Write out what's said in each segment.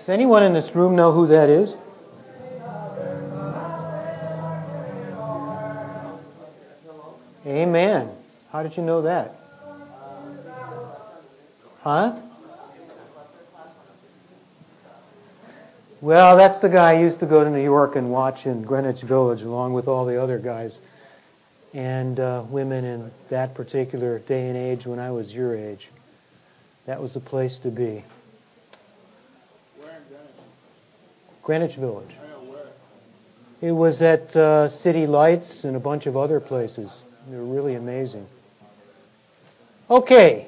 Does anyone in this room know who that is? Amen. How did you know that? Huh? Well, that's the guy I used to go to New York and watch in Greenwich Village along with all the other guys and women in that particular day and age when I was your age. That was the place to be. Where in Greenwich Greenwich? Village. I know where. It was at City Lights and a bunch of other places. They were really amazing. Okay.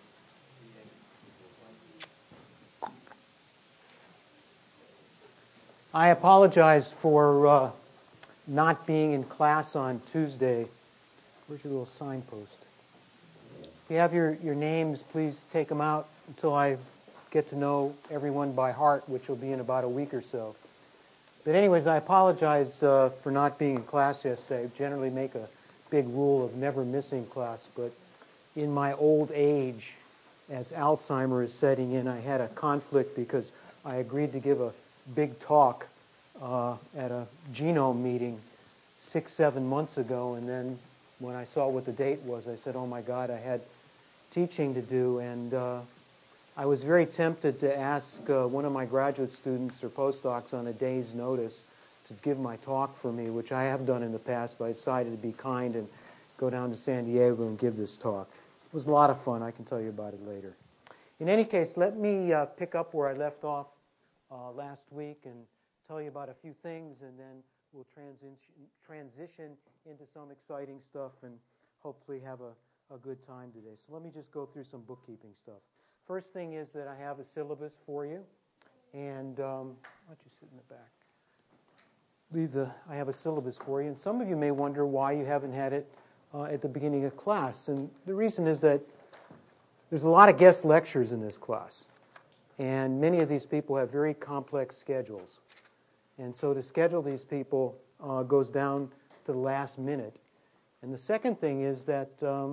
I apologize for not being in class on Tuesday. Where's your little signpost? If you have your names, please take them out until I get to know everyone by heart, which will be in about a week or so. But anyways, I apologize for not being in class yesterday. I generally make a big rule of never missing class, but in my old age, as Alzheimer's is setting in, I had a conflict because I agreed to give a big talk at a genome meeting 6-7 months ago, and then when I saw what the date was, I said, oh my God, I had teaching to do, and I was very tempted to ask one of my graduate students or postdocs on a day's notice to give my talk for me, which I have done in the past, but I decided to be kind and go down to San Diego and give this talk. It was a lot of fun. I can tell you about it later. In any case, let me pick up where I left off last week and tell you about a few things, and then we'll transition into some exciting stuff and hopefully have a good time today. So let me just go through some bookkeeping stuff. First thing is that I have a syllabus for you, and why don't you sit in the back? I have a syllabus for you, and some of you may wonder why you haven't had it at the beginning of class, and the reason is that there's a lot of guest lectures in this class, and many of these people have very complex schedules, and so to schedule these people goes down to the last minute. And the second thing is that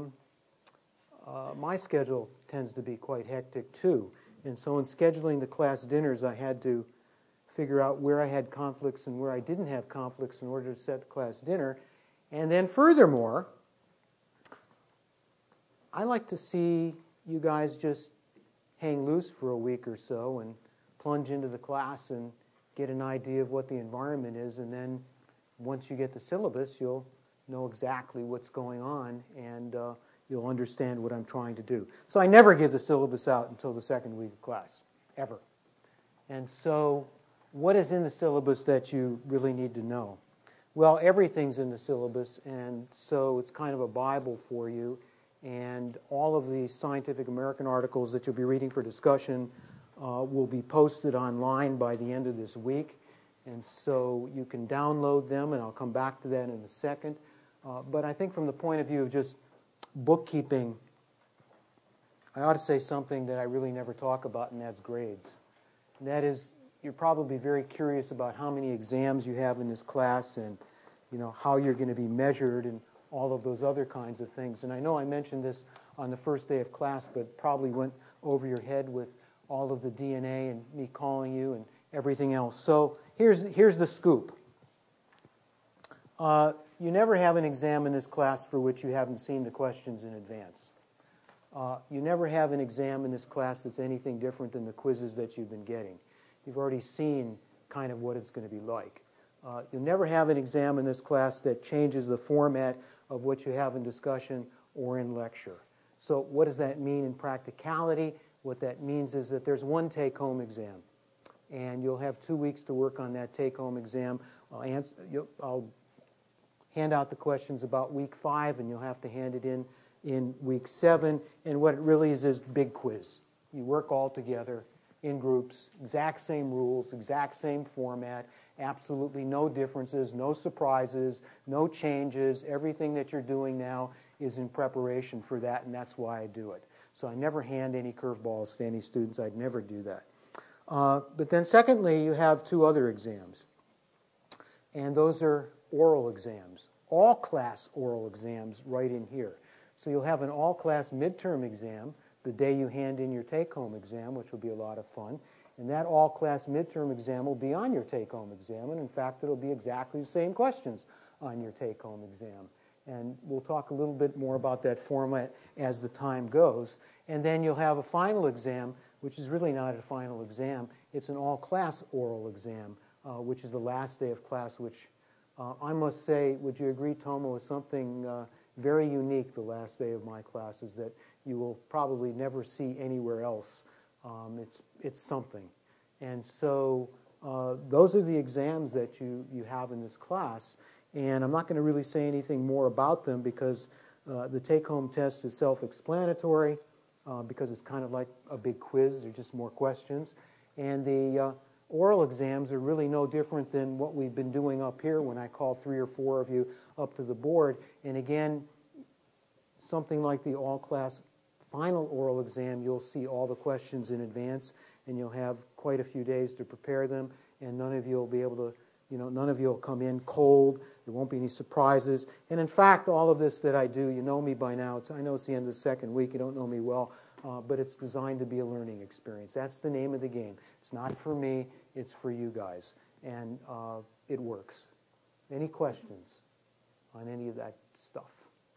my schedule tends to be quite hectic too. And so in scheduling the class dinners, I had to figure out where I had conflicts and where I didn't have conflicts in order to set the class dinner. And then furthermore, I like to see you guys just hang loose for a week or so and plunge into the class and get an idea of what the environment is. And then once you get the syllabus, you'll know exactly what's going on, and you'll understand what I'm trying to do. So I never give the syllabus out until the second week of class, ever. And so what is in the syllabus that you really need to know? Well, everything's in the syllabus, and so it's kind of a Bible for you. And all of the Scientific American articles that you'll be reading for discussion will be posted online by the end of this week. And so you can download them, and I'll come back to that in a second. But I think from the point of view of just bookkeeping, I ought to say something that I really never talk about, and that's grades. And that is, you're probably very curious about how many exams you have in this class and how you're going to be measured and all of those other kinds of things. And I know I mentioned this on the first day of class, but probably went over your head with all of the DNA and me calling you and everything else. So here's the scoop. You never have an exam in this class for which you haven't seen the questions in advance. You never have an exam in this class that's anything different than the quizzes that you've been getting. You've already seen kind of what it's going to be like. You'll never have an exam in this class that changes the format of what you have in discussion or in lecture. So what does that mean in practicality? What that means is that there's one take-home exam, and you'll have 2 weeks to work on that take-home exam. I'll hand out the questions about week 5, and you'll have to hand it in week 7. And what it really is big quiz. You work all together in groups, exact same rules, exact same format, absolutely no differences, no surprises, no changes. Everything that you're doing now is in preparation for that, and that's why I do it. So I never hand any curveballs to any students. I'd never do that. But then secondly, you have 2 other exams, and those are oral exams, all-class oral exams right in here. So you'll have an all-class midterm exam the day you hand in your take-home exam, which will be a lot of fun. And that all-class midterm exam will be on your take-home exam, and in fact, it'll be exactly the same questions on your take-home exam. And we'll talk a little bit more about that format as the time goes. And then you'll have a final exam, which is really not a final exam. It's an all-class oral exam, which is the last day of class, which I must say, would you agree, Tomo, is something very unique the last day of my classes that you will probably never see anywhere else. It's something. And so those are the exams that you have in this class. And I'm not going to really say anything more about them because the take-home test is self-explanatory because it's kind of like a big quiz. They're just more questions. And the oral exams are really no different than what we've been doing up here when I call 3 or 4 of you up to the board. And again, something like the all-class final oral exam, you'll see all the questions in advance, and you'll have quite a few days to prepare them, and none of you will be able to, none of you will come in cold. There won't be any surprises. And in fact, all of this that I do, you know me by now. I know it's the end of the second week. You don't know me well, but it's designed to be a learning experience. That's the name of the game. It's not for me. It's for you guys. And it works. Any questions on any of that stuff?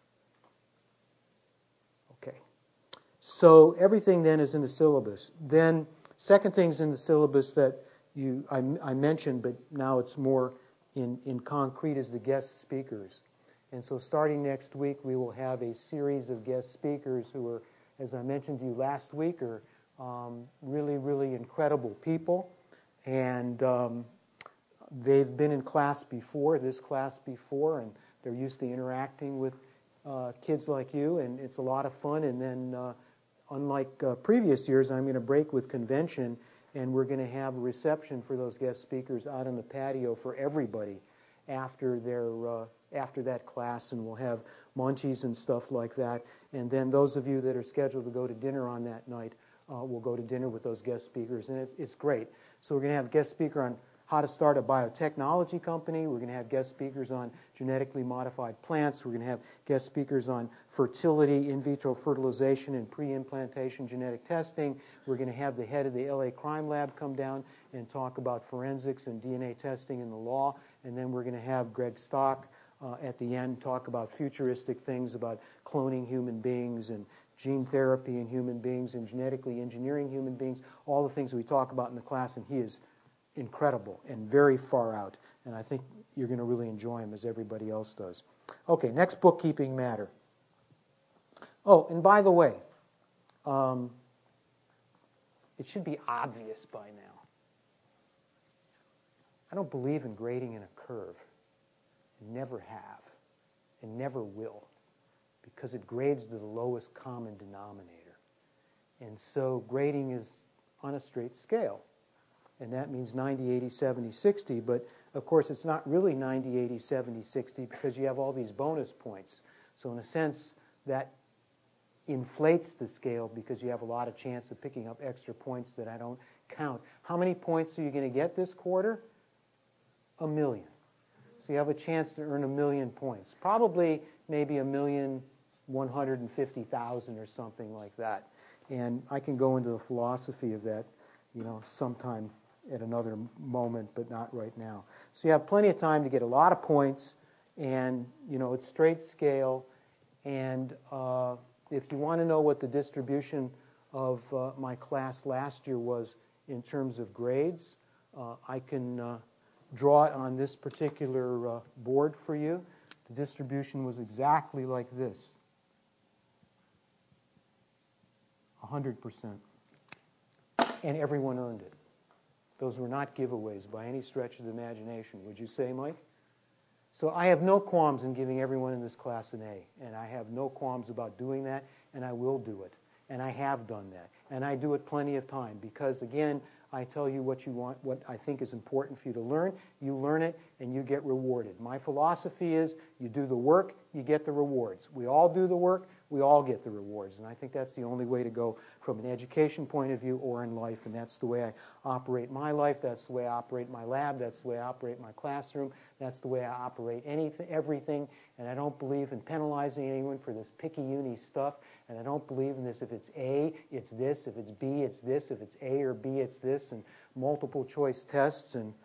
Okay. So everything then is in the syllabus. Then second thing's in the syllabus that I mentioned, but now it's more in concrete, is the guest speakers. And so starting next week, we will have a series of guest speakers who are, as I mentioned to you last week, are really, really incredible people. And they've been in class before, this class before, and they're used to interacting with kids like you, and it's a lot of fun. And then, unlike previous years, I'm going to break with convention, and we're going to have a reception for those guest speakers out on the patio for everybody after that class, and we'll have munchies and stuff like that. And then those of you that are scheduled to go to dinner on that night will go to dinner with those guest speakers, and it's great. So we're going to have a guest speaker on how to start a biotechnology company. We're going to have guest speakers on genetically modified plants. We're going to have guest speakers on fertility, in vitro fertilization, and pre-implantation genetic testing. We're going to have the head of the LA Crime Lab come down and talk about forensics and DNA testing in the law. And then we're going to have Greg Stock at the end talk about futuristic things about cloning human beings and gene therapy in human beings and genetically engineering human beings, all the things we talk about in the class, and he is incredible and very far out. And I think you're going to really enjoy him as everybody else does. Okay, next bookkeeping matter. Oh, and by the way, it should be obvious by now. I don't believe in grading in a curve. I never have and never will, because it grades to the lowest common denominator. And so grading is on a straight scale. And that means 90, 80, 70, 60. But, of course, it's not really 90, 80, 70, 60 because you have all these bonus points. So, in a sense, that inflates the scale because you have a lot of chance of picking up extra points that I don't count. How many points are you going to get this quarter? 1 million. So you have a chance to earn 1 million points. Probably maybe 1,150,000 or something like that. And I can go into the philosophy of that, sometime at another moment, but not right now. So you have plenty of time to get a lot of points, and it's straight scale. And if you want to know what the distribution of my class last year was in terms of grades, I can draw it on this particular board for you. The distribution was exactly like this. 100%. And everyone earned it. Those were not giveaways by any stretch of the imagination. Would you say, Mike? So I have no qualms in giving everyone in this class an A. And I have no qualms about doing that, and I will do it. And I have done that. And I do it plenty of time because, again, I tell you what you want, what I think is important for you to learn. You learn it, and you get rewarded. My philosophy is you do the work, you get the rewards. We all do the work, we all get the rewards. And I think that's the only way to go from an education point of view or in life. And that's the way I operate my life. That's the way I operate my lab. That's the way I operate my classroom. That's the way I operate everything. and I don't believe in penalizing anyone for this picky-uni stuff, and I don't believe in this, if it's A, it's this, if it's B, it's this, if it's A or B, it's this, and multiple choice tests, and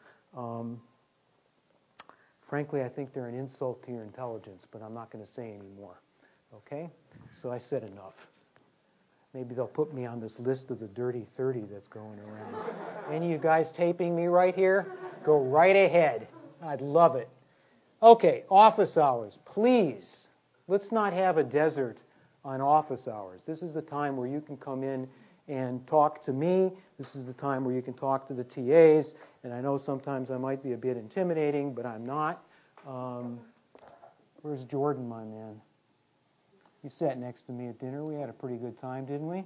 frankly, I think they're an insult to your intelligence, but I'm not going to say any more. Okay? So I said enough. Maybe they'll put me on this list of the dirty 30 that's going around. Any of you guys taping me right here? Go right ahead. I'd love it. Okay, office hours. Please, let's not have a desert on office hours. This is the time where you can come in and talk to me. This is the time where you can talk to the TAs. And I know sometimes I might be a bit intimidating, but I'm not. Where's Jordan, my man? You sat next to me at dinner. We had a pretty good time, didn't we?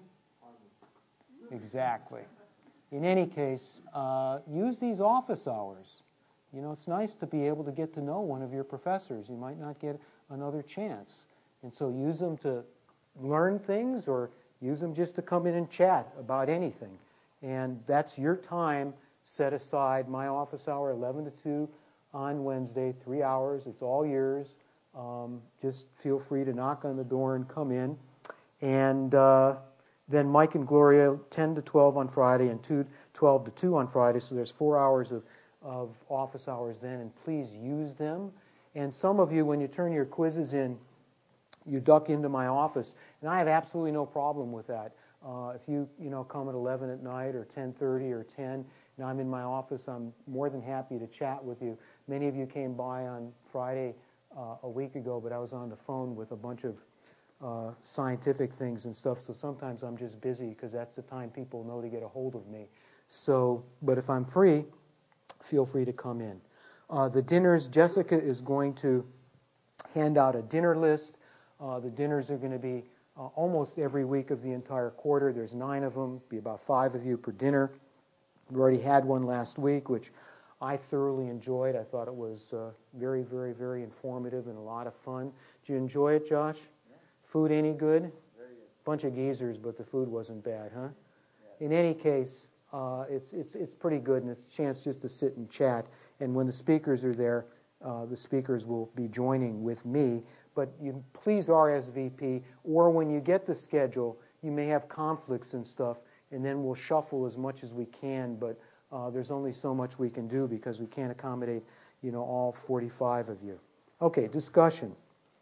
Exactly. In any case, use these office hours. You know, it's nice to be able to get to know one of your professors. You might not get another chance. And so use them to learn things or use them just to come in and chat about anything. And that's your time set aside. My office hour, 11 to 2 on Wednesday, 3 hours. It's all yours. Just feel free to knock on the door and come in. And then Mike and Gloria, 10 to 12 on Friday and 12 to 2 on Friday. So there's 4 hours of office hours then, and please use them. And some of you, when you turn your quizzes in, you duck into my office, and I have absolutely no problem with that. If you come at 11 at night or 10:30 or 10, and I'm in my office, I'm more than happy to chat with you. Many of you came by on Friday a week ago, but I was on the phone with a bunch of scientific things and stuff, so sometimes I'm just busy because that's the time people know to get a hold of me. So, but if I'm free, feel free to come in. The dinners, Jessica is going to hand out a dinner list. The dinners are going to be almost every week of the entire quarter. There's 9 of them, be about 5 of you per dinner. We already had one last week, which I thoroughly enjoyed. I thought it was very, very, very informative and a lot of fun. Did you enjoy it, Josh? Yeah. Food any good? Very good. Bunch of geezers, but the food wasn't bad, huh? Yeah. In any case, it's pretty good, and it's a chance just to sit and chat. And when the speakers are there, the speakers will be joining with me. But you please RSVP, or when you get the schedule, you may have conflicts and stuff, and then we'll shuffle as much as we can. But there's only so much we can do because we can't accommodate, all 45 of you. Okay, discussion.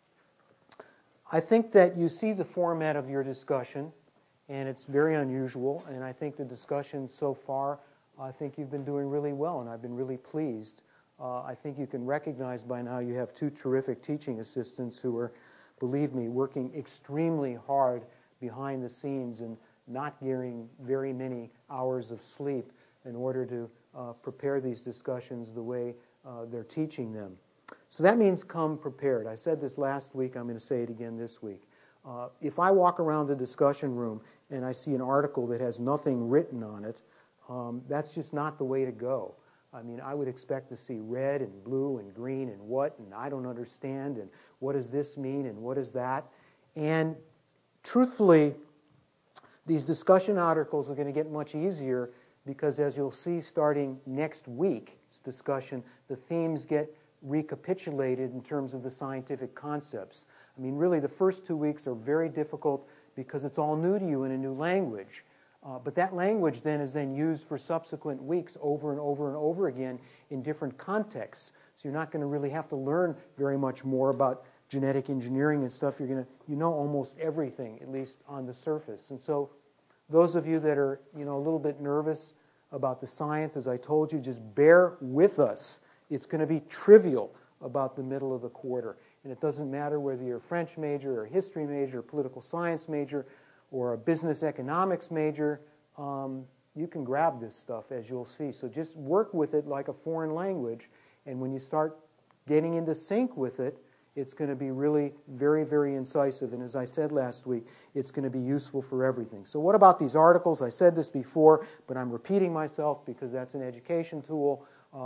I think that you see the format of your discussion, and it's very unusual. And I think the discussion so far, I think you've been doing really well, and I've been really pleased. I think you can recognize by now you have 2 terrific teaching assistants who are, believe me, working extremely hard behind the scenes and not getting very many hours of sleep in order to prepare these discussions the way they're teaching them. So that means come prepared. I said this last week, I'm going to say it again this week. If I walk around the discussion room and I see an article that has nothing written on it, that's just not the way to go. I mean, I would expect to see red and blue and green and what, and I don't understand, and what does this mean, and what is that? And truthfully, these discussion articles are going to get much easier because, as you'll see starting next week's discussion, the themes get recapitulated in terms of the scientific concepts. I mean, really, the first 2 weeks are very difficult because it's all new to you in a new language. But that language then is then used for subsequent weeks over and over and over again in different contexts. So you're not going to really have to learn very much more about genetic engineering and stuff. You're going to, know almost everything, at least on the surface. And so those of you that are, a little bit nervous about the science, as I told you, just bear with us. It's going to be trivial about the middle of the quarter. And it doesn't matter whether you're a French major or a history major or political science major or a business economics major, you can grab this stuff, as you'll see. So just work with it like a foreign language, and when you start getting into sync with it, it's going to be really very, very incisive. And as I said last week, it's going to be useful for everything. So what about these articles? I said this before, but I'm repeating myself because that's an education tool.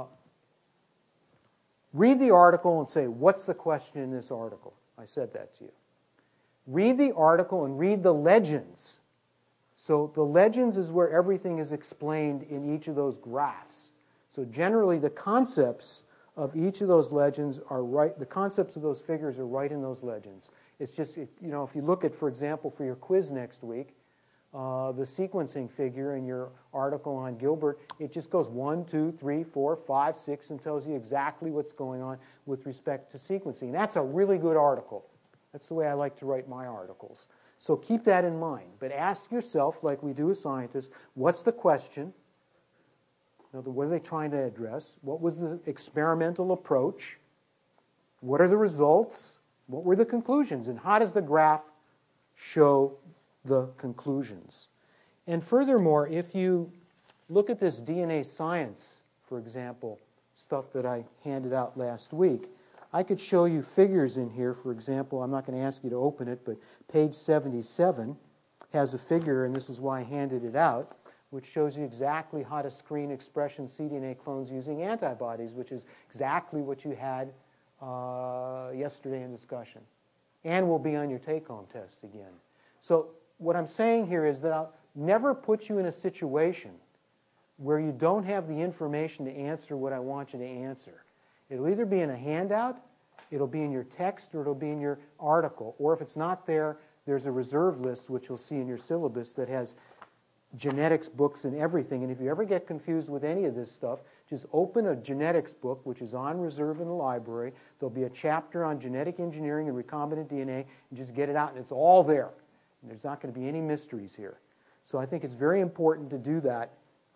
Read the article and say, what's the question in this article? I said that to you. Read the article and read the legends. So the legends is where everything is explained in each of those graphs. So generally the concepts of each of those legends are right, the concepts of those figures are right in those legends. It's just, if you look at, for example, for your quiz next week, the sequencing figure in your article on Gilbert, it just goes 1, 2, 3, 4, 5, 6 and tells you exactly what's going on with respect to sequencing. That's a really good article. That's the way I like to write my articles. So keep that in mind. But ask yourself, like we do as scientists, what's the question? What are they trying to address? What was the experimental approach? What are the results? What were the conclusions? And how does the graph show the conclusions? And furthermore, if you look at this DNA science, for example, stuff that I handed out last week, I could show you figures in here. For example, I'm not going to ask you to open it, but page 77 has a figure, and this is why I handed it out, which shows you exactly how to screen expression cDNA clones using antibodies, which is exactly what you had yesterday in discussion, and will be on your take-home test again. So what I'm saying here is that I'll never put you in a situation where you don't have the information to answer what I want you to answer. It'll either be in a handout, it'll be in your text, or it'll be in your article. Or if it's not there, there's a reserve list, which you'll see in your syllabus, that has genetics books and everything. And if you ever get confused with any of this stuff, just open a genetics book, which is on reserve in the library. There'll be a chapter on genetic engineering and recombinant DNA, and just get it out, and it's all there. And there's not going to be any mysteries here. So I think it's very important to do that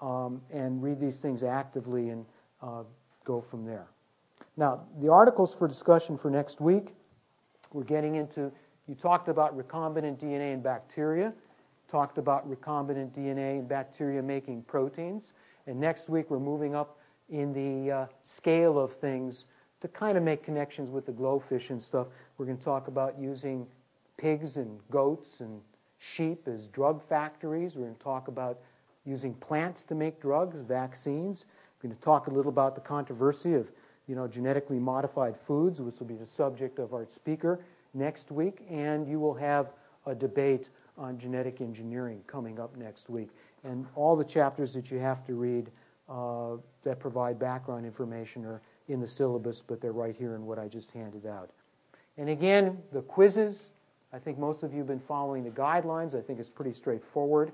and read these things actively and go from there. Now, the articles for discussion for next week, we're getting into, you talked about recombinant DNA in bacteria, talked about recombinant DNA in bacteria making proteins, and next week we're moving up in the scale of things to kind of make connections with the glowfish and stuff. We're going to talk about using pigs and goats and sheep as drug factories. We're going to talk about using plants to make drugs, vaccines. We're going to talk a little about the controversy of genetically modified foods, which will be the subject of our speaker next week, and you will have a debate on genetic engineering coming up next week. And all the chapters that you have to read that provide background information are in the syllabus, but they're right here in what I just handed out. And again, the quizzes, I think most of you have been following the guidelines. I think it's pretty straightforward.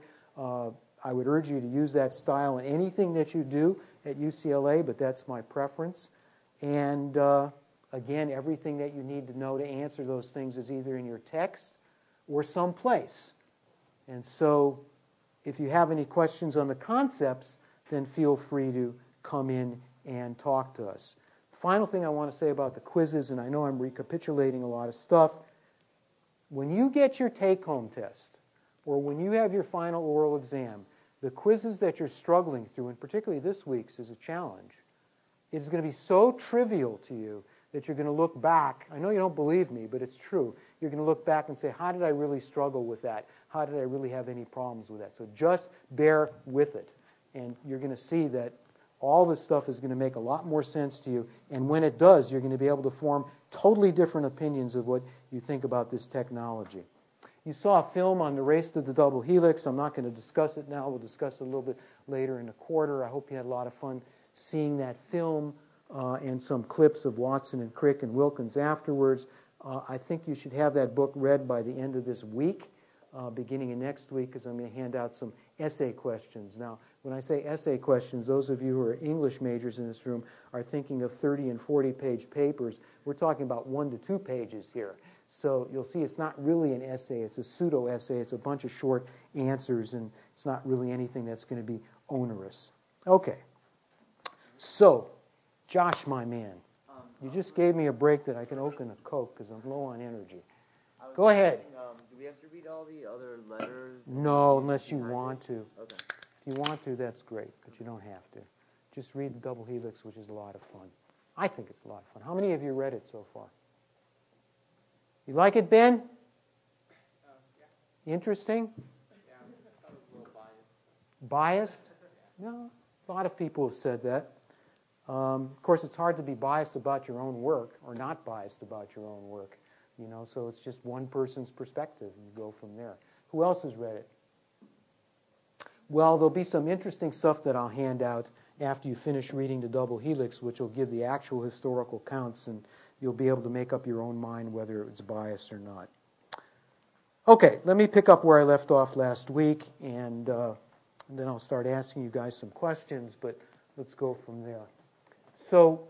I would urge you to use that style in anything that you do at UCLA, but that's my preference. And again, everything that you need to know to answer those things is either in your text or someplace. And so if you have any questions on the concepts, then feel free to come in and talk to us. The final thing I want to say about the quizzes, and I know I'm recapitulating a lot of stuff, when you get your take-home test, or when you have your final oral exam, the quizzes that you're struggling through, and particularly this week's is a challenge, it's going to be so trivial to you that you're going to look back. I know you don't believe me, but it's true. You're going to look back and say, how did I really struggle with that? How did I really have any problems with that? So just bear with it. And you're going to see that all this stuff is going to make a lot more sense to you. And when it does, you're going to be able to form totally different opinions of what you think about this technology. You saw a film on the race to the double helix. I'm not going to discuss it now. We'll discuss it a little bit later in the quarter. I hope you had a lot of fun seeing that film and some clips of Watson and Crick and Wilkins afterwards. I think you should have that book read by the end of this week, beginning of next week, because I'm going to hand out some essay questions. Now, when I say essay questions, those of you who are English majors in this room are thinking of 30 and 40-page papers. We're talking about 1 to 2 pages here. So you'll see it's not really an essay. It's a pseudo-essay. It's a bunch of short answers, and it's not really anything that's going to be onerous. Okay. So, Josh, my man, you just gave me a break that I can open a Coke because I'm low on energy. Go ahead. Do we have to read all the other letters? No, unless you want to. Okay. If you want to, that's great, but you don't have to. Just read the double helix, which is a lot of fun. I think it's a lot of fun. How many of you read it so far? You like it, Ben? Yeah. Interesting? Yeah, I was a little biased. Biased? No, a lot of people have said that. Of course, it's hard to be biased about your own work or not biased about your own work. So it's just one person's perspective, and you go from there. Who else has read it? Well, there'll be some interesting stuff that I'll hand out after you finish reading the double helix, which will give the actual historical counts, and you'll be able to make up your own mind whether it's biased or not. Okay, let me pick up where I left off last week, and then I'll start asking you guys some questions, but let's go from there. So,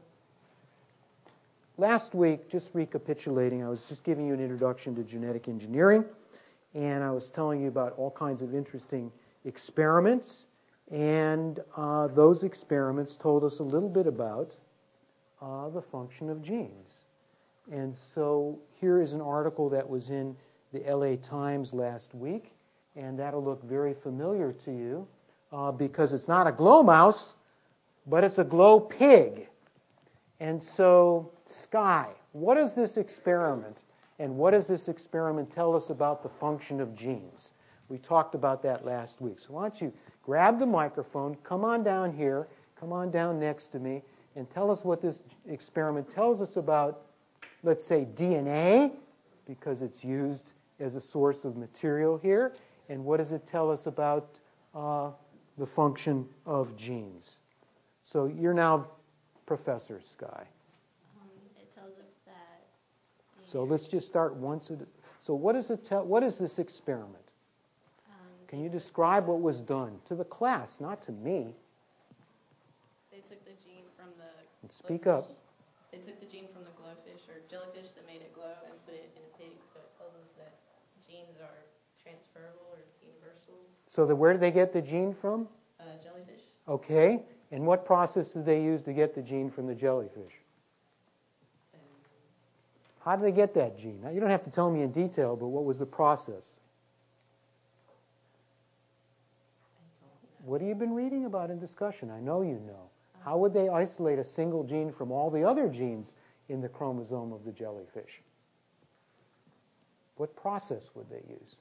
last week, just recapitulating, I was just giving you an introduction to genetic engineering, and I was telling you about all kinds of interesting experiments, and those experiments told us a little bit about the function of genes. And so here is an article that was in the LA Times last week, and that'll look very familiar to you because it's not a glow mouse, but it's a glow pig. And so, Sky, what is this experiment? And what does this experiment tell us about the function of genes? We talked about that last week. So why don't you grab the microphone, come on down here, come on down next to me, and tell us what this experiment tells us about, let's say, DNA, because it's used as a source of material here. And what does it tell us about the function of genes? So you're now Professor Sky. It tells us that. So let's just start once. So what does it tell? What is this experiment? Can you describe what was done to the class, not to me? They took the gene from the. Speak up. They took the gene from the glowfish or jellyfish that made it glow and put it in a pig. So it tells us that genes are transferable or universal. So where did they get the gene from? Jellyfish. Okay. And what process did they use to get the gene from the jellyfish? How did they get that gene? Now, you don't have to tell me in detail, but what was the process? What have you been reading about in discussion? I know you know. How would they isolate a single gene from all the other genes in the chromosome of the jellyfish? What process would they use?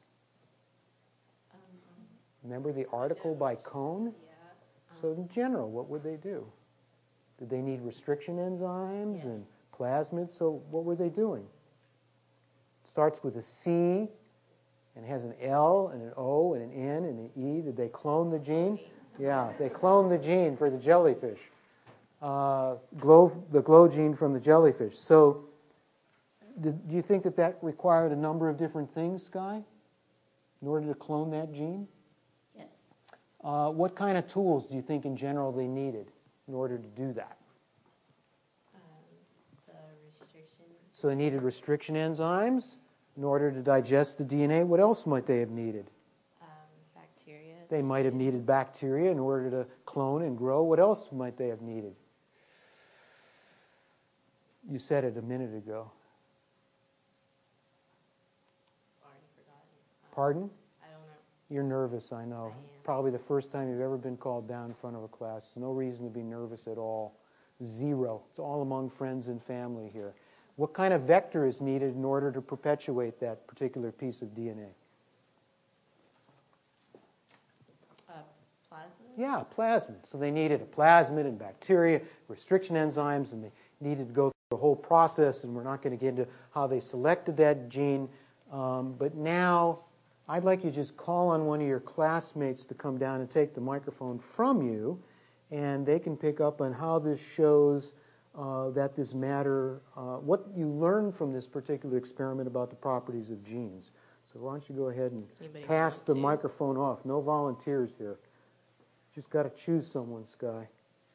Remember the article by Cohn? Yeah. So in general, what would they do? Did they need restriction enzymes and plasmids? So what were they doing? It starts with a C and has an L and an O and an N and an E. Did they clone the gene? Yeah, they cloned the gene for the jellyfish. The glow gene from the jellyfish. So do you think that required a number of different things, Sky, in order to clone that gene? Yes. What kind of tools do you think in general they needed in order to do that? The restriction. So they needed restriction enzymes in order to digest the DNA. What else might they have needed? Bacteria. They might have needed bacteria in order to clone and grow. What else might they have needed? You said it a minute ago. Already forgotten. Pardon? I don't know. You're nervous, I know. I am. Probably the first time you've ever been called down in front of a class. No reason to be nervous at all. Zero. It's all among friends and family here. What kind of vector is needed in order to perpetuate that particular piece of DNA? Plasma. Yeah, plasmid. So they needed a plasmid and bacteria, restriction enzymes, and they needed to go through a whole process, and we're not going to get into how they selected that gene. But now I'd like you to just call on one of your classmates to come down and take the microphone from you, and they can pick up on how this shows that this matter, what you learned from this particular experiment about the properties of genes. So why don't you go ahead and pass the microphone off. No volunteers here. Just got to choose someone, Sky.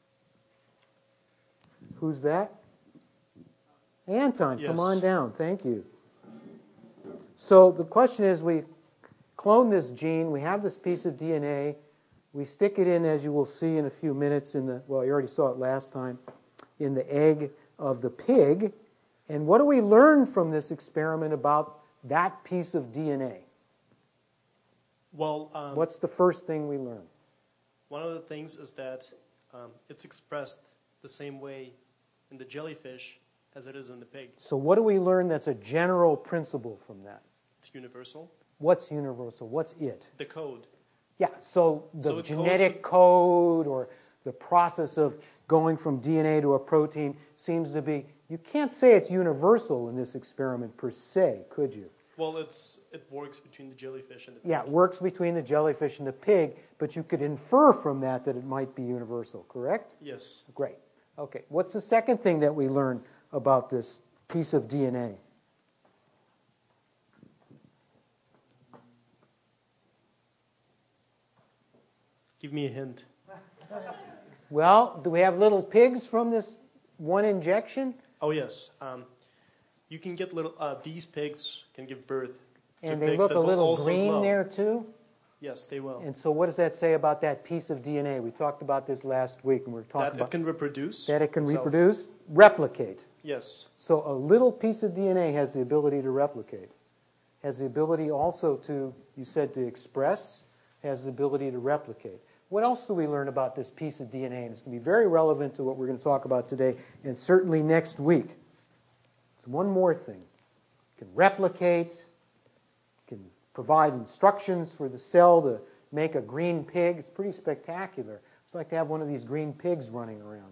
Who's that? Anton, Yes. come on down. Thank you. So the question is, we clone this gene. We have this piece of DNA. We stick it in, as you will see in a few minutes, well, you already saw it last time, in the egg of the pig. And what do we learn from this experiment about that piece of DNA? Well, What's the first thing we learn? one of the things is that it's expressed the same way in the jellyfish as it is in the pig. So what do we learn that's a general principle from that? It's universal. What's universal? What's it? The code. Yeah, so So the it genetic code or the process of going from DNA to a protein seems to be, you can't say it's universal in this experiment per se, could you? Well, it works between the jellyfish and the pig. Yeah, it works between the jellyfish and the pig, but you could infer from that it might be universal, correct? Yes. Great. Okay, what's the second thing that we learned about this piece of DNA? Give me a hint. Well, do we have little pigs from this one injection? Oh, yes. You can get little, these pigs can give birth to And they pigs look that a will little also green glow. there too? Yes, they will. And so what does that say about that piece of DNA? We talked about this last week, and we were talking That about it can reproduce. that it can itself. reproduce, replicate. Yes. So a little piece of DNA has the ability to replicate, has the ability also to, you said, to express, has the ability to replicate. What else do we learn about this piece of DNA? And it's going to be very relevant to what we're going to talk about today, and certainly next week. So one more thing. It can replicate, can provide instructions for the cell to make a green pig. It's pretty spectacular. It's like to have one of these green pigs running around.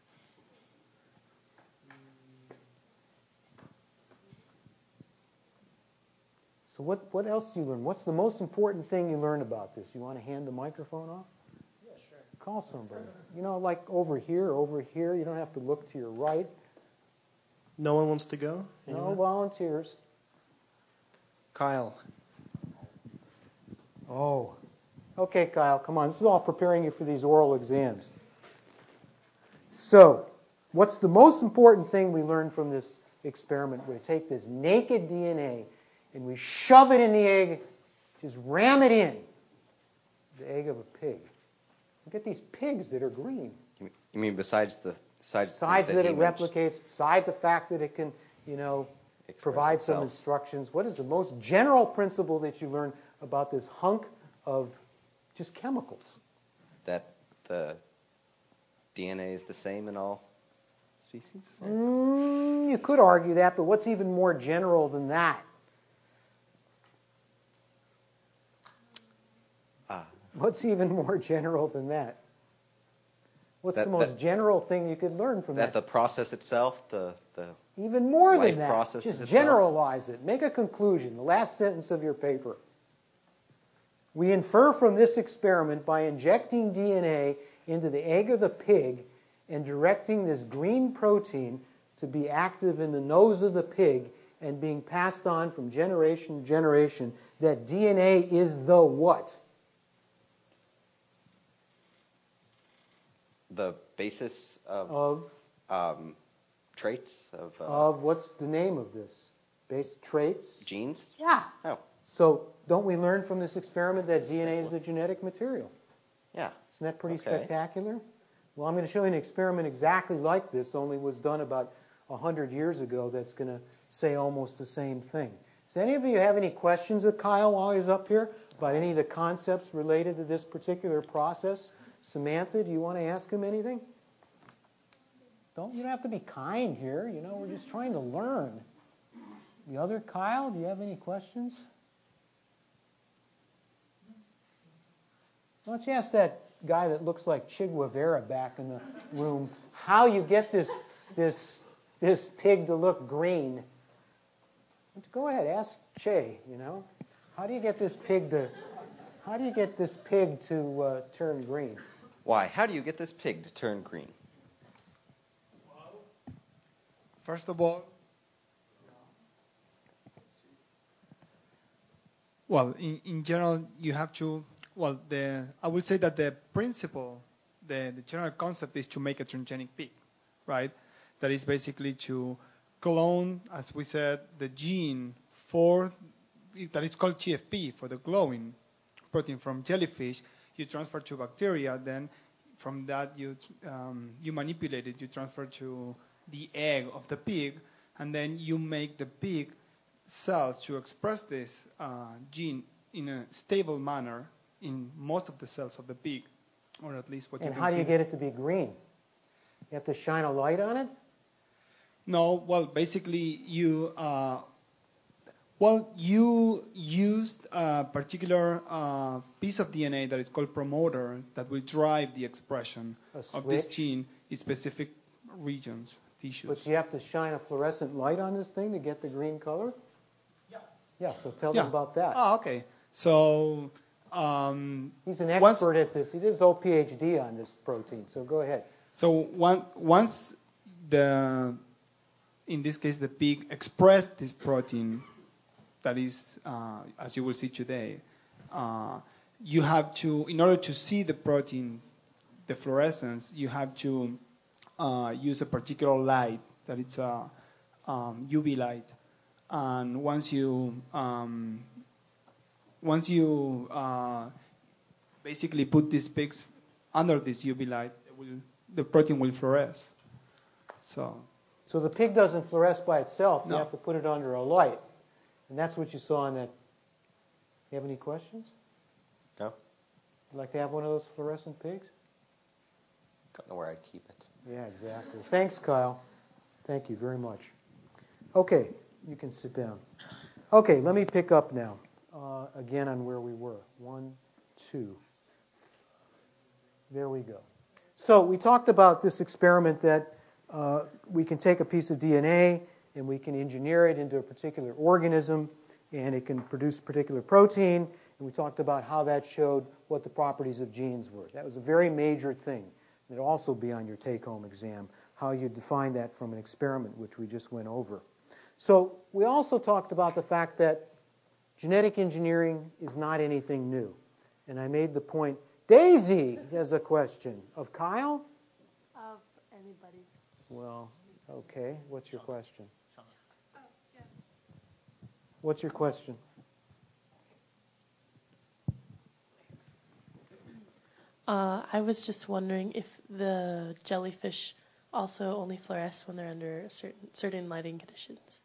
So what else do you learn? What's the most important thing you learn about this? You want to hand the microphone off? Yeah, sure. Call somebody. You know, like over here. You don't have to look to your right. No one wants to go? No Anyone? volunteers. Kyle. Oh. Okay, Kyle, come on. This is all preparing you for these oral exams. So, what's the most important thing we learned from this experiment? We take this naked DNA and we shove it in the egg, just ram it in, the egg of a pig. Look at these pigs that are green. You mean besides the Besides that it replicates, besides the fact that it can, Express provide some itself. instructions, what is the most general principle that you learn about this hunk of just chemicals? That the DNA is the same in all species? You could argue that, but what's even more general than that? What's even more general than that? What's the most general thing you could learn from that? That the process itself, the Even more life than that. process Just itself? generalize it. Make a conclusion. The last sentence of your paper. We infer from this experiment by injecting DNA into the egg of the pig and directing this green protein to be active in the nose of the pig and being passed on from generation to generation that DNA is the what? the basis of traits Of what's the name of this? Base traits? genes. Yeah. Oh, So don't we learn from this experiment that DNA is the genetic material? yeah. Isn't that pretty Okay. spectacular? Well, I'm going to show you an experiment exactly like this, only was done about 100 years ago that's going to say almost the same thing. Does any of you have any questions of Kyle while he's up here about any of the concepts related to this particular process? Samantha, do you want to ask him anything? You don't have to be kind here. We're just trying to learn. The other Kyle, do you have any questions? Why don't you ask that guy that looks like Che Guevara back in the room how you get this pig to look green? Go ahead, ask Che. How do you get this pig to turn green? Why? How do you get this pig to turn green? First of all, in general, you have to, I would say that the principle, the general concept is to make a transgenic pig, right? That is basically to clone, as we said, the gene that is called GFP, for the glowing protein from jellyfish. You transfer to bacteria, then from that you manipulate it, you transfer to the egg of the pig, and then you make the pig cells to express this gene in a stable manner in most of the cells of the pig, or at least what you And can how see. do you get it to be green? You have to shine a light on it? No, basically you used a particular piece of DNA that is called promoter that will drive the expression of this switch? gene in specific regions, tissues. But you have to shine a fluorescent light on this thing to get the green color? Yeah, so tell them about that. Oh, okay. So He's an once- expert at this. He did his whole PhD on this protein, so go ahead. So once in this case, the pig expressed this protein, that is, as you will see today, you have to, in order to see the protein, the fluorescence, you have to use a particular light, that it's a UV light. And once you basically put these pigs under this UV light, the protein will fluoresce. So the pig doesn't fluoresce by itself. You No. have to put it under a light. And that's what you saw in that. You have any questions? No? You'd like to have one of those fluorescent pigs? Don't know where I'd keep it. Yeah, exactly. Thanks, Kyle. Thank you very much. Okay, you can sit down. Okay, let me pick up now, again on where we were. 1, 2. There we go. So we talked about this experiment that we can take a piece of DNA and we can engineer it into a particular organism and it can produce particular protein. And we talked about how that showed what the properties of genes were. That was a very major thing. It'll also be on your take-home exam, how you define that from an experiment, which we just went over. So we also talked about the fact that genetic engineering is not anything new. And I made the point, Daisy has a question. Of Kyle? Of anybody. Well, okay. What's your question? What's your question? I was just wondering if the jellyfish also only fluoresce when they're under certain lighting conditions.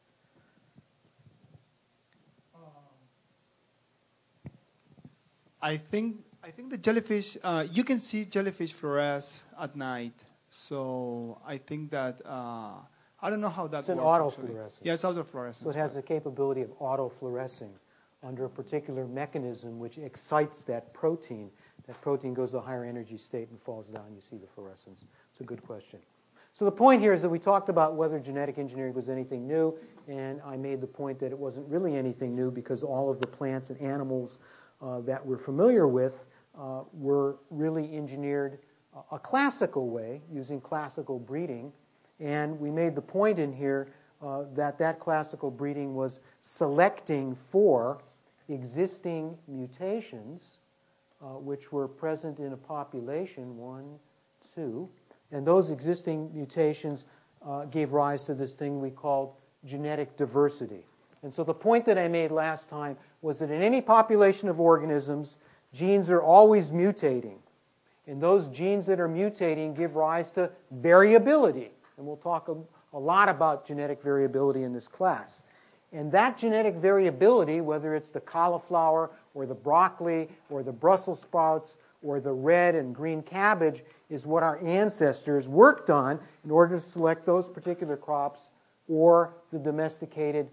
I think the jellyfish, you can see jellyfish fluoresce at night. So I think that, I don't know how that works. It's an actually. autofluorescence. Yeah, it's autofluorescence. So it has the capability of autofluorescing under a particular mechanism which excites that protein. That protein goes to a higher energy state and falls down. You see the fluorescence. It's a good question. So the point here is that we talked about whether genetic engineering was anything new, and I made the point that it wasn't really anything new because all of the plants and animals that we're familiar with were really engineered a classical way, using classical breeding. And we made the point in here that classical breeding was selecting for existing mutations which were present in a population, 1, 2, and those existing mutations gave rise to this thing we called genetic diversity. And so the point that I made last time was that in any population of organisms, genes are always mutating. And those genes that are mutating give rise to variability. And we'll talk a lot about genetic variability in this class. And that genetic variability, whether it's the cauliflower or the broccoli or the Brussels sprouts or the red and green cabbage, is what our ancestors worked on in order to select those particular crops or the domesticated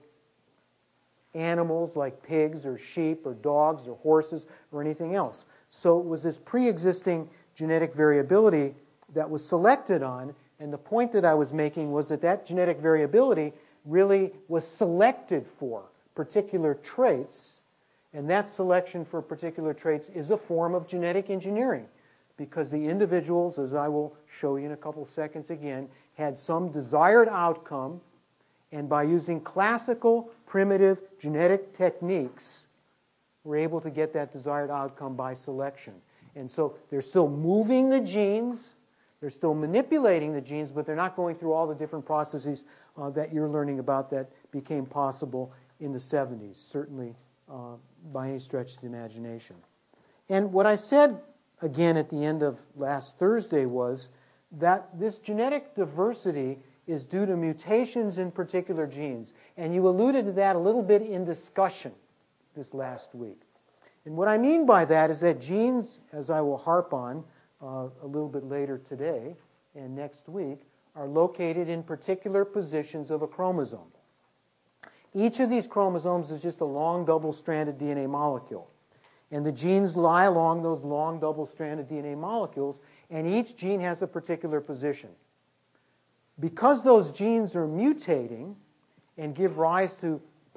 animals like pigs or sheep or dogs or horses or anything else. So it was this pre-existing genetic variability that was selected on, and the point that I was making was that genetic variability really was selected for particular traits, and that selection for particular traits is a form of genetic engineering because the individuals, as I will show you in a couple seconds again, had some desired outcome, and by using classical primitive genetic techniques, we're able to get that desired outcome by selection. And so they're still moving the genes, they're still manipulating the genes, but they're not going through all the different processes that you're learning about that became possible in the 70s, certainly by any stretch of the imagination. And what I said again at the end of last Thursday was that this genetic diversity is due to mutations in particular genes. And you alluded to that a little bit in discussion this last week. And what I mean by that is that genes, as I will harp on a little bit later today and next week, are located in particular positions of a chromosome. Each of these chromosomes is just a long double-stranded DNA molecule. And the genes lie along those long double-stranded DNA molecules, and each gene has a particular position. Because those genes are mutating and give rise to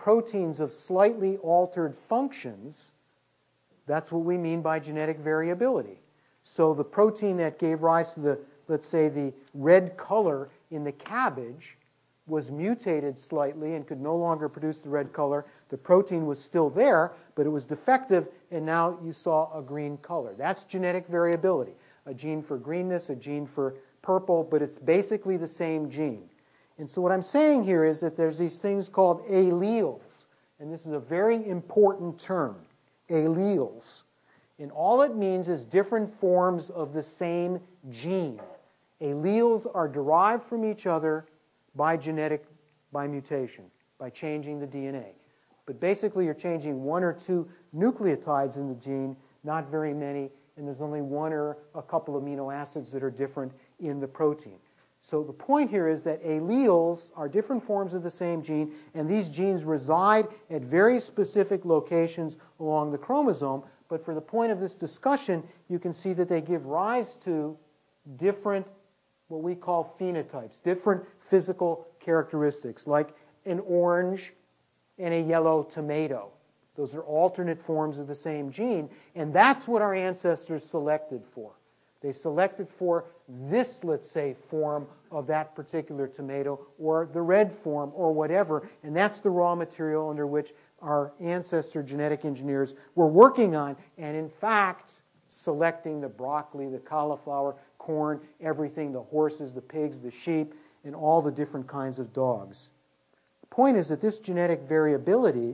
proteins of slightly altered functions, that's what we mean by genetic variability. So the protein that gave rise to the, let's say, the red color in the cabbage was mutated slightly and could no longer produce the red color. The protein was still there, but it was defective, and now you saw a green color. That's genetic variability. A gene for greenness, a gene for purple, but it's basically the same gene. And so what I'm saying here is that there's these things called alleles, and this is a very important term, alleles. And all it means is different forms of the same gene. Alleles are derived from each other by mutation, by changing the DNA. But basically you're changing one or two nucleotides in the gene, not very many, and there's only one or a couple amino acids that are different in the protein. So the point here is that alleles are different forms of the same gene, and these genes reside at very specific locations along the chromosome. But for the point of this discussion, you can see that they give rise to different, what we call phenotypes, different physical characteristics, like an orange and a yellow tomato. Those are alternate forms of the same gene, and that's what our ancestors selected for. They selected for this, let's say, form of that particular tomato, or the red form, or whatever, and that's the raw material under which our ancestor genetic engineers were working on, and in fact, selecting the broccoli, the cauliflower, corn, everything, the horses, the pigs, the sheep, and all the different kinds of dogs. The point is that this genetic variability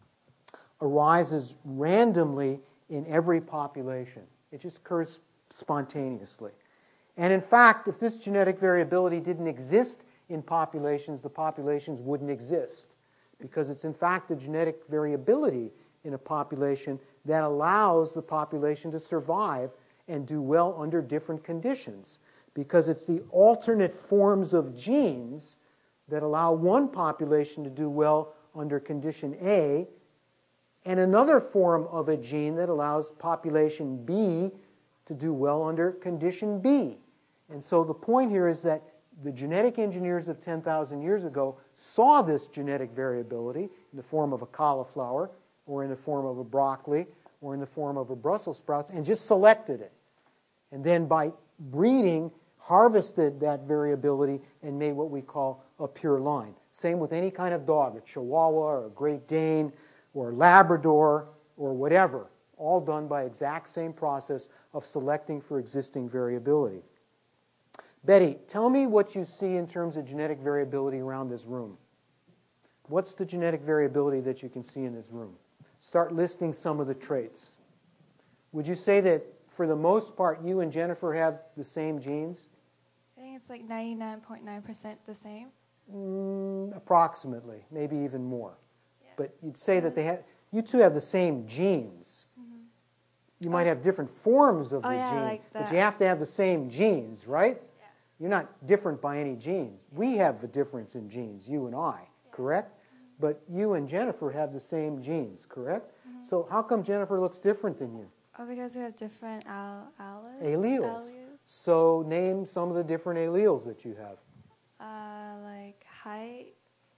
arises randomly in every population. It just occurs spontaneously. And in fact, if this genetic variability didn't exist in populations, the populations wouldn't exist. Because it's in fact the genetic variability in a population that allows the population to survive and do well under different conditions. Because it's the alternate forms of genes that allow one population to do well under condition A, and another form of a gene that allows population B to do well under condition B. And so the point here is that the genetic engineers of 10,000 years ago saw this genetic variability in the form of a cauliflower, or in the form of a broccoli, or in the form of a Brussels sprouts, and just selected it. And then by breeding, harvested that variability and made what we call a pure line. Same with any kind of dog, a Chihuahua, or a Great Dane, or Labrador, or whatever. All done by exact same process of selecting for existing variability. Betty, tell me what you see in terms of genetic variability around this room. What's the genetic variability that you can see in this room? Start listing some of the traits. Would you say that, for the most part, you and Jennifer have the same genes? I think it's like 99.9% the same. Approximately, maybe even more. Yeah. But you'd say that you two have the same genes. Mm-hmm. You might have different forms of the gene, like but you have to have the same genes, right? Yeah. You're not different by any genes. We have a difference in genes, you and I, correct? Mm-hmm. But you and Jennifer have the same genes, correct? Mm-hmm. So how come Jennifer looks different than you? Oh, because we have different alleles. Alleles. So name some of the different alleles that you have. Like height.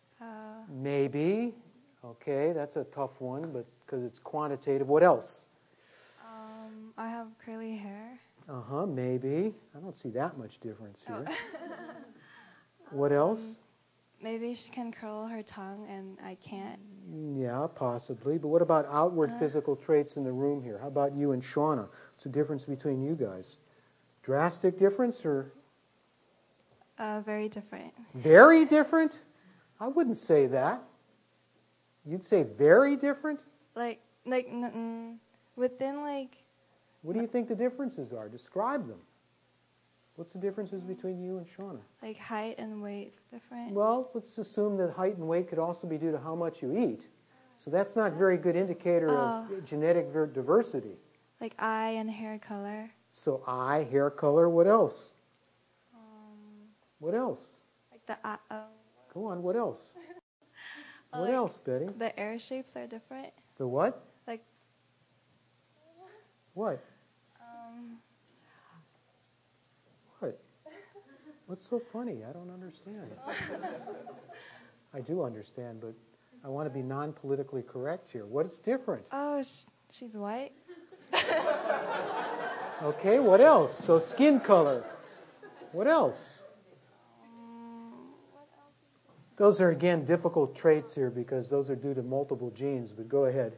Maybe. Okay, that's a tough one, but because it's quantitative. What else? I have curly hair. Maybe. I don't see that much difference here. What else? Maybe she can curl her tongue and I can't. Yeah, possibly. But what about outward physical traits in the room here? How about you and Shauna? What's the difference between you guys? Drastic difference or? Very different. Very different? I wouldn't say that. You'd say very different? Within like. What do you think the differences are? Describe them. What's the differences between you and Shauna? Like height and weight different. Well, let's assume that height and weight could also be due to how much you eat. So that's not a very good indicator of genetic diversity. Like eye and hair color. So eye, hair color, what else? What else? Like the Go on, what else? What else, Betty? The air shapes are different. The what? Like. What? What? What's so funny? I don't understand. I do understand, but I want to be non-politically correct here. What is different? Oh, she's white. Okay, what else? So skin color. What else? Those are, again, difficult traits here because those are due to multiple genes, but go ahead.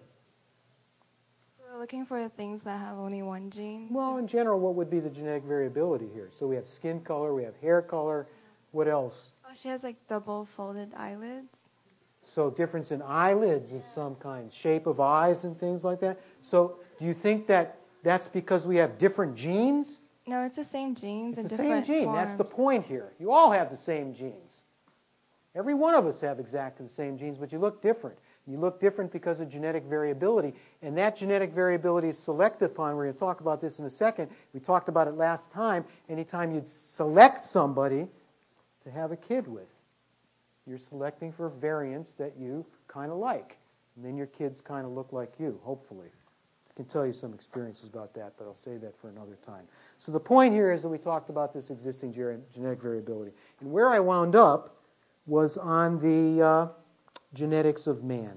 So we're looking for things that have only one gene. Well, in general, what would be the genetic variability here? So we have skin color, we have hair color. What else? Oh, she has like double folded eyelids. So difference in eyelids of some kind, shape of eyes and things like that. So do you think that that's because we have different genes? No, it's the same genes It's in the same different gene. forms. That's the point here. You all have the same genes. Every one of us have exactly the same genes, but you look different. You look different because of genetic variability, and that genetic variability is selected upon. We're going to talk about this in a second. We talked about it last time. Anytime you'd select somebody to have a kid with, you're selecting for variants that you kind of like, and then your kids kind of look like you, hopefully. I can tell you some experiences about that, but I'll save that for another time. So the point here is that we talked about this existing genetic variability. And where I wound up was on the genetics of man.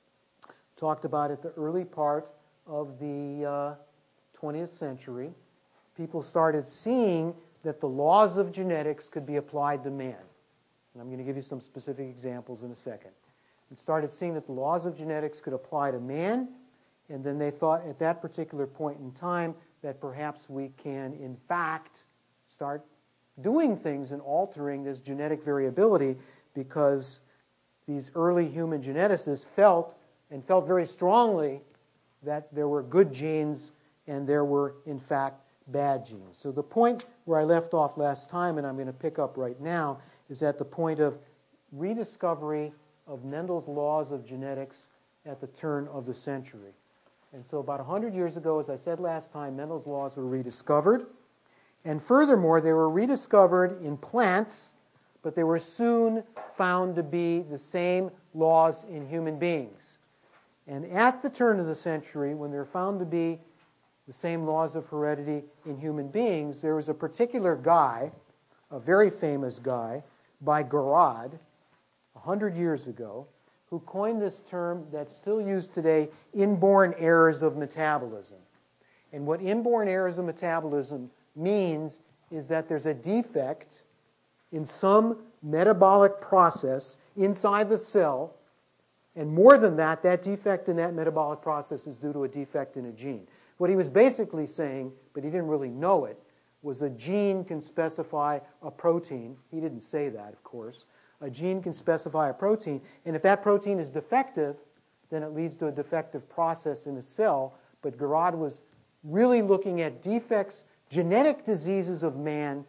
Talked about it the early part of the 20th century. People started seeing that the laws of genetics could be applied to man. And I'm going to give you some specific examples in a second. And started seeing that the laws of genetics could apply to man, and then they thought at that particular point in time that perhaps we can, in fact, start doing things and altering this genetic variability because these early human geneticists felt very strongly that there were good genes and there were, in fact, bad genes. So the point where I left off last time, and I'm going to pick up right now, is at the point of rediscovery of Mendel's laws of genetics at the turn of the century. And so about 100 years ago, as I said last time, Mendel's laws were rediscovered. And furthermore, they were rediscovered in plants, but they were soon found to be the same laws in human beings. And at the turn of the century, when they're found to be the same laws of heredity in human beings, there was a particular guy, a very famous guy, by Garrod, 100 years ago, who coined this term that's still used today, inborn errors of metabolism. And what inborn errors of metabolism means is that there's a defect in some metabolic process inside the cell, and more than that, that defect in that metabolic process is due to a defect in a gene. What he was basically saying, but he didn't really know it, was a gene can specify a protein. He didn't say that, of course. A gene can specify a protein, and if that protein is defective, then it leads to a defective process in a cell. But Garrod was really looking at defects, genetic diseases of man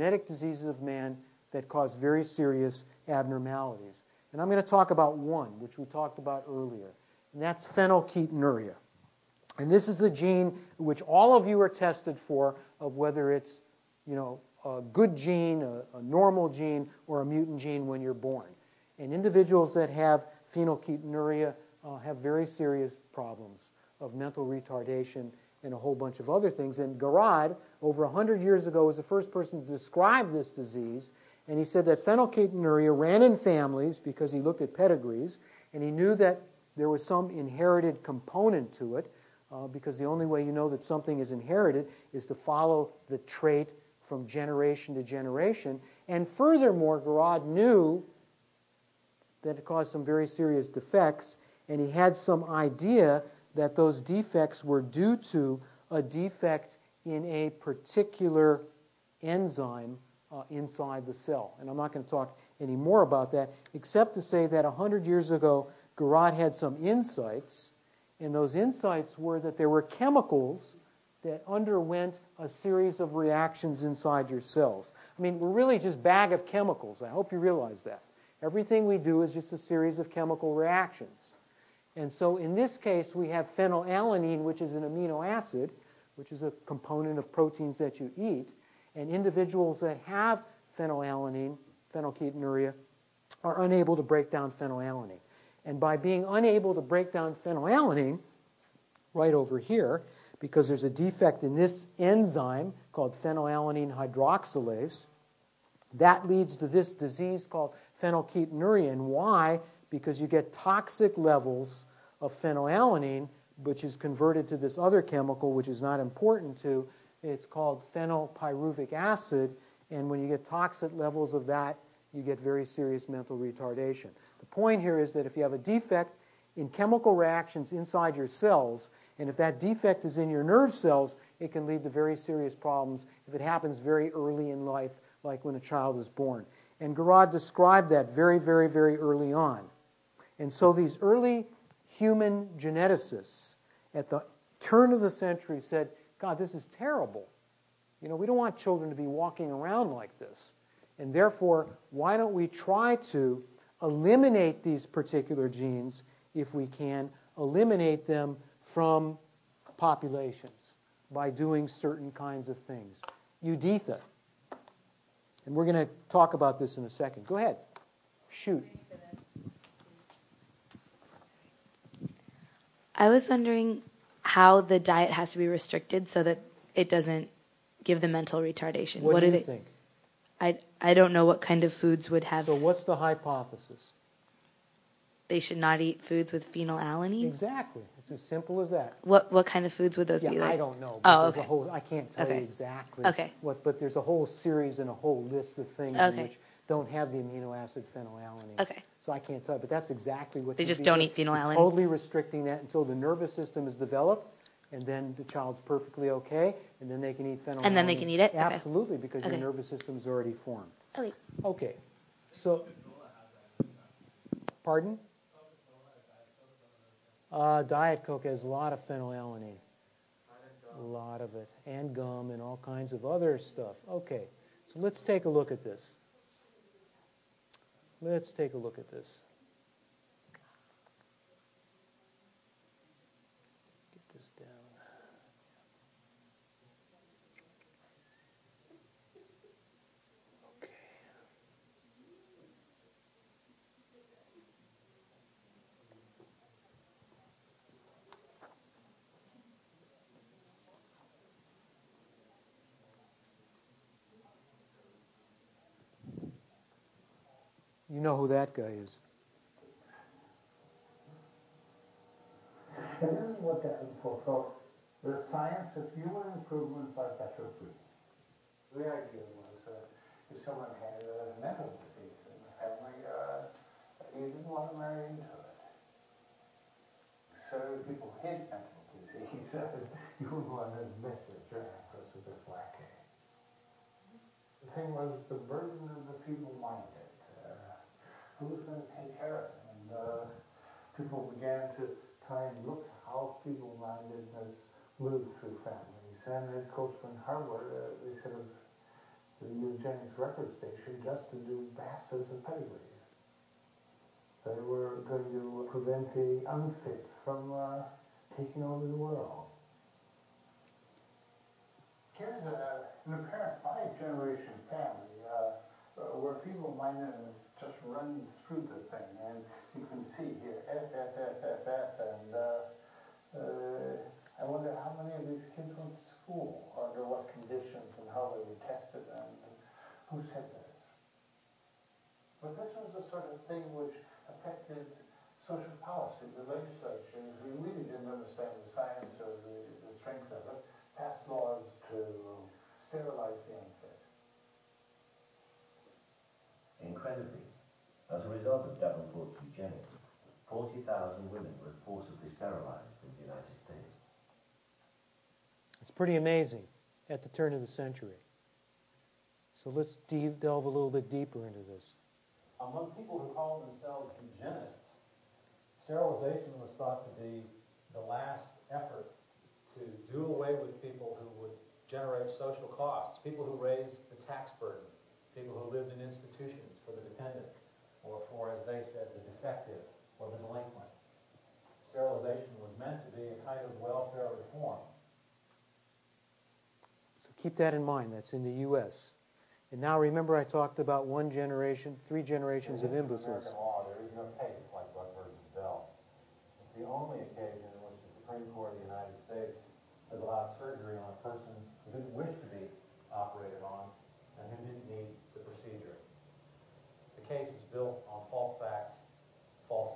that cause very serious abnormalities. And I'm going to talk about one, which we talked about earlier, and that's phenylketonuria. And this is the gene which all of you are tested for, of whether it's, a good gene, a normal gene, or a mutant gene when you're born. And individuals that have phenylketonuria have very serious problems of mental retardation and a whole bunch of other things. And Garrod, over 100 years ago, was the first person to describe this disease. And he said that phenylketonuria ran in families because he looked at pedigrees, and he knew that there was some inherited component to it, because the only way you know that something is inherited is to follow the trait from generation to generation. And furthermore, Garrod knew that it caused some very serious defects, and he had some idea that those defects were due to a defect in a particular enzyme inside the cell. And I'm not going to talk any more about that, except to say that 100 years ago, Garrod had some insights, and those insights were that there were chemicals that underwent a series of reactions inside your cells. I mean, we're really just a bag of chemicals. I hope you realize that. Everything we do is just a series of chemical reactions. And so in this case, we have phenylalanine, which is an amino acid, which is a component of proteins that you eat. And individuals that have phenylalanine, phenylketonuria, are unable to break down phenylalanine. And by being unable to break down phenylalanine, right over here, because there's a defect in this enzyme called phenylalanine hydroxylase, that leads to this disease called phenylketonuria. And why? because you get toxic levels of phenylalanine, which is converted to this other chemical, which is not important to. It's called phenylpyruvic acid, and when you get toxic levels of that, you get very serious mental retardation. The point here is that if you have a defect in chemical reactions inside your cells, and if that defect is in your nerve cells, it can lead to very serious problems if it happens very early in life, like when a child is born. And Garrod described that very, very, very early on. And so these early human geneticists at the turn of the century said, God, this is terrible. You know, we don't want children to be walking around like this. And therefore, why don't we try to eliminate these particular genes if we can, eliminate them from populations by doing certain kinds of things. Eudetha. And we're going to talk about this in a second. Go ahead. Shoot. I was wondering how the diet has to be restricted so that it doesn't give the mental retardation. What do you think? I don't know what kind of foods would have. So what's the hypothesis? They should not eat foods with phenylalanine? Exactly. It's as simple as that. What kind of foods would those be like? I don't know. Oh, There's okay. a whole, I can't tell you exactly. Okay. But there's a whole series and a whole list of things in which don't have the amino acid phenylalanine. Okay. So I can't tell you, but that's exactly what They you'd just be don't doing. eat phenylalanine? You're totally restricting that until the nervous system is developed, and then the child's perfectly okay, and then they can eat phenylalanine. And then they can eat it? Okay. Absolutely, because your Okay. nervous system is already formed. Okay. Okay. So, pardon? Diet Coke has a lot of phenylalanine. A lot of it. And gum and all kinds of other stuff. Okay. So let's take a look at this. Let's take a look at this. Get this down. Okay. You know who that guy is. And this is what they're looking for. So the science of human improvement by better food. The idea was if someone had a mental disease in the family, you didn't want to marry into it. So people hid mental disease. You wouldn't want to admit it because of the wacky. The thing was the burden of the feeble-minded. Who was going to take care of it? And people began to try and look how feeble-mindedness moved through families. And of course, when Harvard, they set up the eugenics record station just to do bastards of pedigrees. They were going to prevent the unfit from taking over the world. Here's an apparent 5-generation family where feeble-mindedness just runs through the thing, and you can see here F, and I wonder how many of these kids went to school, under what conditions, and how they were tested, and who said this. But this was the sort of thing which affected social policy. The legislatures, who really didn't understand the science or the strength of it, passed laws to sterilize the unfit. Incredibly, as a result of Davenport's eugenics, 40,000 women were forcibly sterilized in the United States. It's pretty amazing at the turn of the century. So let's delve a little bit deeper into this. Among people who call themselves eugenists, sterilization was thought to be the last effort to do away with people who would generate social costs, people who raised the tax burden, people who lived in institutions for the dependent, or for, as they said, the defective or the delinquent. Sterilization was meant to be a kind of welfare reform. So keep that in mind. That's in the U.S. And now remember I talked about 1 generation, 3 generations of imbeciles. In American law, there is no case like Buck versus Bell. It's the only occasion in which the Supreme Court of the United States has allowed surgery on a person who didn't wish to be operated on and who didn't need the procedure. The case was built on false facts, false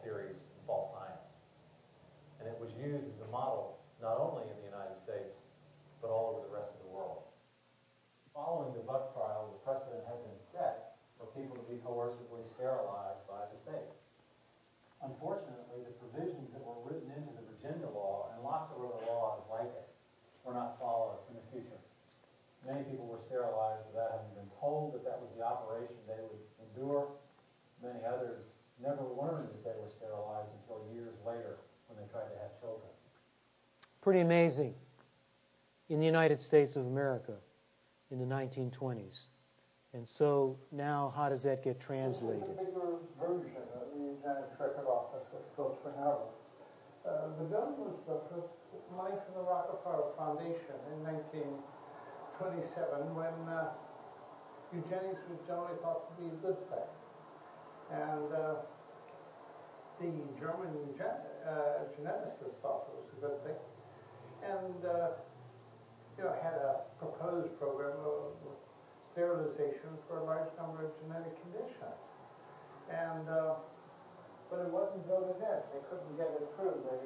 Buck trial, the precedent had been set for people to be coercively sterilized by the state. Unfortunately, the provisions that were written into the Virginia law and lots of other laws like it were not followed in the future. Many people were sterilized without having been told that that was the operation they would endure. Many others never learned that they were sterilized until years later when they tried to have children. Pretty amazing. In the United States of America in the 1920s. And so now how does that get translated? It's a bigger version of the Eugenics Record Office at Cold Spring Harbor. The bill was built with money from the Rockefeller Foundation in 1927 when eugenics was generally thought to be a good thing. And the German geneticists thought it was a good thing. And had a proposed program of sterilization for a large number of genetic conditions. And but it wasn't voted in. They couldn't get it through. The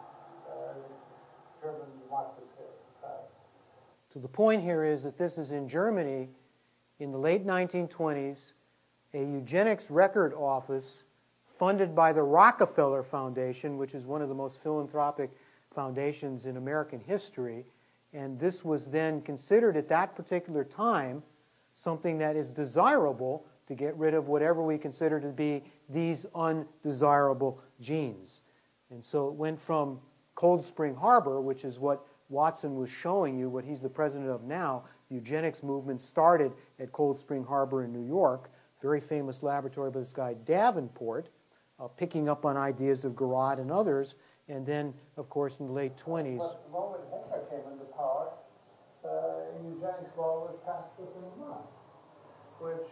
German democracy at the time. So the point here is that this is in Germany in the late 1920s, a eugenics record office funded by the Rockefeller Foundation, which is one of the most philanthropic foundations in American history. And this was then considered at that particular time something that is desirable to get rid of whatever we consider to be these undesirable genes. And so it went from Cold Spring Harbor, which is what Watson was showing you, what he's the president of now. The eugenics movement started at Cold Spring Harbor in New York, very famous laboratory by this guy Davenport, picking up on ideas of Garrod and others. And then, of course, in the late 20s. But the moment Hitler came into power, eugenics law was passed within a month, which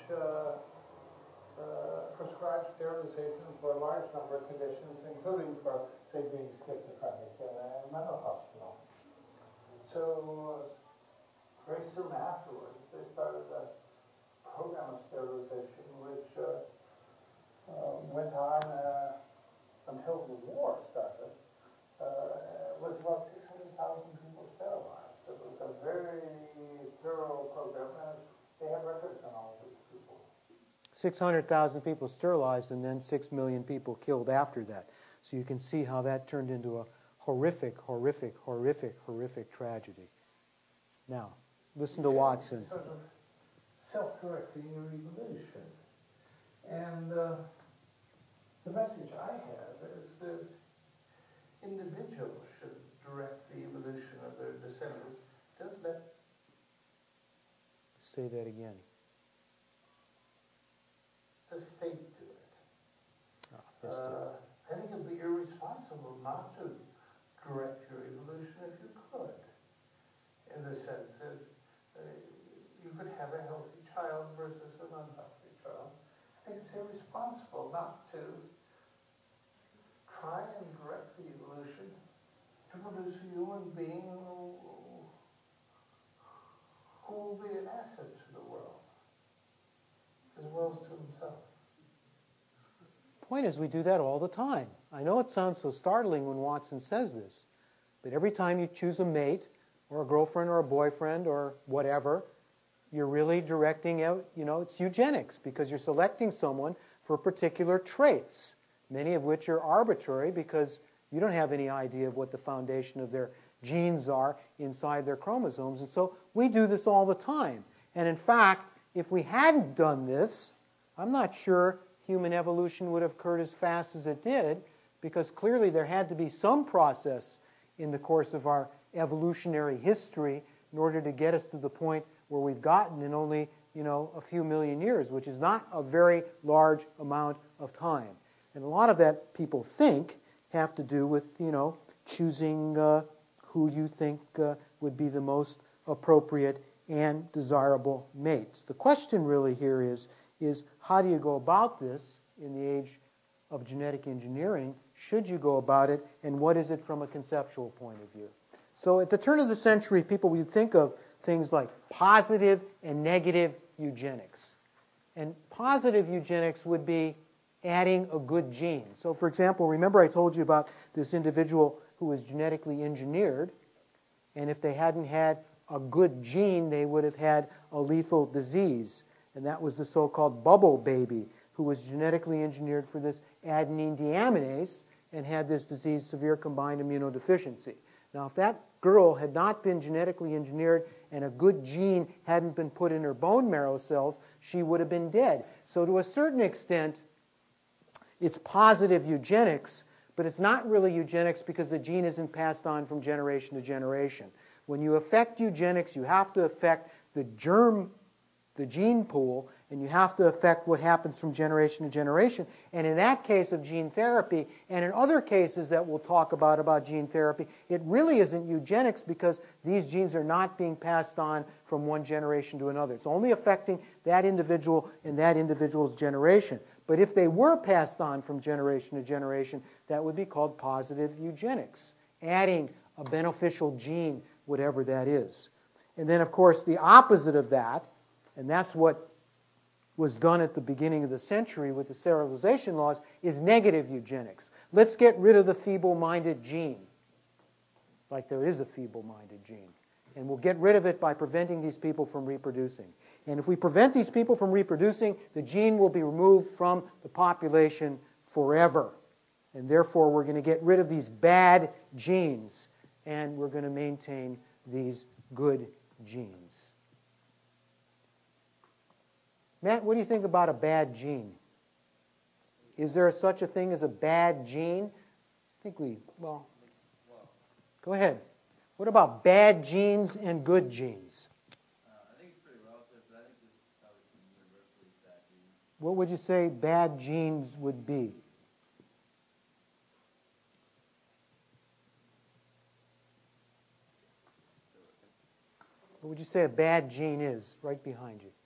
prescribes sterilization for a large number of conditions, including for, say, being schizophrenic in a mental hospital. So very soon afterwards, they started a program of sterilization, which went on until the war started. Was about 600,000 people sterilized. It was a very thorough program, and they have records on all of these people. 600,000 people sterilized, and then 6 million people killed after that. So you can see how that turned into a horrific, horrific, horrific, horrific tragedy. Now, listen to Watson. Sort of self-correcting your evolution. And the message I have is that individuals should direct the evolution of their descendants. Doesn't that? Say that again. The state do it. I think it would be irresponsible not to direct your evolution if you could. In the sense that you could have a healthy child versus an unhealthy child. I think it's irresponsible not to try and direct the evolution to produce a human being who will be an asset to the world, as well as to himself. Point is, we do that all the time. I know it sounds so startling when Watson says this, but every time you choose a mate, or a girlfriend, or a boyfriend, or whatever, you're really directing out, it's eugenics, because you're selecting someone for particular traits, many of which are arbitrary because you don't have any idea of what the foundation of their genes are inside their chromosomes. And so we do this all the time. And in fact, if we hadn't done this, I'm not sure human evolution would have occurred as fast as it did, because clearly there had to be some process in the course of our evolutionary history in order to get us to the point where we've gotten in only, a few million years, which is not a very large amount of time. And a lot of that, people think, have to do with, choosing who you think would be the most appropriate and desirable mates. The question really here is how do you go about this in the age of genetic engineering? Should you go about it, and what is it from a conceptual point of view? So at the turn of the century, people would think of things like positive and negative eugenics. And positive eugenics would be adding a good gene. So for example, remember I told you about this individual who was genetically engineered, and if they hadn't had a good gene, they would have had a lethal disease. And that was the so-called bubble baby, who was genetically engineered for this adenine deaminase and had this disease, severe combined immunodeficiency. Now, if that girl had not been genetically engineered and a good gene hadn't been put in her bone marrow cells, she would have been dead. So to a certain extent, it's positive eugenics, but it's not really eugenics because the gene isn't passed on from generation to generation. When you affect eugenics, you have to affect the germ, the gene pool, and you have to affect what happens from generation to generation. And in that case of gene therapy, and in other cases that we'll talk about gene therapy, it really isn't eugenics because these genes are not being passed on from one generation to another. It's only affecting that individual in that individual's generation. But if they were passed on from generation to generation, that would be called positive eugenics, adding a beneficial gene, whatever that is. And then, of course, the opposite of that, and that's what was done at the beginning of the century with the sterilization laws, is negative eugenics. Let's get rid of the feeble-minded gene, like there is a feeble-minded gene. And we'll get rid of it by preventing these people from reproducing. And if we prevent these people from reproducing, the gene will be removed from the population forever. And therefore, we're going to get rid of these bad genes, and we're going to maintain these good genes. Matt, what do you think about a bad gene? Is there such a thing as a bad gene? I think go ahead. What about bad genes and good genes? I think it's pretty relative, but I think this is probably some universally bad genes. What would you say bad genes would be? What would you say a bad gene is, right behind you?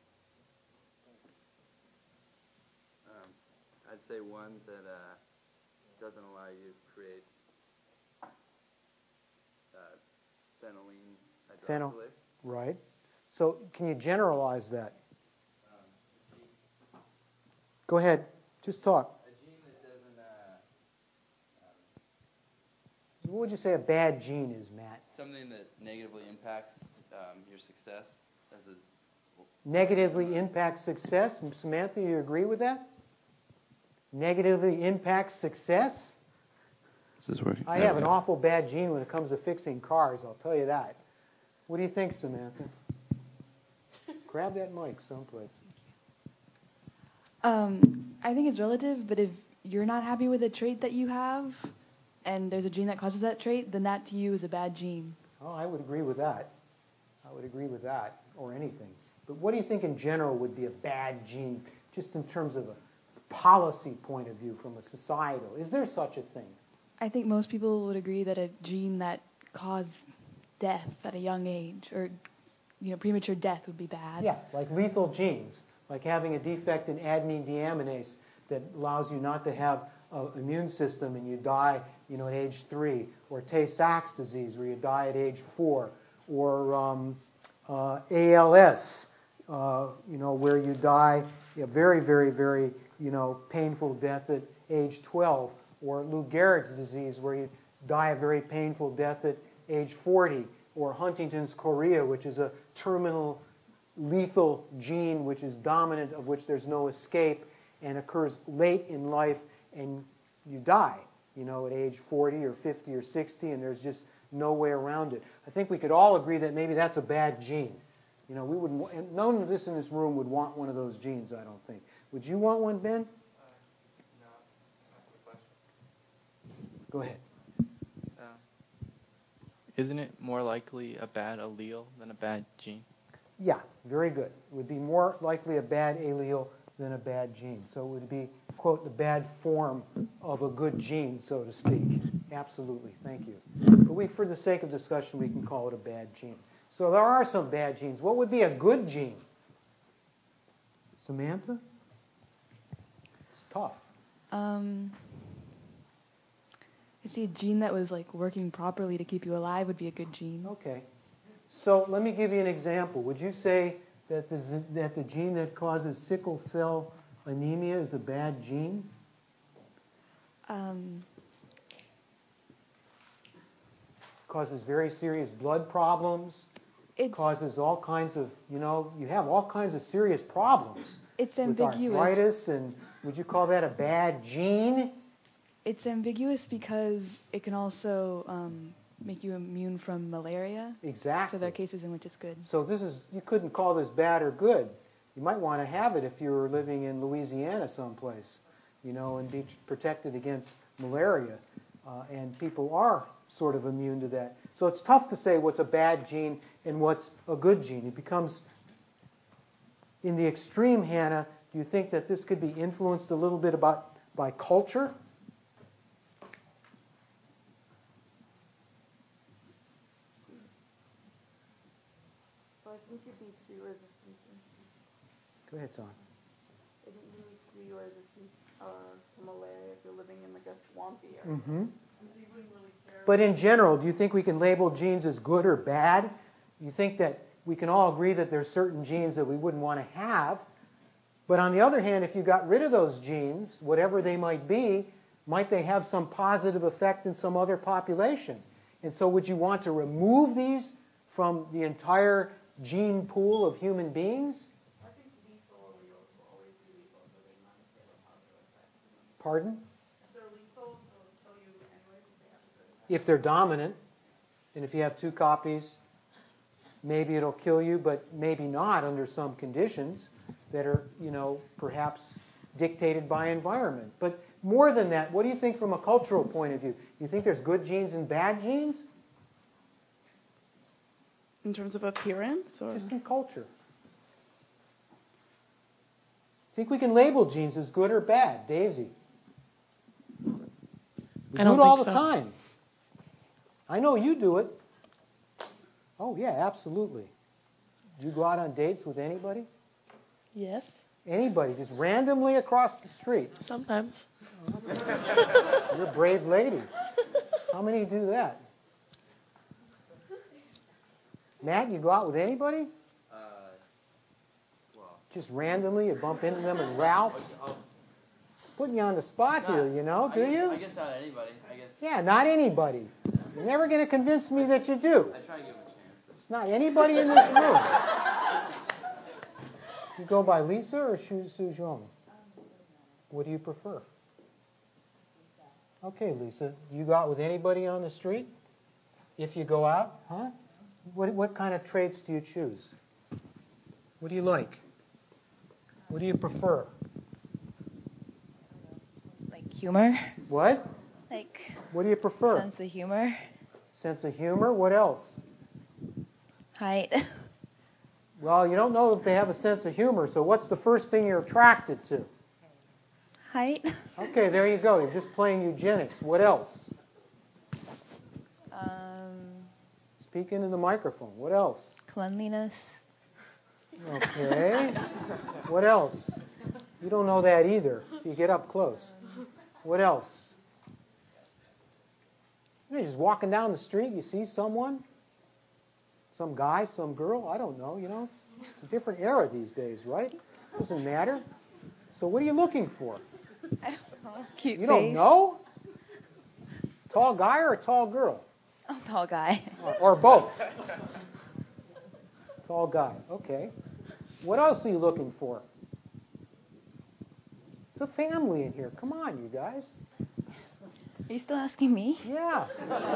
I'd say one that doesn't allow you to create phenylene hydroxylase. Right. So can you generalize that? Go ahead. Just talk. A gene that doesn't... What would you say a bad gene is, Matt? something that negatively impacts your success as a... Negatively impacts success? Samantha, you agree with that? Negatively impacts success? Is this working? I have an awful bad gene when it comes to fixing cars, I'll tell you that. What do you think, Samantha? Grab that mic someplace. I think it's relative, but if you're not happy with a trait that you have, and there's a gene that causes that trait, then that to you is a bad gene. Oh, I would agree with that. I would agree with that, or anything. But what do you think in general would be a bad gene, just in terms of a policy point of view from a societal? Is there such a thing? I think most people would agree that a gene that caused death at a young age, or premature death, would be bad. Yeah, like lethal genes, like having a defect in adenine deaminase that allows you not to have an immune system and you die, at age 3, or Tay-Sachs disease where you die at age 4, or ALS, where you die a very, very, very, painful death at age 12, or Lou Gehrig's disease where you die a very painful death at age 40, or Huntington's chorea, which is a terminal lethal gene which is dominant, of which there's no escape, and occurs late in life, and you die, at age 40 or 50 or 60, and there's just no way around it. I think we could all agree that maybe that's a bad gene. We wouldn't. None of us in this room would want one of those genes, I don't think. Would you want one, Ben? No. That's the question. Go ahead. Isn't it more likely a bad allele than a bad gene? Yeah, very good. It would be more likely a bad allele than a bad gene. So it would be, quote, the bad form of a good gene, so to speak. Absolutely. Thank you. But for the sake of discussion, we can call it a bad gene. So there are some bad genes. What would be a good gene? Samantha? It's tough. I see a gene that was working properly to keep you alive would be a good gene. Okay. So let me give you an example. Would you say that the gene that causes sickle cell anemia is a bad gene? Causes very serious blood problems, causes all kinds of, you have all kinds of serious problems. It's with ambiguous. arthritis, and would you call that a bad gene? It's ambiguous because it can also make you immune from malaria. Exactly. So there are cases in which it's good. So you couldn't call this bad or good. You might want to have it if you were living in Louisiana someplace, and be protected against malaria. And people are sort of immune to that. So it's tough to say what's a bad gene and what's a good gene. It becomes, in the extreme, Hannah, do you think that this could be influenced a little bit by culture? I think you'd need to be resistant Go ahead, Son. I think you need to be resistant to malaria if you're living in like a swampy area. Mm-hmm. So you wouldn't really care. But in general, do you think we can label genes as good or bad? You think that we can all agree that there's certain genes that we wouldn't want to have. But on the other hand, if you got rid of those genes, whatever they might be, might they have some positive effect in some other population? And so would you want to remove these from the entire gene pool of human beings? I think lethal alleles will always be lethal, so they might have a positive effect. Pardon? If they're lethal, they'll kill you anyways if they have a good effect. If they're dominant, and if you have 2 copies, maybe it'll kill you, but maybe not under some conditions that are, perhaps dictated by environment. But more than that, what do you think from a cultural point of view? You think there's good genes and bad genes? In terms of appearance? Or? Just in culture. Think we can label genes as good or bad, Daisy? We I do don't it all think the so. time. I know you do it. Oh, yeah, absolutely. Do you go out on dates with anybody? Yes. Anybody, just randomly across the street? Sometimes. You're a brave lady. How many do that? Matt, you go out with anybody? Well, Just randomly, you bump into them and Ralph's? Putting you on the spot here, do you? I guess not anybody. I guess. Yeah, not anybody. You're never going to convince me that you do. I try and give them a chance. It's not anybody in this room. You go by Lisa or Suzhong? What do you prefer? Okay, Lisa. Do you go out with anybody on the street? If you go out, huh? What kind of traits do you choose? What do you like? What do you prefer? Like humor. What? Like What do you prefer? sense of humor. Sense of humor? What else? Height. Well, you don't know if they have a sense of humor, so what's the first thing you're attracted to? Height. Okay, there you go. You're just playing eugenics. What else? Speak into the microphone. What else? Cleanliness. Okay. What else? You don't know that either. You get up close. What else? You're just walking down the street, you see someone, some guy, some girl, I don't know, It's a different era these days, right? Doesn't matter. So what are you looking for? I don't know. Cute You face. don't know? Tall guy or a tall girl? Oh, tall guy. Or both? Tall guy, okay. What else are you looking for? It's a family in here. Come on, you guys. Are you still asking me? Yeah.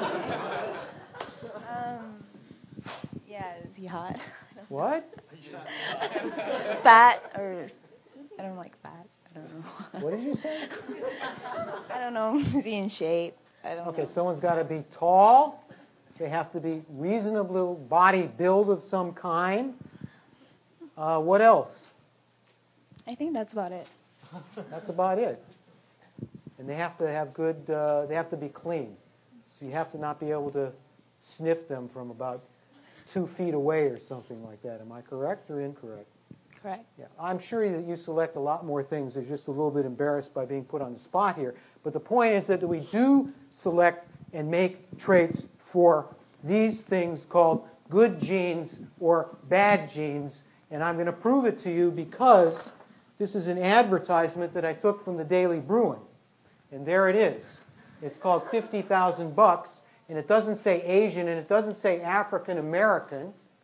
Yeah, is he hot? What? Fat or I don't like fat. I don't know. What did you say? I don't know. Is he in shape? I don't know. Okay, someone's got to be tall. They have to be reasonable body build of some kind. What else? I think that's about it. That's about it. And they have to have good, they have to be clean. So you have to not be able to sniff them from about 2 feet away or something like that. Am I correct or incorrect? Correct. Yeah, I'm sure that you select a lot more things. They're just a little bit embarrassed by being put on the spot here. But the point is that we do select and make traits for these things called good genes or bad genes. And I'm going to prove it to you because this is an advertisement that I took from the Daily Bruin. And there it is. It's called $50,000, and it doesn't say Asian, and it doesn't say African American.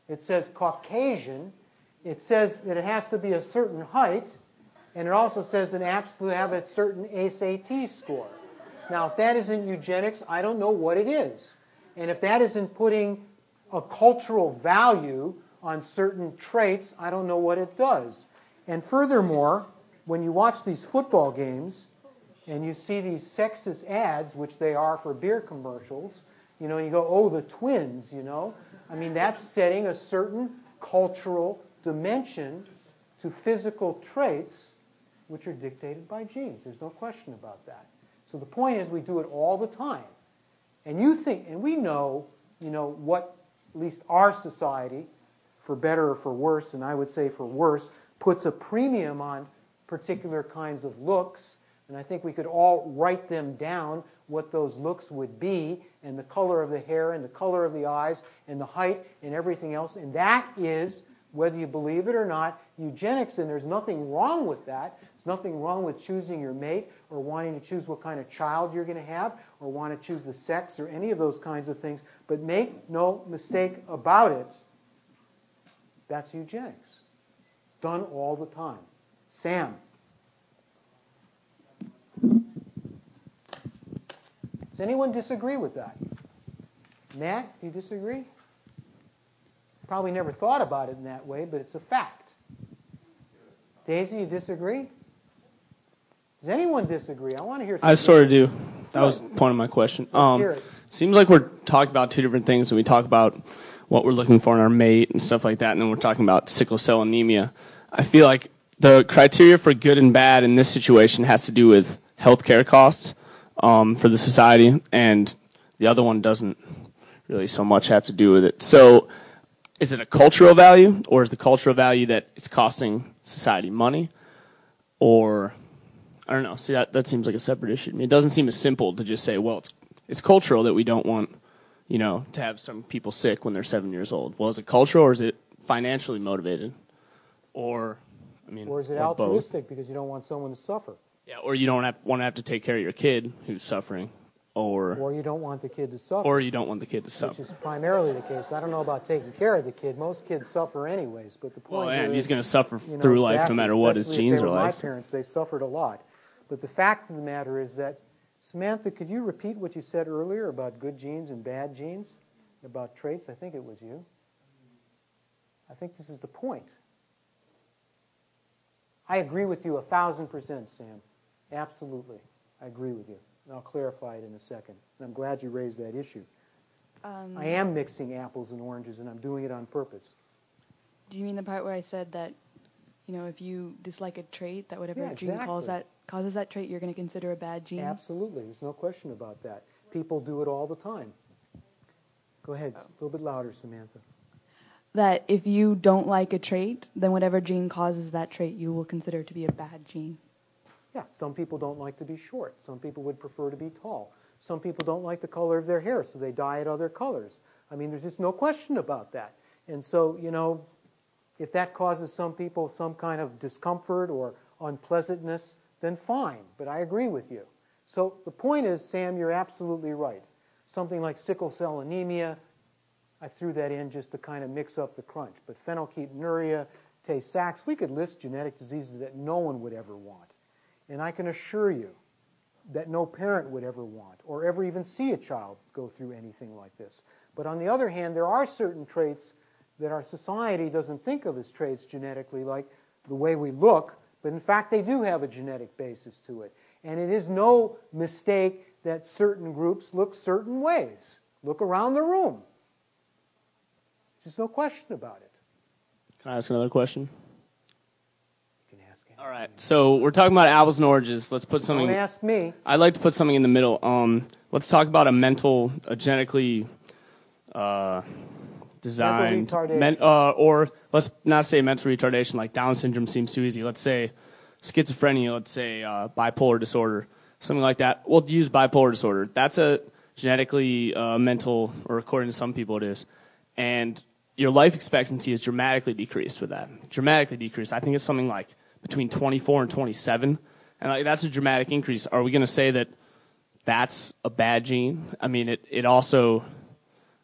it says Caucasian, it says that it has to be a certain height, and it also says it absolutely have a certain SAT score. Now, if that isn't eugenics, I don't know what it is. And if that isn't putting a cultural value on certain traits, I don't know what it does. And furthermore, when you watch these football games and you see these sexist ads, which they are for beer commercials, you know, you go, oh, the twins, you know. I mean, that's setting a certain cultural dimension to physical traits which are dictated by genes. There's no question about that. So the point is we do it all the time. And you think, and we know, you know, what at least our society, for better or for worse, and I would say for worse, puts a premium on particular kinds of looks. And I think we could all write them down, what those looks would be, and the color of the hair, and the color of the eyes, and the height, and everything else. And that is, whether you believe it or not, eugenics, and there's nothing wrong with that. There's nothing wrong with choosing your mate, or wanting to choose what kind of child you're going to have, or want to choose the sex, or any of those kinds of things. But make no mistake about it, that's eugenics. It's done all the time. Sam. Does anyone disagree with that? Matt, do you disagree? Probably never thought about it in that way, but it's a fact. Daisy, you disagree? Does anyone disagree? I want to hear something. I sort of do. That was the point of my question. Let's hear it. Seems like we're talking about two different things when we talk about what we're looking for in our mate and stuff like that, and then we're talking about sickle cell anemia. I feel like the criteria for good and bad in this situation has to do with healthcare costs for the society, and the other one doesn't really so much have to do with it. So is it a cultural value, or is the cultural value that it's costing society money? Or, I don't know. See, that seems like a separate issue to me. It doesn't seem as simple to just say, well, it's cultural that we don't want, you know, to have some people sick when they're 7 years old. Well, is it cultural, or is it financially motivated? Or, I mean, or is it or altruistic both? because you don't want someone to suffer? Yeah, or you don't want to have to take care of your kid who's suffering, or you don't want the kid to suffer. Or you don't want the kid to suffer. Which is primarily the case. I don't know about taking care of the kid. Most kids suffer anyways, but the point and is, he's going to suffer through life no matter what his genes are like. My parents, they suffered a lot. But the fact of the matter is that, Samantha, could you repeat what you said earlier about good genes and bad genes? About traits? I think it was you. I think this is the point. I agree with you 1,000%, Sam. Absolutely. I agree with you. And I'll clarify it in a second. And I'm glad you raised that issue. I am mixing apples and oranges, and I'm doing it on purpose. Do you mean the part where I said that, you know, if you dislike a trait, that whatever gene causes that trait, you're going to consider a bad gene? Absolutely. There's no question about that. People do it all the time. Go ahead. A little bit louder, Samantha. That if you don't like a trait, then whatever gene causes that trait, you will consider to be a bad gene. Yeah, some people don't like to be short. Some people would prefer to be tall. Some people don't like the color of their hair, so they dye it other colors. I mean, there's just no question about that. And so, you know, if that causes some people some kind of discomfort or unpleasantness, then fine. But I agree with you. So the point is, Sam, you're absolutely right. Something like sickle cell anemia, I threw that in just to kind of mix up the crunch. But phenylketonuria, Tay-Sachs, we could list genetic diseases that no one would ever want. And I can assure you that no parent would ever want or ever even see a child go through anything like this. But on the other hand, there are certain traits that our society doesn't think of as traits genetically, like the way we look, but in fact they do have a genetic basis to it. And it is no mistake that certain groups look certain ways. Look around the room. There's no question about it. Can I ask another question? You can ask. All right. So we're talking about apples and oranges. Let's put something. Don't ask me. I'd like to put something in the middle. Let's talk about a genetically designed, or let's not say mental retardation. Like Down syndrome seems too easy. Let's say schizophrenia. Let's say bipolar disorder, something like that. We'll use bipolar disorder. That's a genetically mental, or according to some people, it is, and your life expectancy is dramatically decreased with that. Dramatically decreased. I think it's something like between 24 and 27. And like, that's a dramatic increase. Are we going to say that that's a bad gene? I mean, it also,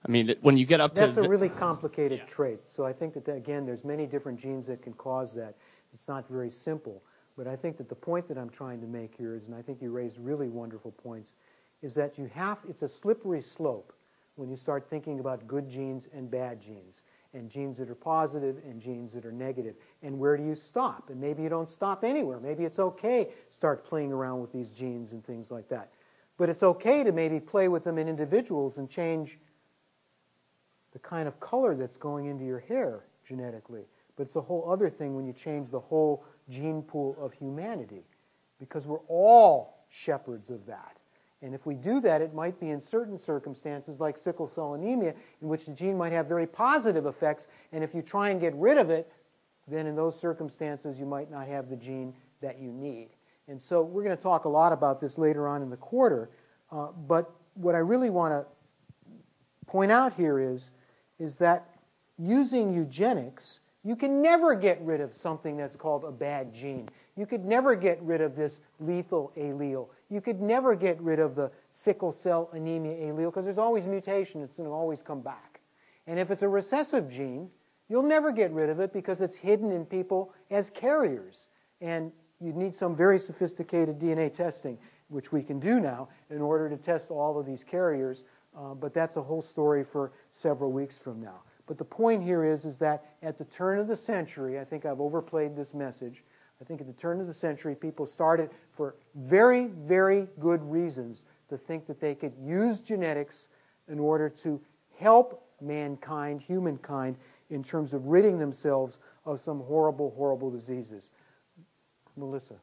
I mean, when you get up That's to a really complicated trait. So I think that, again, there's many different genes that can cause that. It's not very simple. But I think that the point that I'm trying to make here is, and I think you raised really wonderful points, is that it's a slippery slope when you start thinking about good genes and bad genes, and genes that are positive and genes that are negative. And where do you stop? And maybe you don't stop anywhere. Maybe it's okay to start playing around with these genes and things like that. But it's okay to maybe play with them in individuals and change the kind of color that's going into your hair genetically. But it's a whole other thing when you change the whole gene pool of humanity, because we're all shepherds of that. And if we do that, it might be in certain circumstances like sickle cell anemia, in which the gene might have very positive effects, and if you try and get rid of it, then in those circumstances you might not have the gene that you need. And so we're going to talk a lot about this later on in the quarter, but what I really want to point out here is that using eugenics, you can never get rid of something that's called a bad gene. You could never get rid of this lethal allele. You could never get rid of the sickle cell anemia allele because there's always mutation. It's going to always come back. And if it's a recessive gene, you'll never get rid of it because it's hidden in people as carriers. And you'd need some very sophisticated DNA testing, which we can do now, in order to test all of these carriers. But that's a whole story for several weeks from now. But the point here is that at the turn of the century, I think I've overplayed this message, I think at the turn of the century, people started for very, very good reasons to think that they could use genetics in order to help mankind, humankind, in terms of ridding themselves of some horrible, horrible diseases. Melissa.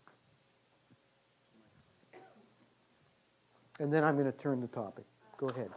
And then I'm going to turn the topic. Go ahead.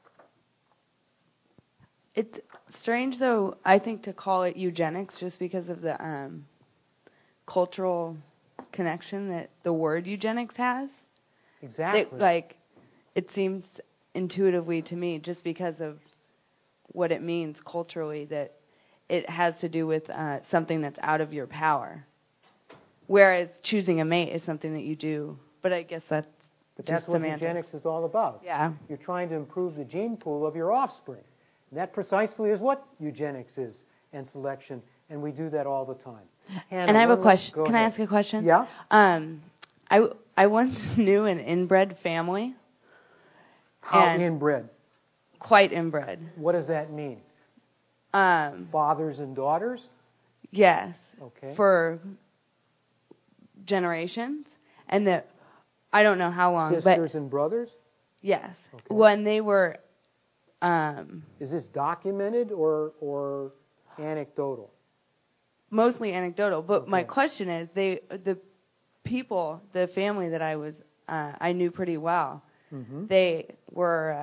It's strange, though, I think, to call it eugenics just because of the cultural connection that the word eugenics has. Exactly. It seems intuitively to me, just because of what it means culturally, that it has to do with something that's out of your power. Whereas choosing a mate is something that you do. But I guess that's But just that's what semantics. eugenics is all about. Yeah. You're trying to improve the gene pool of your offspring. And that precisely is what eugenics is and selection. And we do that all the time. Hannah, And I have a go question. Can I ahead. ask a question? Yeah. I once knew an inbred family. How and inbred? Quite inbred. What does that mean? Fathers and daughters? Yes. Okay. For generations. And that, I don't know how long. Sisters and brothers? Yes. Okay. When they were... Is this documented or anecdotal? Mostly anecdotal. But Okay. my question is, the family that I knew pretty well, Mm-hmm. they were,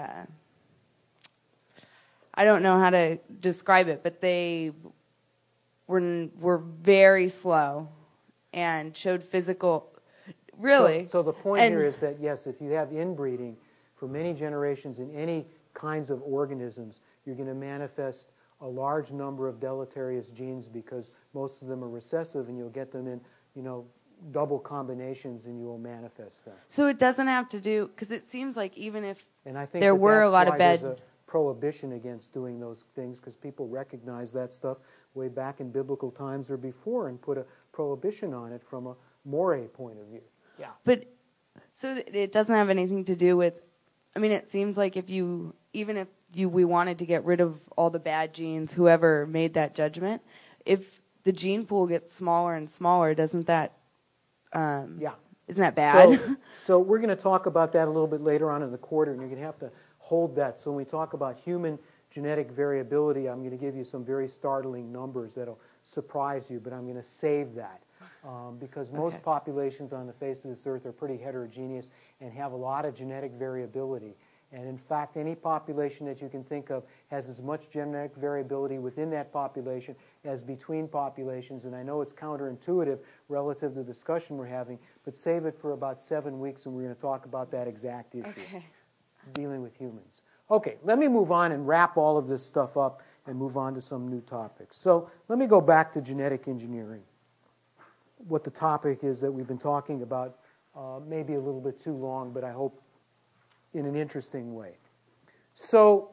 I don't know how to describe it, but they were very slow and showed physical, really. So the point here is that, yes, if you have inbreeding for many generations in any kinds of organisms, you're going to manifest a large number of deleterious genes because most of them are recessive, and you'll get them in, double combinations, and you will manifest them. So it doesn't have to do, because it seems like even if And I think there were a lot of there's bad... a prohibition against doing those things because people recognize that stuff way back in biblical times or before and put a prohibition on it from a moral point of view. Yeah. But so it doesn't have anything to do with... I mean, it seems like even if we wanted to get rid of all the bad genes, whoever made that judgment, if the gene pool gets smaller and smaller, doesn't that... yeah. Isn't that bad? So we're going to talk about that a little bit later on in the quarter, and you're going to have to hold that. So when we talk about human genetic variability, I'm going to give you some very startling numbers that'll surprise you, but I'm going to save that because most populations on the face of this earth are pretty heterogeneous and have a lot of genetic variability. And in fact, any population that you can think of has as much genetic variability within that population as between populations. And I know it's counterintuitive relative to the discussion we're having, but save it for about 7 weeks and we're going to talk about that exact issue, dealing with humans. Okay, let me move on and wrap all of this stuff up and move on to some new topics. So let me go back to genetic engineering, what the topic is that we've been talking about, maybe a little bit too long, but I hope in an interesting way. So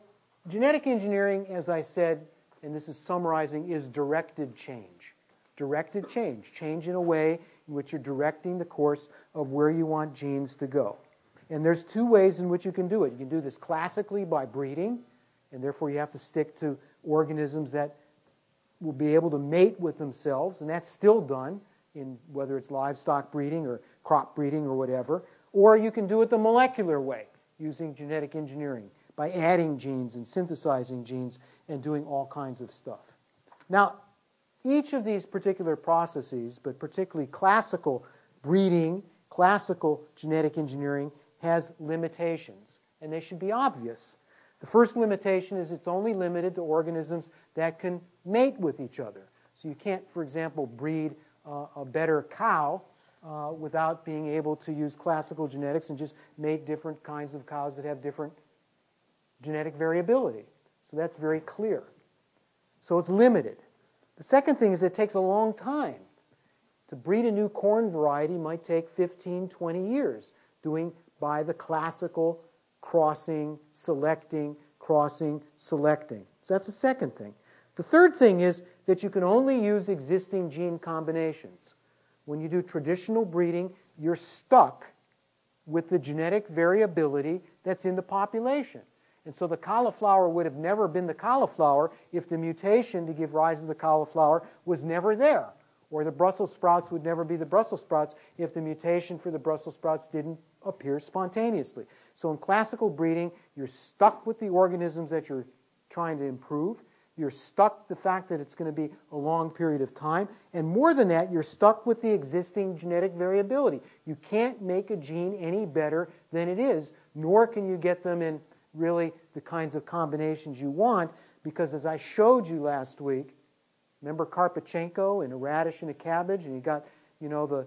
Genetic engineering, as I said, and this is summarizing, is directed change. Directed change. Change in a way in which you're directing the course of where you want genes to go. And there's two ways in which you can do it. You can do this classically by breeding, and therefore you have to stick to organisms that will be able to mate with themselves, and that's still done in whether it's livestock breeding or crop breeding or whatever. Or you can do it the molecular way, using genetic engineering, by adding genes and synthesizing genes and doing all kinds of stuff. Now, each of these particular processes, but particularly classical breeding, classical genetic engineering, has limitations, and they should be obvious. The first limitation is it's only limited to organisms that can mate with each other. So you can't, for example, breed a better cow without being able to use classical genetics and just make different kinds of cows that have different genetic variability. So that's very clear. So it's limited. The second thing is it takes a long time. To breed a new corn variety might take 15, 20 years, doing by the classical crossing, selecting, crossing, selecting. So that's the second thing. The third thing is that you can only use existing gene combinations. When you do traditional breeding, you're stuck with the genetic variability that's in the population. And so the cauliflower would have never been the cauliflower if the mutation to give rise to the cauliflower was never there. Or the Brussels sprouts would never be the Brussels sprouts if the mutation for the Brussels sprouts didn't appear spontaneously. So in classical breeding, you're stuck with the organisms that you're trying to improve. You're stuck with the fact that it's going to be a long period of time. And more than that, you're stuck with the existing genetic variability. You can't make a gene any better than it is, nor can you get them in really the kinds of combinations you want, because as I showed you last week, remember Karpachenko and a radish and a cabbage, and you got, the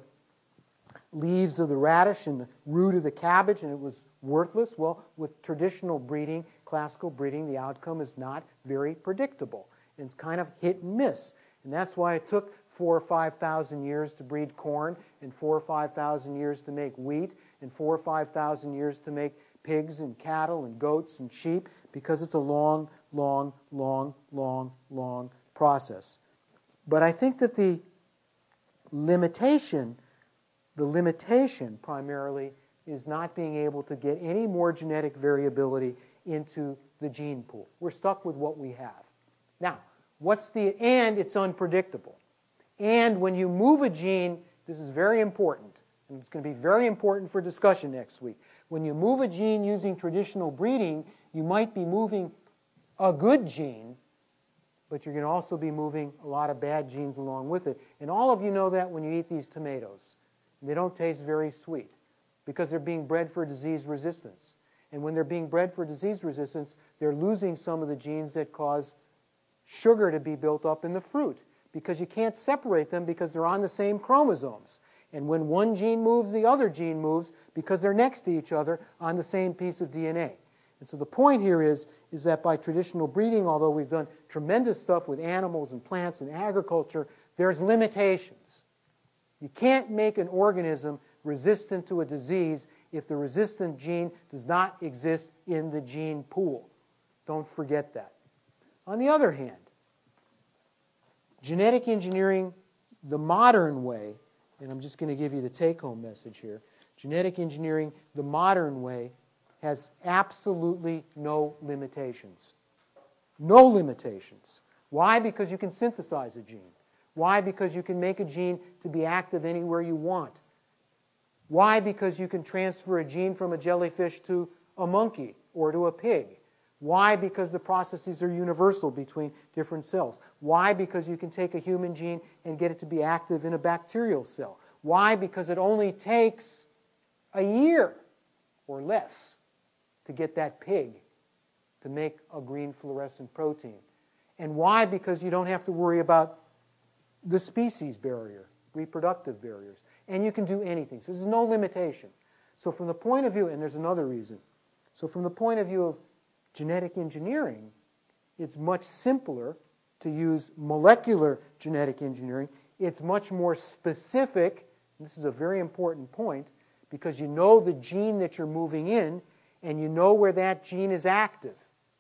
leaves of the radish and the root of the cabbage, and it was worthless? Well, with traditional breeding, classical breeding, the outcome is not very predictable. And it's kind of hit and miss. And that's why it took 4,000 or 5,000 years to breed corn, and 4,000 or 5,000 years to make wheat, and 4,000 or 5,000 years to make pigs and cattle and goats and sheep, because it's a long, long, long, long, long process. But I think that the limitation primarily is not being able to get any more genetic variability into the gene pool. We're stuck with what we have. Now, and it's unpredictable. And when you move a gene, this is very important, and it's going to be very important for discussion next week. When you move a gene using traditional breeding, you might be moving a good gene, but you're going to also be moving a lot of bad genes along with it. And all of you know that when you eat these tomatoes. They don't taste very sweet because they're being bred for disease resistance. And when they're being bred for disease resistance, they're losing some of the genes that cause sugar to be built up in the fruit, because you can't separate them because they're on the same chromosomes. And when one gene moves, the other gene moves because they're next to each other on the same piece of DNA. And so the point here is that by traditional breeding, although we've done tremendous stuff with animals and plants and agriculture, there's limitations. You can't make an organism resistant to a disease if the resistant gene does not exist in the gene pool. Don't forget that. On the other hand, genetic engineering, the modern way, and I'm just going to give you the take-home message here, genetic engineering, the modern way, has absolutely no limitations. No limitations. Why? Because you can synthesize a gene. Why? Because you can make a gene to be active anywhere you want. Why? Because you can transfer a gene from a jellyfish to a monkey or to a pig. Why? Because the processes are universal between different cells. Why? Because you can take a human gene and get it to be active in a bacterial cell. Why? Because it only takes a year or less to get that pig to make a green fluorescent protein. And why? Because you don't have to worry about the species barrier, reproductive barriers. And you can do anything. So there's no limitation. So from the point of view, and there's another reason, so from the point of view of genetic engineering, it's much simpler to use molecular genetic engineering. It's much more specific, and this is a very important point, because you know the gene that you're moving in, and you know where that gene is active.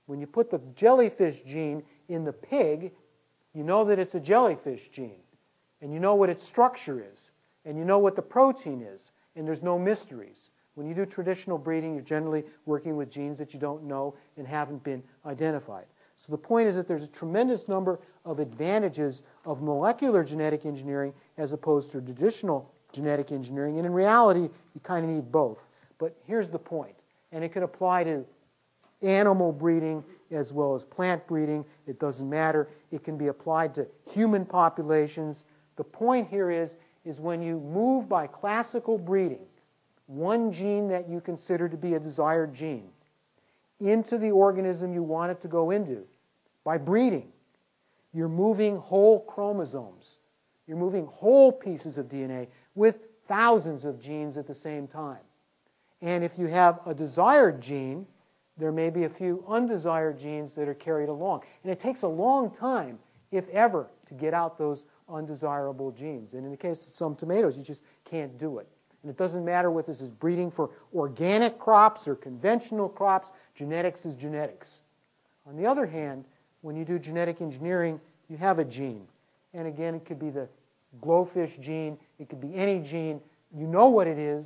When you put the jellyfish gene in the pig, you know that it's a jellyfish gene. And you know what its structure is. And you know what the protein is. And there's no mysteries. When you do traditional breeding, you're generally working with genes that you don't know and haven't been identified. So the point is that there's a tremendous number of advantages of molecular genetic engineering as opposed to traditional genetic engineering. And in reality, you kind of need both. But here's the point. And it can apply to animal breeding as well as plant breeding. It doesn't matter. It can be applied to human populations. The point here is when you move by classical breeding, one gene that you consider to be a desired gene into the organism you want it to go into, by breeding, you're moving whole chromosomes. You're moving whole pieces of DNA with thousands of genes at the same time. And if you have a desired gene, there may be a few undesired genes that are carried along. And it takes a long time, if ever, to get out those undesirable genes. And in the case of some tomatoes, you just can't do it. And it doesn't matter whether this is breeding for organic crops or conventional crops. Genetics is genetics. On the other hand, when you do genetic engineering, you have a gene. And again, it could be the glowfish gene. It could be any gene. You know what it is.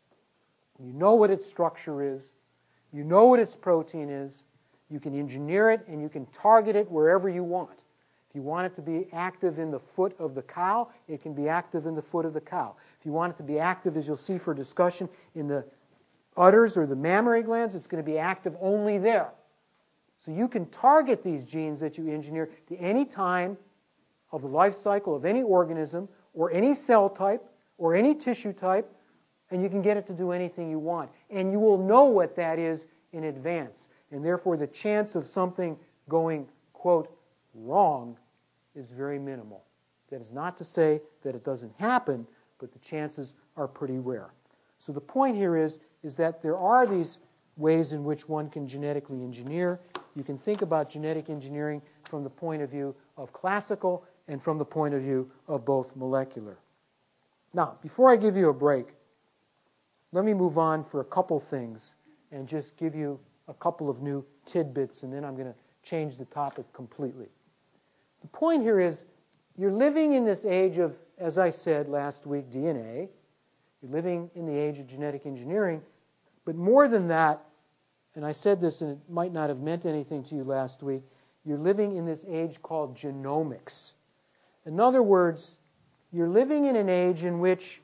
You know what its structure is. You know what its protein is. You can engineer it, and you can target it wherever you want. If you want it to be active in the foot of the cow, it can be active in the foot of the cow. If you want it to be active, as you'll see for discussion, in the udders or the mammary glands, it's going to be active only there. So you can target these genes that you engineer to any time of the life cycle of any organism or any cell type or any tissue type, and you can get it to do anything you want. And you will know what that is in advance. And therefore, the chance of something going, quote, wrong is very minimal. That is not to say that it doesn't happen, but the chances are pretty rare. So the point here is that there are these ways in which one can genetically engineer. You can think about genetic engineering from the point of view of classical and from the point of view of both molecular. Now, before I give you a break, let me move on for a couple things and just give you a couple of new tidbits, and then I'm going to change the topic completely. The point here is you're living in this age of, as I said last week, DNA. You're living in the age of genetic engineering. But more than that, and I said this and it might not have meant anything to you last week, you're living in this age called genomics. In other words, you're living in an age in which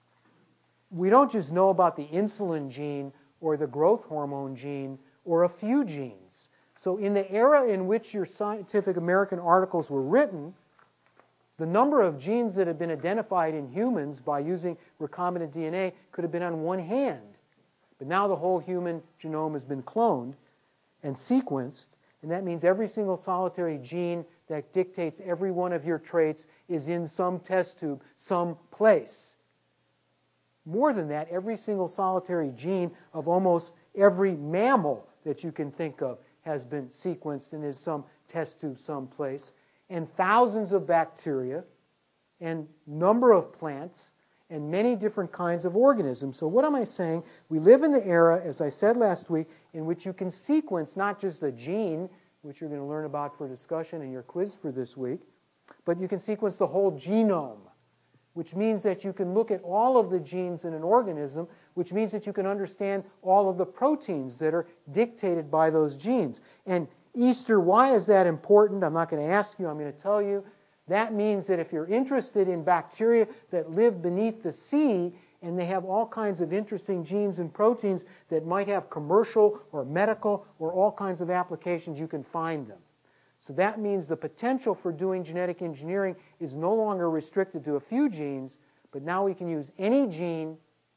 we don't just know about the insulin gene or the growth hormone gene or a few genes. So in the era in which your Scientific American articles were written, the number of genes that have been identified in humans by using recombinant DNA could have been on one hand. But now the whole human genome has been cloned and sequenced, and that means every single solitary gene that dictates every one of your traits is in some test tube, some place. More than that, every single solitary gene of almost every mammal that you can think of has been sequenced and is some test tube someplace, and thousands of bacteria, and number of plants, and many different kinds of organisms. So what am I saying? We live in the era, as I said last week, in which you can sequence not just the gene, which you're going to learn about for discussion in your quiz for this week, but you can sequence the whole genome, which means that you can look at all of the genes in an organism, which means that you can understand all of the proteins that are dictated by those genes. And Easter, why is that important? I'm not going to ask you, I'm going to tell you. That means that if you're interested in bacteria that live beneath the sea, and they have all kinds of interesting genes and proteins that might have commercial or medical or all kinds of applications, you can find them. So that means the potential for doing genetic engineering is no longer restricted to a few genes, but now we can use any gene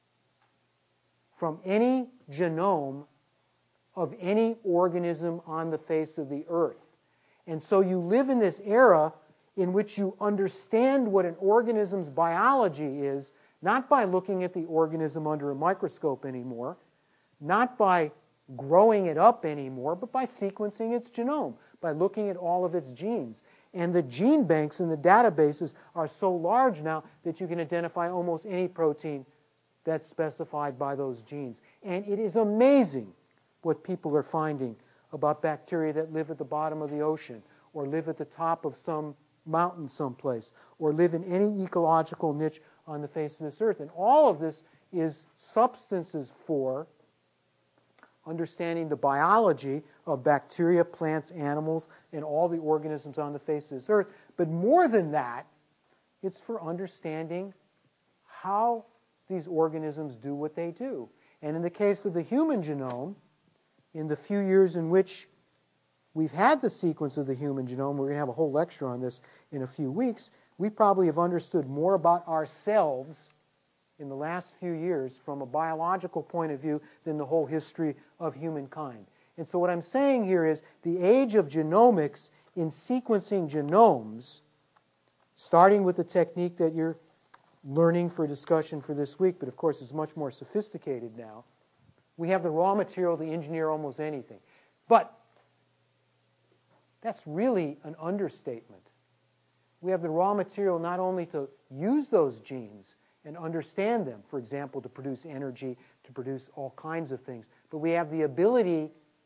from any genome of any organism on the face of the earth. And so you live in this era in which you understand what an organism's biology is, not by looking at the organism under a microscope anymore, not by growing it up anymore, but by sequencing its genome, by looking at all of its genes. And the gene banks and the databases are so large now that you can identify almost any protein that's specified by those genes. And it is amazing what people are finding about bacteria that live at the bottom of the ocean, or live at the top of some mountain someplace, or live in any ecological niche on the face of this earth. And all of this is substances for understanding the biology of bacteria, plants, animals, and all the organisms on the face of this earth. But more than that, it's for understanding how these organisms do what they do. And in the case of the human genome, in the few years in which we've had the sequence of the human genome, we're going to have a whole lecture on this in a few weeks, we probably have understood more about ourselves in the last few years from a biological point of view than the whole history of humankind. And so what I'm saying here is the age of genomics in sequencing genomes, starting with the technique that you're learning for discussion for this week, but of course is much more sophisticated now. We have the raw material to engineer almost anything. But that's really an understatement. We have the raw material not only to use those genes and understand them, for example, to produce energy, to produce all kinds of things, but we have the ability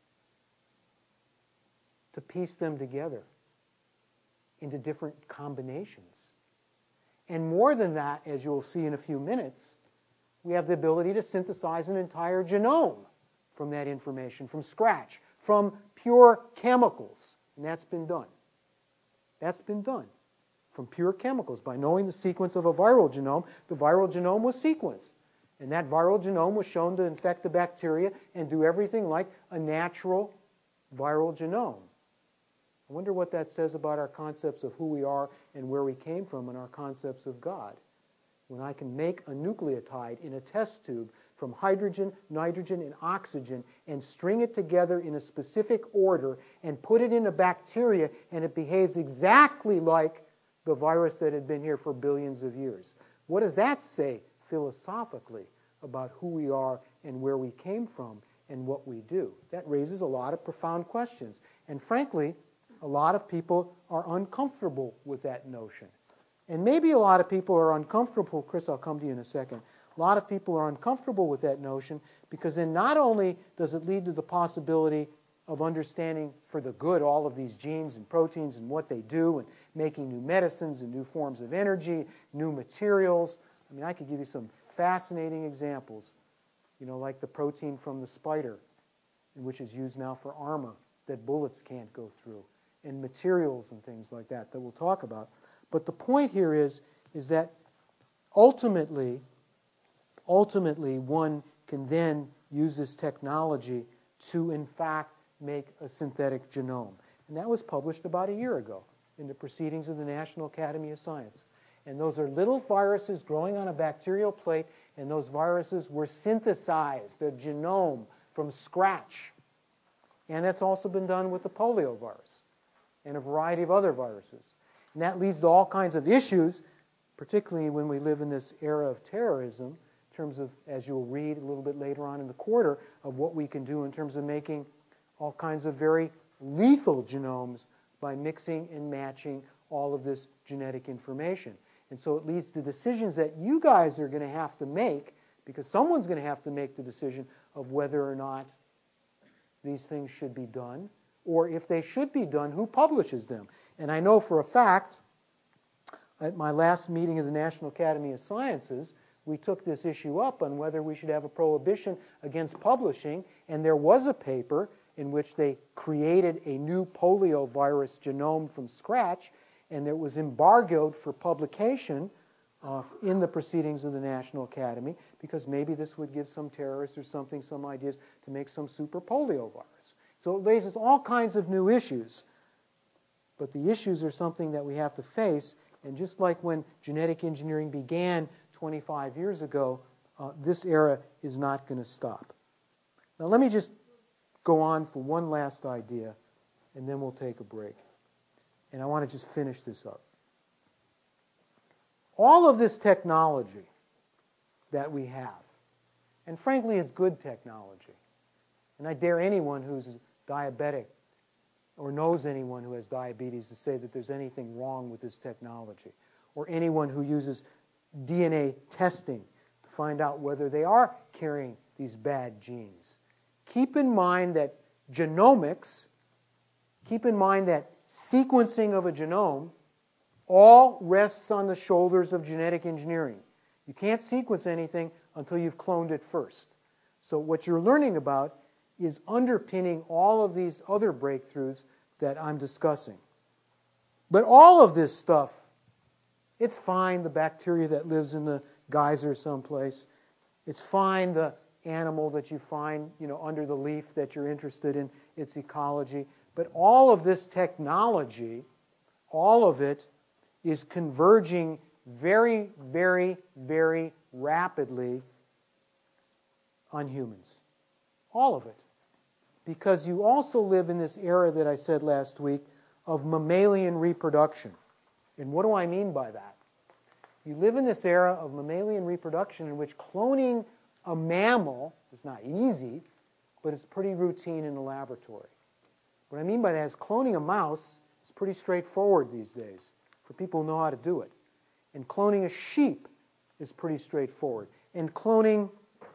to piece them together into different combinations. And more than that, as you'll see in a few minutes, we have the ability to synthesize an entire genome from that information, from scratch, from pure chemicals. And that's been done. That's been done from pure chemicals. By knowing the sequence of a viral genome, the viral genome was sequenced. And that viral genome was shown to infect the bacteria and do everything like a natural viral genome. I wonder what that says about our concepts of who we are and where we came from and our concepts of God. When I can make a nucleotide in a test tube from hydrogen, nitrogen, and oxygen and string it together in a specific order and put it in a bacteria and it behaves exactly like the virus that had been here for billions of years. What does that say philosophically about who we are and where we came from and what we do? That raises a lot of profound questions. And frankly, a lot of people are uncomfortable with that notion. And maybe a lot of people are uncomfortable, Chris, I'll come to you in a second. A lot of people are uncomfortable with that notion because then not only does it lead to the possibility of understanding for the good all of these genes and proteins and what they do and making new medicines and new forms of energy, new materials. I mean, I could give you some fascinating examples, you know, like the protein from the spider, which is used now for armor that bullets can't go through, and materials and things like that we'll talk about. But the point here is that ultimately one can then use this technology to, in fact, make a synthetic genome. And that was published about a year ago in the Proceedings of the National Academy of Science. And those are little viruses growing on a bacterial plate, and those viruses were synthesized, the genome, from scratch. And that's also been done with the polio virus and a variety of other viruses. And that leads to all kinds of issues, particularly when we live in this era of terrorism, in terms of, as you'll read a little bit later on in the quarter, of what we can do in terms of making all kinds of very lethal genomes by mixing and matching all of this genetic information. And so it leads to decisions that you guys are going to have to make, because someone's going to have to make the decision of whether or not these things should be done, or if they should be done, who publishes them. And I know for a fact, at my last meeting of the National Academy of Sciences, we took this issue up on whether we should have a prohibition against publishing, and there was a paper in which they created a new polio virus genome from scratch, and it was embargoed for publication in the Proceedings of the National Academy, because maybe this would give some terrorists or something some ideas to make some super polio virus. So it raises all kinds of new issues. But the issues are something that we have to face, and just like when genetic engineering began 25 years ago, this era is not going to stop. Now let me just go on for one last idea, and then we'll take a break. And I want to just finish this up. All of this technology that we have, and frankly it's good technology, and I dare anyone who's diabetic or knows anyone who has diabetes to say that there's anything wrong with this technology, or anyone who uses DNA testing to find out whether they are carrying these bad genes. Keep in mind that genomics, keep in mind that sequencing of a genome all rests on the shoulders of genetic engineering. You can't sequence anything until you've cloned it first. So what you're learning about is underpinning all of these other breakthroughs that I'm discussing. But all of this stuff, it's fine, the bacteria that lives in the geyser someplace. It's fine, the animal that you find, under the leaf that you're interested in, its ecology. But all of this technology, all of it is converging very, very, very rapidly on humans. All of it. Because you also live in this era that I said last week of mammalian reproduction. And what do I mean by that? You live in this era of mammalian reproduction in which cloning a mammal is not easy, but it's pretty routine in the laboratory. What I mean by that is cloning a mouse is pretty straightforward these days for people who know how to do it. And cloning a sheep is pretty straightforward. And cloning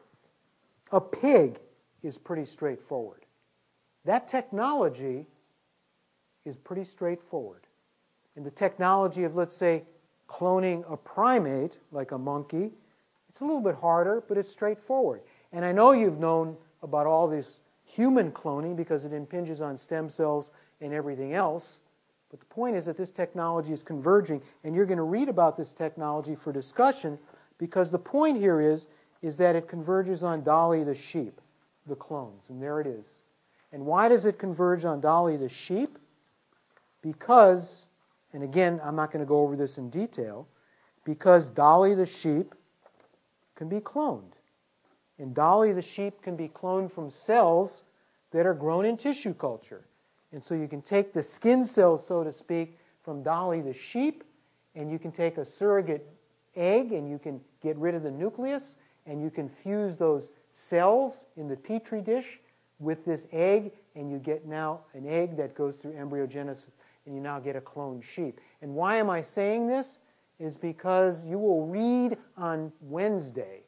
a pig is pretty straightforward. That technology is pretty straightforward. And the technology of, let's say, cloning a primate, like a monkey, it's a little bit harder, but it's straightforward. And I know you've known about all this human cloning because it impinges on stem cells and everything else. But the point is that this technology is converging, and you're going to read about this technology for discussion because the point here is that it converges on Dolly the sheep, the clones, and there it is. And why does it converge on Dolly the sheep? Because, and again, I'm not going to go over this in detail, because Dolly the sheep can be cloned. And Dolly the sheep can be cloned from cells that are grown in tissue culture. And so you can take the skin cells, so to speak, from Dolly the sheep, and you can take a surrogate egg, and you can get rid of the nucleus, and you can fuse those cells in the petri dish with this egg, and you get now an egg that goes through embryogenesis, and you now get a cloned sheep. And why am I saying this? Is because you will read on Wednesday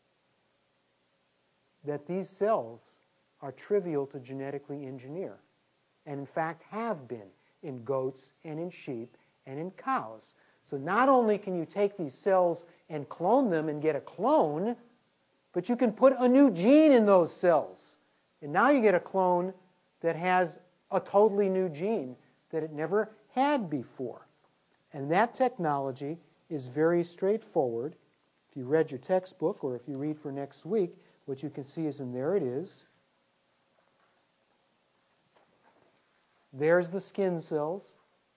that these cells are trivial to genetically engineer, and in fact have been in goats and in sheep and in cows. So not only can you take these cells and clone them and get a clone, but you can put a new gene in those cells. And now you get a clone that has a totally new gene that it never had before. And that technology is very straightforward. If you read your textbook or if you read for next week, what you can see is, and there it is. There's the skin cells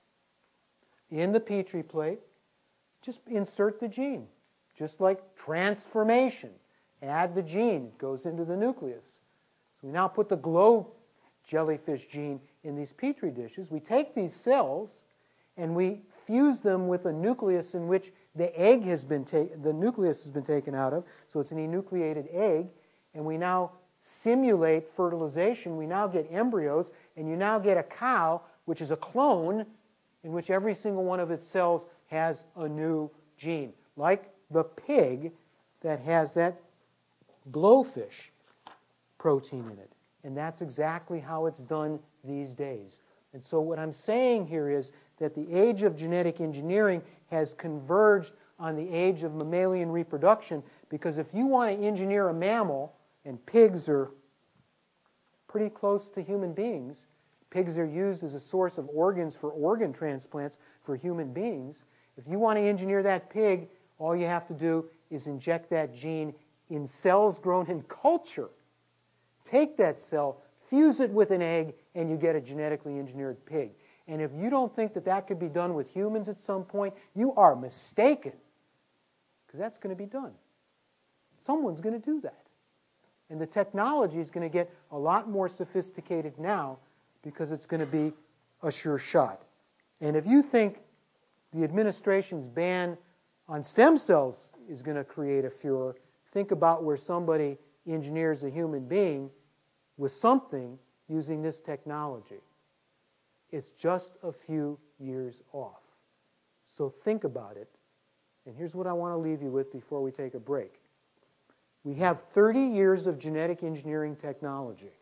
in the Petri plate. Just insert the gene, just like transformation. Add the gene, it goes into the nucleus. So we now put the glow jellyfish gene in these Petri dishes. We take these cells and we fuse them with a nucleus in which the nucleus has been taken out of, so it's an enucleated egg, and we now simulate fertilization. We now get embryos, and you now get a cow, which is a clone, in which every single one of its cells has a new gene, like the pig that has that glowfish protein in it. And that's exactly how it's done these days. And so what I'm saying here is that the age of genetic engineering has converged on the age of mammalian reproduction, because if you want to engineer a mammal, and pigs are pretty close to human beings, pigs are used as a source of organs for organ transplants for human beings. If you want to engineer that pig, all you have to do is inject that gene in cells grown in culture. Take that cell, fuse it with an egg, and you get a genetically engineered pig. And if you don't think that that could be done with humans at some point, you are mistaken, because that's going to be done. Someone's going to do that. And the technology is going to get a lot more sophisticated now because it's going to be a sure shot. And if you think the administration's ban on stem cells is going to create a furor, think about where somebody engineers a human being with something using this technology. It's just a few years off. So think about it. And here's what I want to leave you with before we take a break. We have 30 years of genetic engineering technology.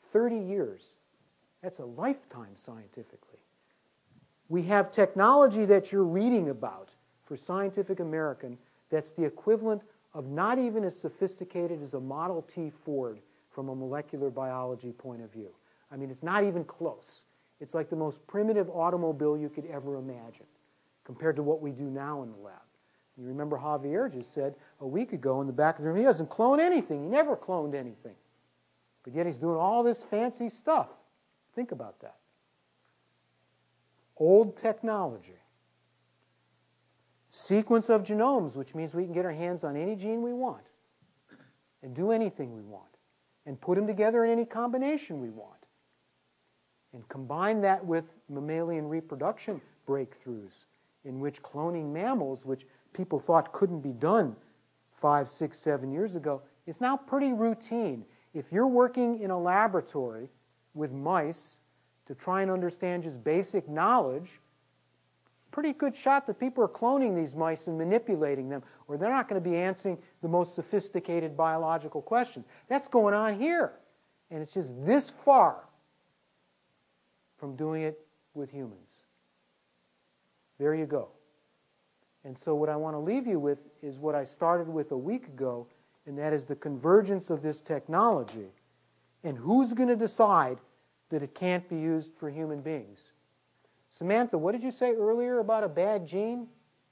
30 years. That's a lifetime scientifically. We have technology that you're reading about for Scientific American that's the equivalent of not even as sophisticated as a Model T Ford from a molecular biology point of view. I mean, it's not even close. It's like the most primitive automobile you could ever imagine compared to what we do now in the lab. You remember Javier just said a week ago in the back of the room, he doesn't clone anything. He never cloned anything. But yet he's doing all this fancy stuff. Think about that. Old technology. Sequence of genomes, which means we can get our hands on any gene we want and do anything we want and put them together in any combination we want. And combine that with mammalian reproduction breakthroughs in which cloning mammals, which people thought couldn't be done 5, 6, 7 years ago, is now pretty routine. If you're working in a laboratory with mice to try and understand just basic knowledge, pretty good shot that people are cloning these mice and manipulating them, or they're not going to be answering the most sophisticated biological questions. That's going on here. And it's just this far from doing it with humans. There you go. And so what I want to leave you with is what I started with a week ago, and that is the convergence of this technology. And who's going to decide that it can't be used for human beings? Samantha, what did you say earlier about a bad gene?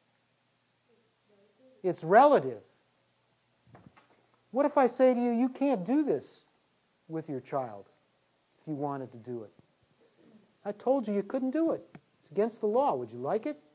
It's relative. What if I say to you, you can't do this with your child if you wanted to do it? I told you couldn't do it. It's against the law. Would you like it?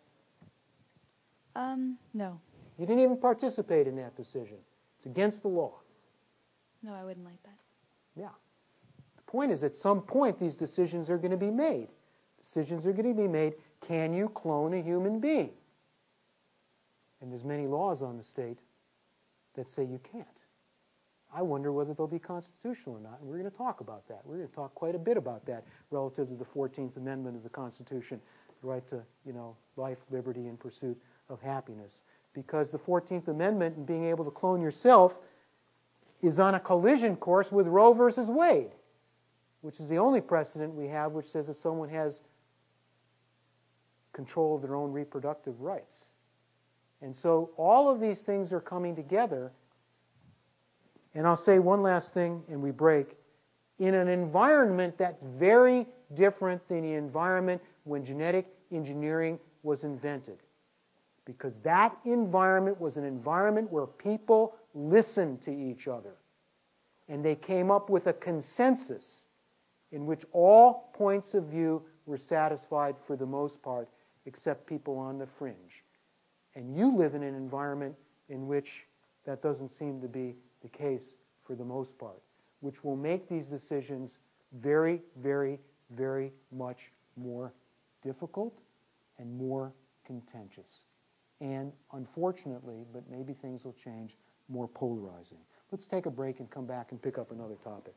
No. You didn't even participate in that decision. It's against the law. No, I wouldn't like that. Yeah. The point is, at some point, these decisions are going to be made. Decisions are going to be made. Can you clone a human being? And there's many laws on the state that say you can't. I wonder whether they'll be constitutional or not, and we're going to talk about that. We're going to talk quite a bit about that relative to the 14th Amendment of the Constitution, the right to, life, liberty, and pursuit of happiness. Because the 14th Amendment and being able to clone yourself is on a collision course with Roe versus Wade, which is the only precedent we have which says that someone has control of their own reproductive rights. And so all of these things are coming together. And I'll say one last thing and we break. In an environment that's very different than the environment when genetic engineering was invented. Because that environment was an environment where people listened to each other. And they came up with a consensus in which all points of view were satisfied for the most part, except people on the fringe. And you live in an environment in which that doesn't seem to be the case for the most part, which will make these decisions very, very, very much more difficult and more contentious. And unfortunately, but maybe things will change, more polarizing. Let's take a break and come back and pick up another topic.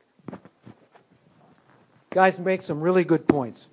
Guys make some really good points.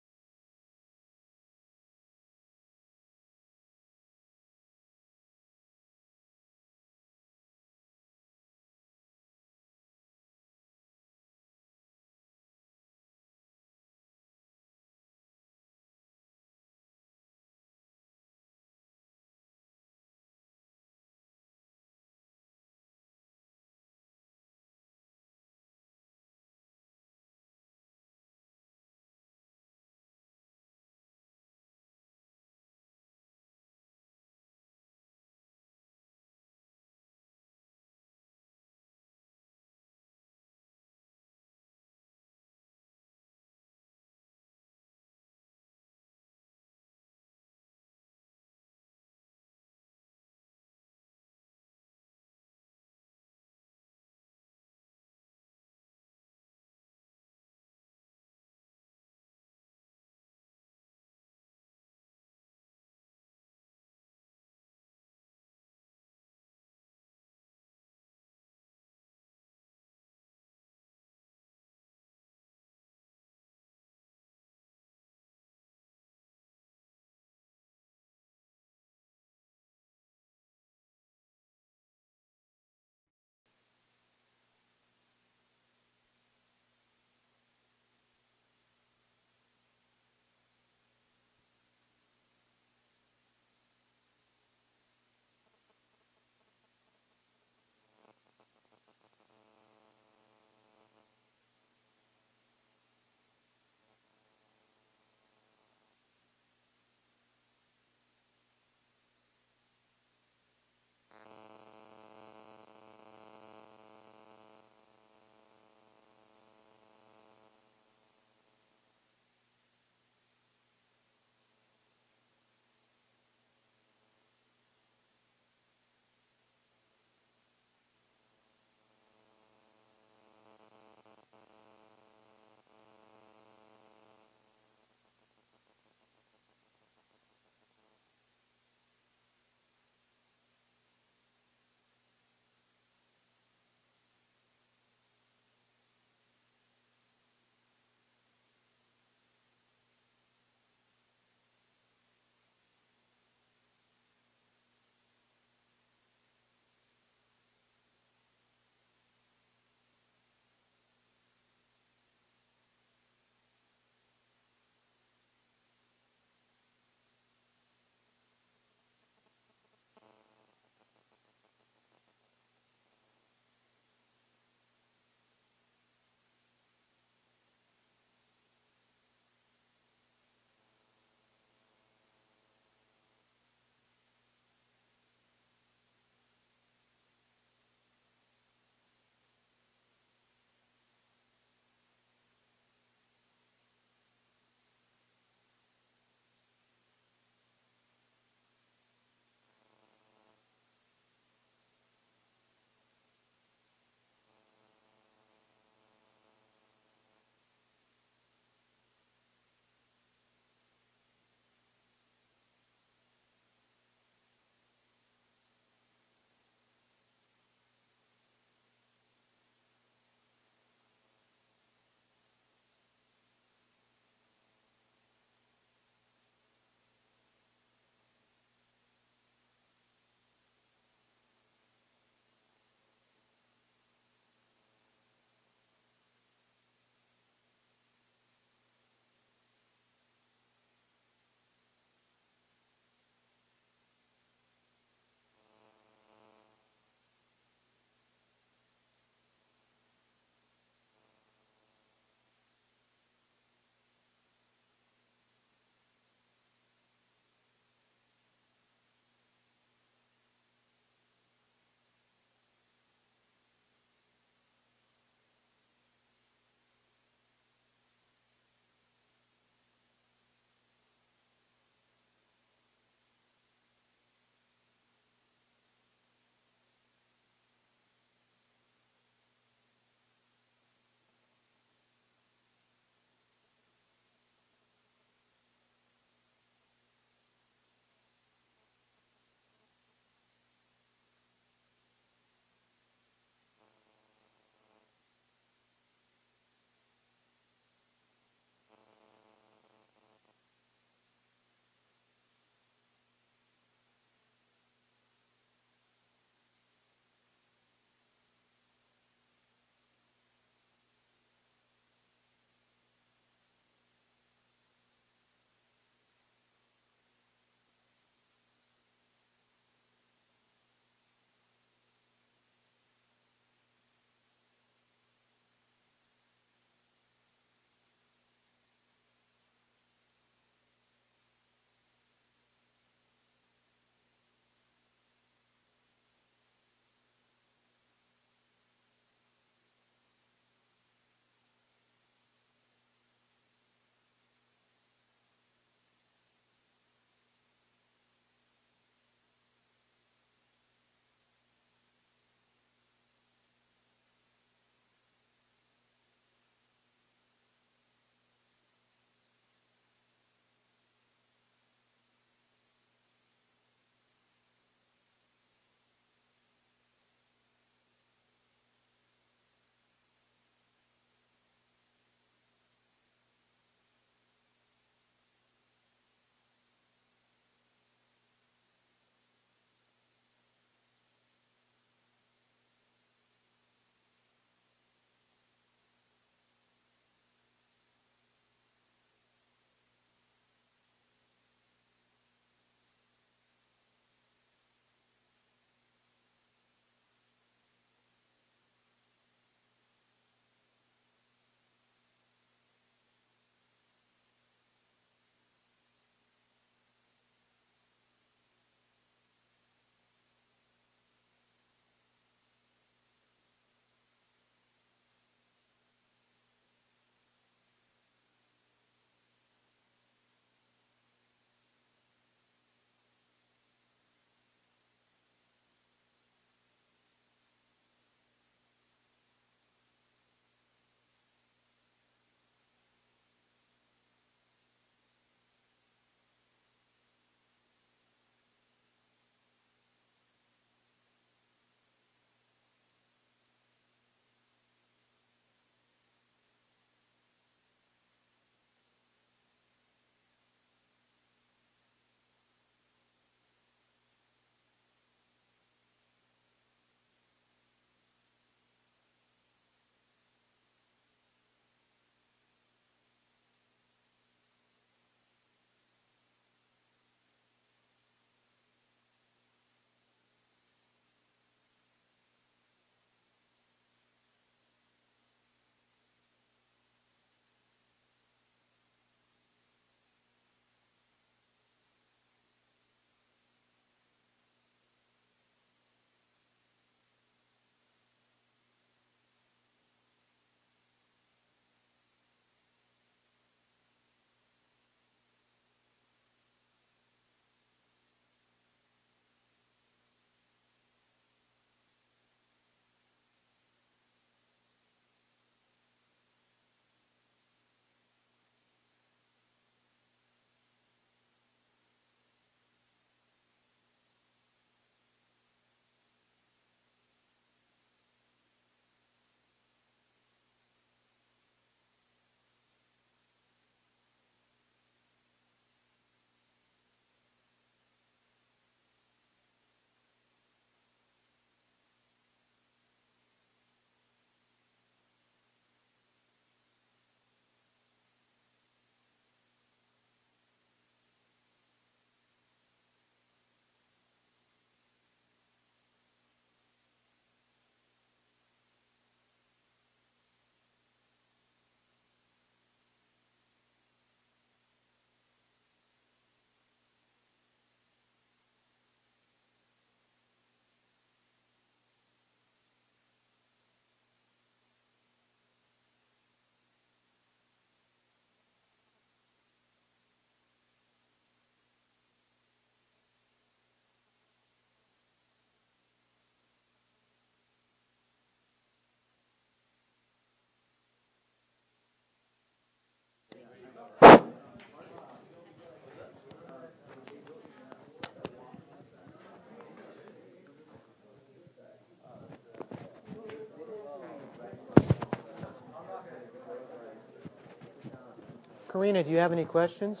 Karina, do you have any questions?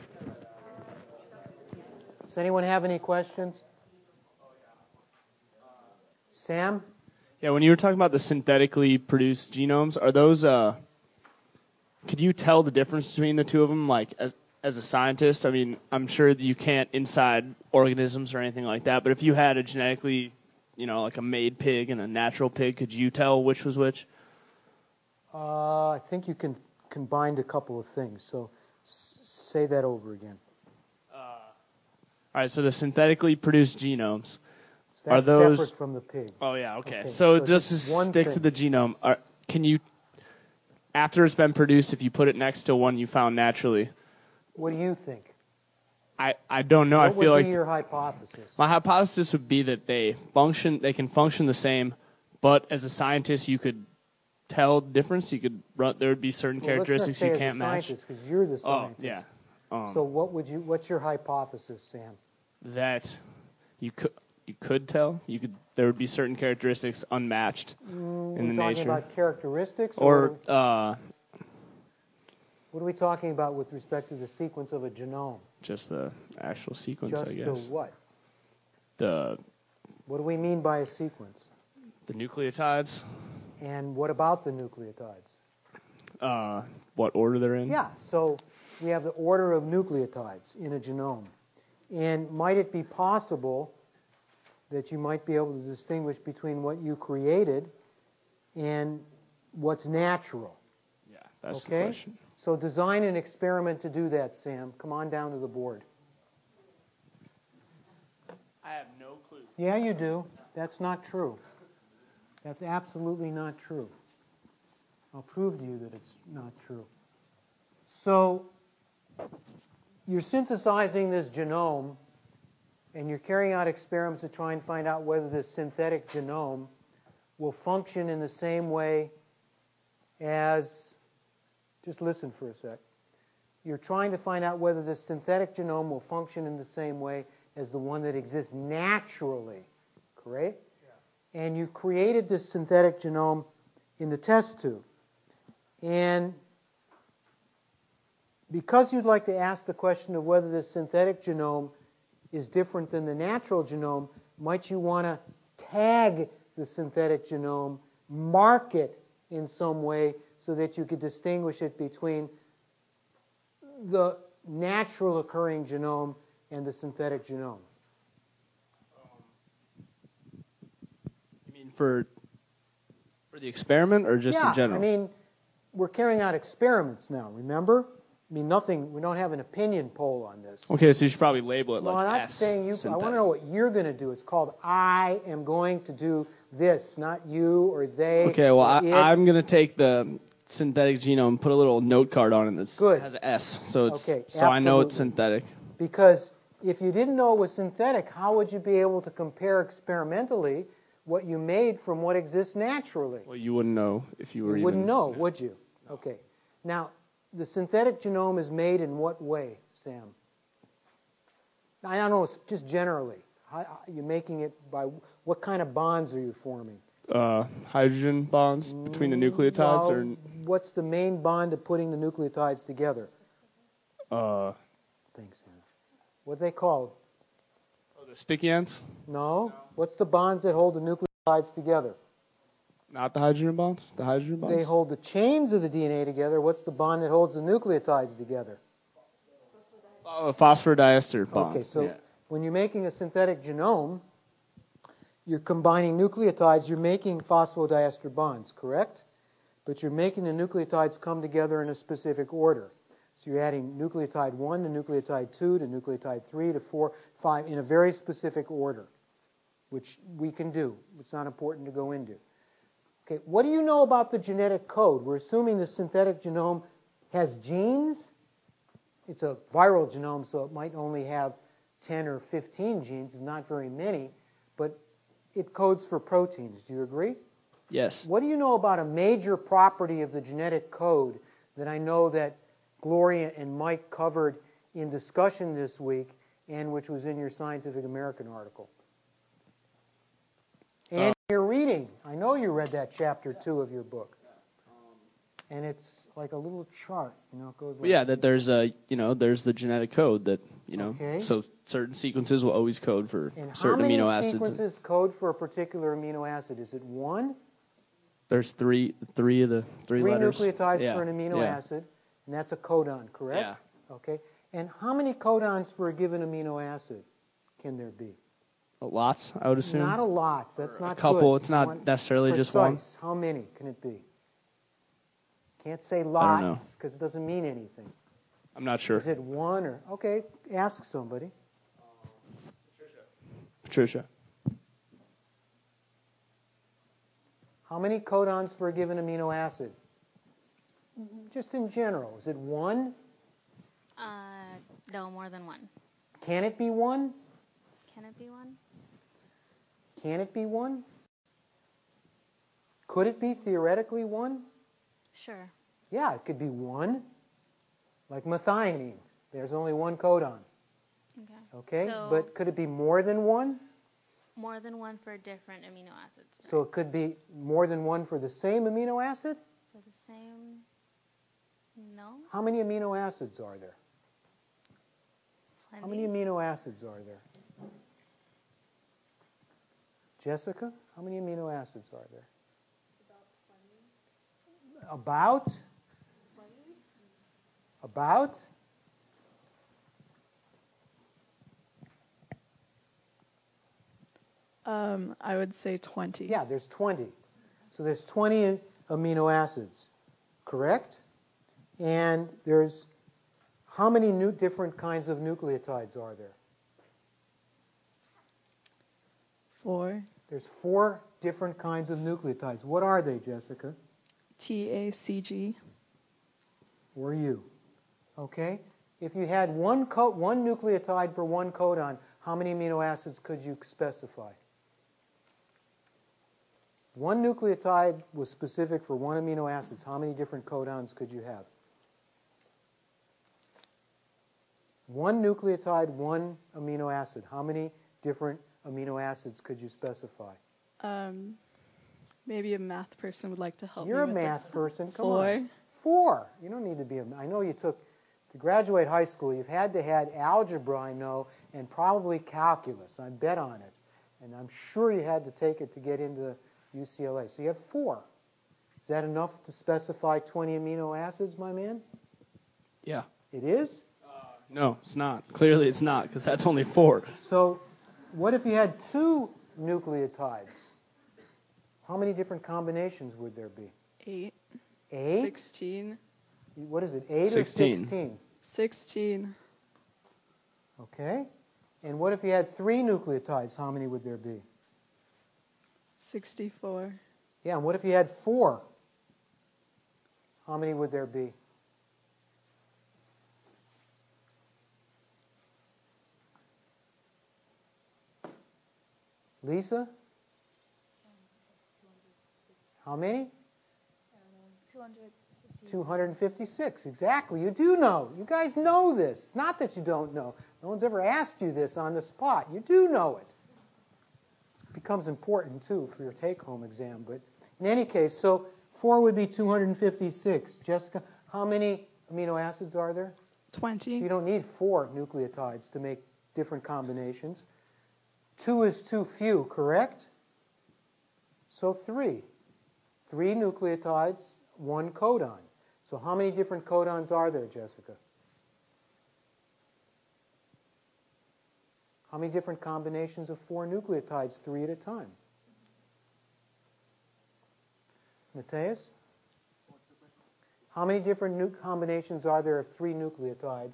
Does anyone have any questions? Sam? Yeah, when you were talking about the synthetically produced genomes, are those, could you tell the difference between the two of them, like, as a scientist? I mean, I'm sure that you can't inside organisms or anything like that, but if you had a genetically, like a made pig and a natural pig, could you tell which was which? I think you can combine a couple of things, so say that over again. All right, so the synthetically produced genomes, That's are those separate from the pig. Oh yeah, okay. So just stick to the genome. Can you, after it's been produced, if you put it next to one you found naturally? What do you think? I don't know. What I feel would like be your hypothesis? my hypothesis would be that they can function the same, but as a scientist you could tell the difference. You could there would be certain characteristics you can't match. Because you're the scientist. Oh yeah. So what's your hypothesis, Sam? That you could tell. There would be certain characteristics unmatched in the We're talking nature. about characteristics, Or what are we talking about with respect to the sequence of a genome? just the actual sequence, Just I guess. the what? What do we mean by a sequence? The nucleotides. And what about the nucleotides? What order they're in. Yeah, so we have the order of nucleotides in a genome. And might it be possible that you might be able to distinguish between what you created and what's natural? Yeah, that's the okay? question. So design an experiment to do that, Sam. Come on down to the board. I have no clue. Yeah, you do. That's not true. That's absolutely not true. I'll prove to you that it's not true. So you're synthesizing this genome, and you're carrying out experiments to try and find out whether this synthetic genome will function in the same way as, just listen for a sec. You're trying to find out whether this synthetic genome will function in the same way as the one that exists naturally, correct? Yeah. And you created this synthetic genome in the test tube. And because you'd like to ask the question of whether this synthetic genome is different than the natural genome, might you want to tag the synthetic genome, mark it in some way so that you could distinguish it between the natural occurring genome and the synthetic genome? You mean for the experiment or just in general? I mean, we're carrying out experiments now, remember? I mean, we don't have an opinion poll on this. Okay, so you should probably label it No, like I'm not S. saying you. I synthetic. want to know what you're going to do. It's called I am going to do this, not you or they. Okay, well, or it. I'm going to take the synthetic genome and put a little note card on it that has an S, so it's Okay, so I know it's absolutely. synthetic. Because if you didn't know it was synthetic, how would you be able to compare experimentally what you made from what exists naturally? Well, you wouldn't know if you were You wouldn't know, would you? Okay. Now, the synthetic genome is made in what way, Sam? I don't know, it's just generally. You're making it by what kind of bonds are you forming? Hydrogen bonds between the nucleotides, Well, or what's the main bond of putting the nucleotides together? Thanks, Sam. What are they called? the sticky ends? No. What's the bonds that hold the nucleotides together? Not the hydrogen bonds? The hydrogen bonds? They hold the chains of the DNA together. What's the bond that holds the nucleotides together? Oh, phosphodiester bonds. Okay, so yeah. when you're making a synthetic genome, you're combining nucleotides, you're making phosphodiester bonds, correct? But you're making the nucleotides come together in a specific order. So you're adding nucleotide 1 to nucleotide 2 to nucleotide 3 to 4, 5 in a very specific order, which we can do. It's not important to go into. Okay, what do you know about the genetic code? We're assuming the synthetic genome has genes. It's a viral genome, so it might only have 10 or 15 genes. It's not very many, but it codes for proteins. Do you agree? Yes. What do you know about a major property of the genetic code that I know that Gloria and Mike covered in discussion this week and which was in your Scientific American article? And you're reading. I know you read that chapter 2 of your book. and it's like a little chart. It goes like But yeah, that there's there's the genetic code that Okay. so certain sequences will always code for And certain how many amino acids. sequences code for a particular amino acid? Is it one? There's three of the three letters. Nucleotides Yeah, for an amino yeah. acid, and that's a codon, correct? Yeah. Okay. And how many codons for a given amino acid can there be? Lots, I would assume. Not a lot. That's Or not a couple. good. It's not I want necessarily just one. precise. How many can it be? Can't say don't know. lots because it doesn't mean anything. I'm not sure. Is it one or okay? Ask somebody. Patricia. How many codons for a given amino acid? Just in general, is it one? No, more than one. Can it be one? Can it be one? Can it be one? Could it be theoretically one? Sure. Yeah, it could be one. Like methionine. There's only one codon. Okay. Okay? So But could it be more than one? more than one for different amino acids. So it could be more than one for the same amino acid? For the same. No. How many amino acids are there? Plenty. How many amino acids are there? Jessica, how many amino acids are there? About 20. About? I would say 20. Yeah, there's 20. So there's 20 amino acids, correct? And there's how many different kinds of nucleotides are there? 4. There's 4 different kinds of nucleotides. What are they, Jessica? TACG. Or U. Okay? If you had one nucleotide per one codon, how many amino acids could you specify? One nucleotide was specific for one amino acids. How many different codons could you have? One nucleotide, one amino acid. How many different amino acids could you specify? Maybe a math person would like to help You're me a with math this. person. Come 4. on. 4. You don't need to be a. I know you took to graduate high school. You've had to had algebra, I know, and probably calculus. I bet on it, and I'm sure you had to take it to get into UCLA. So you have 4. Is that enough to specify 20 amino acids, my man? Yeah. It is. No, it's not. Clearly, it's not because that's only 4. So, what if you had 2 nucleotides? How many different combinations would there be? 8. 8? 16. What is it, 8 or 16? 16? 16. Okay. And what if you had 3 nucleotides? How many would there be? 64. Yeah, and what if you had 4? How many would there be? Lisa? How many? 256, exactly. You do know. You guys know this. It's not that you don't know. No one's ever asked you this on the spot. You do know it. It becomes important, too, for your take-home exam. But in any case, so 4 would be 256. Jessica, how many amino acids are there? 20. So you don't need 4 nucleotides to make different combinations. 2 is too few, correct? So 3. 3 nucleotides, 1 codon. So how many different codons are there, Jessica? How many different combinations of 4 nucleotides, 3 at a time? Matthias? How many different combinations are there of 3 nucleotides?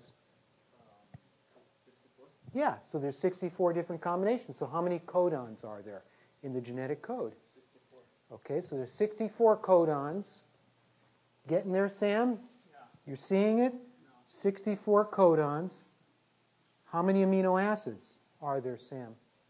Yeah, so there's 64 different combinations. So how many codons are there in the genetic code? 64. Okay, so there's 64 codons. Getting there, Sam? Yeah. You're seeing it? No. 64 codons. How many amino acids are there, Sam?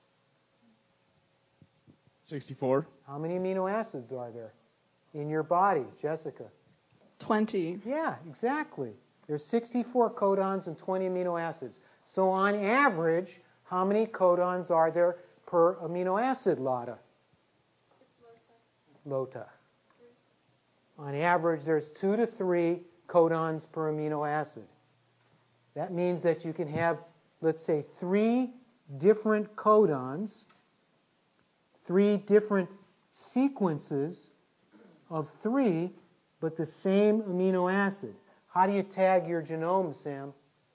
64. How many amino acids are there in your body, Jessica? 20. Yeah, exactly. There's 64 codons and 20 amino acids. So on average, how many codons are there per amino acid, Lotta? Lota. On average, there's 2 to 3 codons per amino acid. That means that you can have, let's say, 3 different codons, 3 different sequences of 3, but the same amino acid. How do you tag your genome, Sam?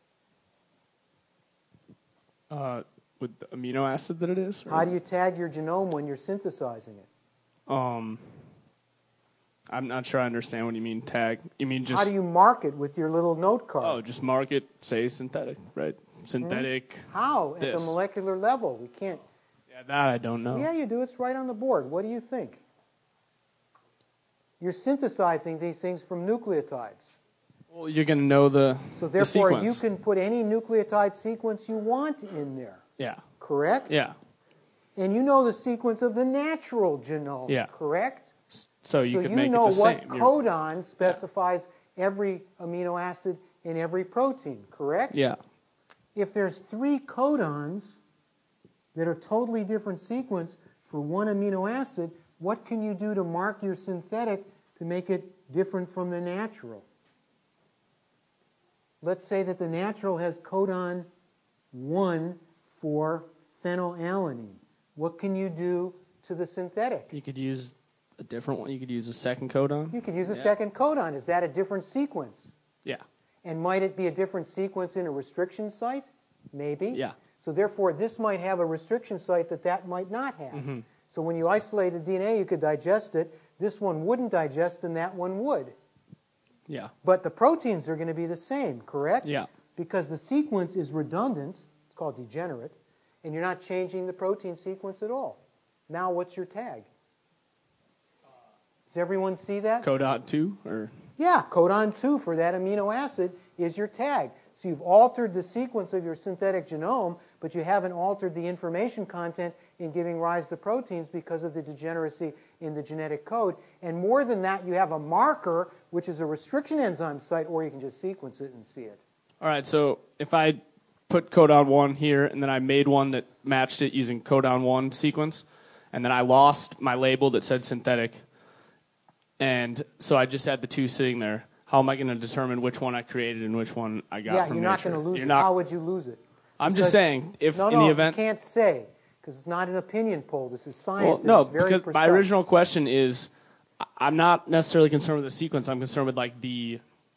With the amino acid that it is? How do you tag your genome when you're synthesizing it? I'm not sure I understand what you mean tag. You mean just... How do you mark it with your little note card? Oh, just mark it, say synthetic, right? Synthetic. How? This. At the molecular level. We can't... Yeah, that I don't know. Yeah, you do. It's right on the board. What do you think? You're synthesizing these things from nucleotides. Well, you're going to know the So therefore, sequence. you can put any nucleotide sequence you want in there. Yeah. Correct? Yeah. And you know the sequence of the natural genome. Yeah. Correct? So you could make it know the same. what codon specifies every amino acid in every protein. Correct? Yeah. If there's 3 codons that are totally different sequence for one amino acid, what can you do to mark your synthetic to make it different from the natural? Let's say that the natural has codon 1 for phenylalanine. What can you do to the synthetic? You could use a different one. You could use a second codon. You could use a second codon. Is that a different sequence? Yeah. And might it be a different sequence in a restriction site? Maybe. Yeah. So therefore, this might have a restriction site that might not have. Mm-hmm. So when you isolate the DNA, you could digest it. This one wouldn't digest, and that one would. Yeah. But the proteins are going to be the same, correct? Yeah. Because the sequence is redundant. It's called degenerate. And you're not changing the protein sequence at all. Now what's your tag? Does everyone see that? Codon 2? Or Yeah, codon 2 for that amino acid is your tag. So you've altered the sequence of your synthetic genome, but you haven't altered the information content in giving rise to proteins because of the degeneracy in the genetic code. And more than that, you have a marker, which is a restriction enzyme site, or you can just sequence it and see it. All right, so if I put codon 1 here, and then I made one that matched it using codon 1 sequence, and then I lost my label that said synthetic, and so I just had the 2 sitting there, how am I going to determine which one I created and which one I got from you're not nature? going to lose You're it. not- How would you lose it? I'm just saying, if no, in the you event... can't say, because it's not an opinion poll. This is science. Well, and no, it's very because precise. my original question is, I'm not necessarily concerned with the sequence. I'm concerned with like the,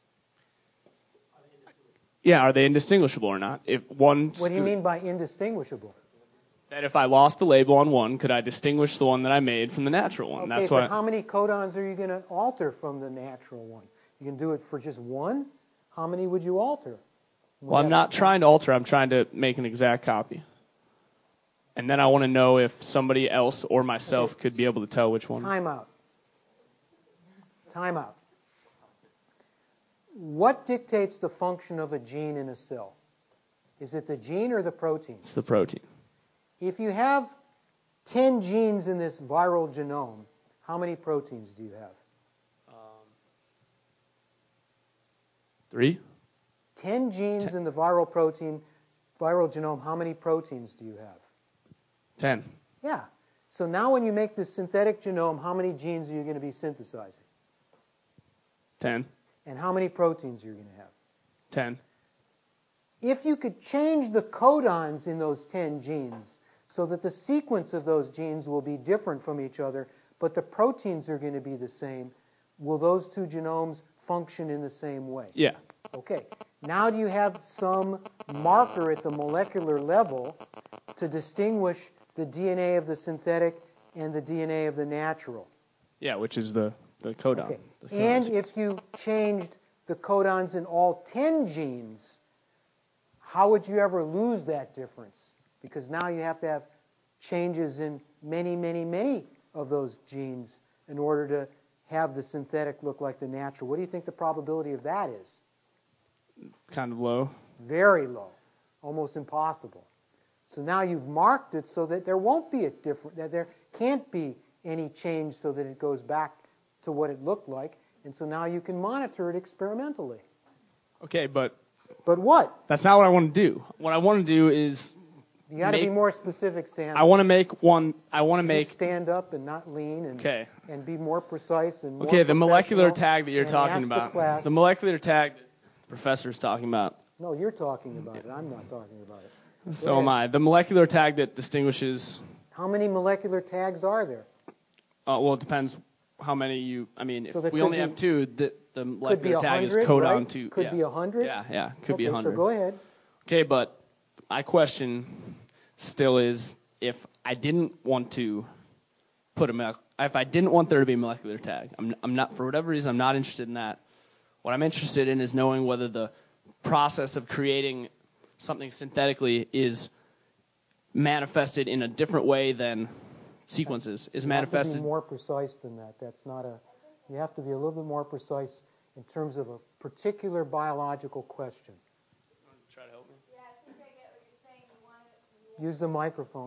are they indistinguishable or not? If one, What do you mean by indistinguishable? that if I lost the label on one, could I distinguish the one that I made from the natural one? Okay, That's but why. how many codons are you going to alter from the natural one? You can do it for just one? How many would you alter? Well, I'm not trying to alter. I'm trying to make an exact copy. And then I want to know if somebody else or myself could be able to tell which one. Time out. Time out. What dictates the function of a gene in a cell? Is it the gene or the protein? It's the protein. If you have 10 genes in this viral genome, how many proteins do you have? 3? 10 genes in the viral genome, how many proteins do you have? 10. Yeah. So now when you make this synthetic genome, how many genes are you going to be synthesizing? 10. And how many proteins are you going to have? 10. If you could change the codons in those 10 genes so that the sequence of those genes will be different from each other, but the proteins are going to be the same, will those 2 genomes function in the same way? Yeah. Okay. Now do you have some marker at the molecular level to distinguish the DNA of the synthetic and the DNA of the natural? Yeah, which is the codon. Okay. The codon And sequence. if you changed the codons in all 10 genes, how would you ever lose that difference? Because now you have to have changes in many, many, many of those genes in order to have the synthetic look like the natural. What do you think the probability of that is? Kind of low. Very low, almost impossible. So now you've marked it so that there won't be that there can't be any change so that it goes back to what it looked like. And so now you can monitor it experimentally. Okay, but what? That's not what I want to do. What I want to do is You got to be make. more specific, Sam. I want to make one. I want to You make. stand up and not lean, and Okay. and be more precise and more Okay, the molecular professional, tag that you're and talking ask about. The class, The molecular tag that the professor's talking about. no, you're talking about it. I'm not talking about it. So am I. The molecular tag that distinguishes. How many molecular tags are there? Well, it depends how many you. I mean, So if there we could only be- have two, the Could be molecular tag is 100, codon right? to. Could yeah. be 100. Yeah, could be Okay, 100. So go ahead. Okay, but my question still is, if I didn't want to put if I didn't want there to be a molecular tag, I'm not, for whatever reason, I'm not interested in that. What I'm interested in is knowing whether the process of creating something synthetically is manifested in a different way than sequences. Is You manifested. have to be more precise than that. That's not a. You have to be a little bit more precise in terms of a particular biological question. Try to help me. Yeah, I think I get what you're saying. You want it. Use the microphone.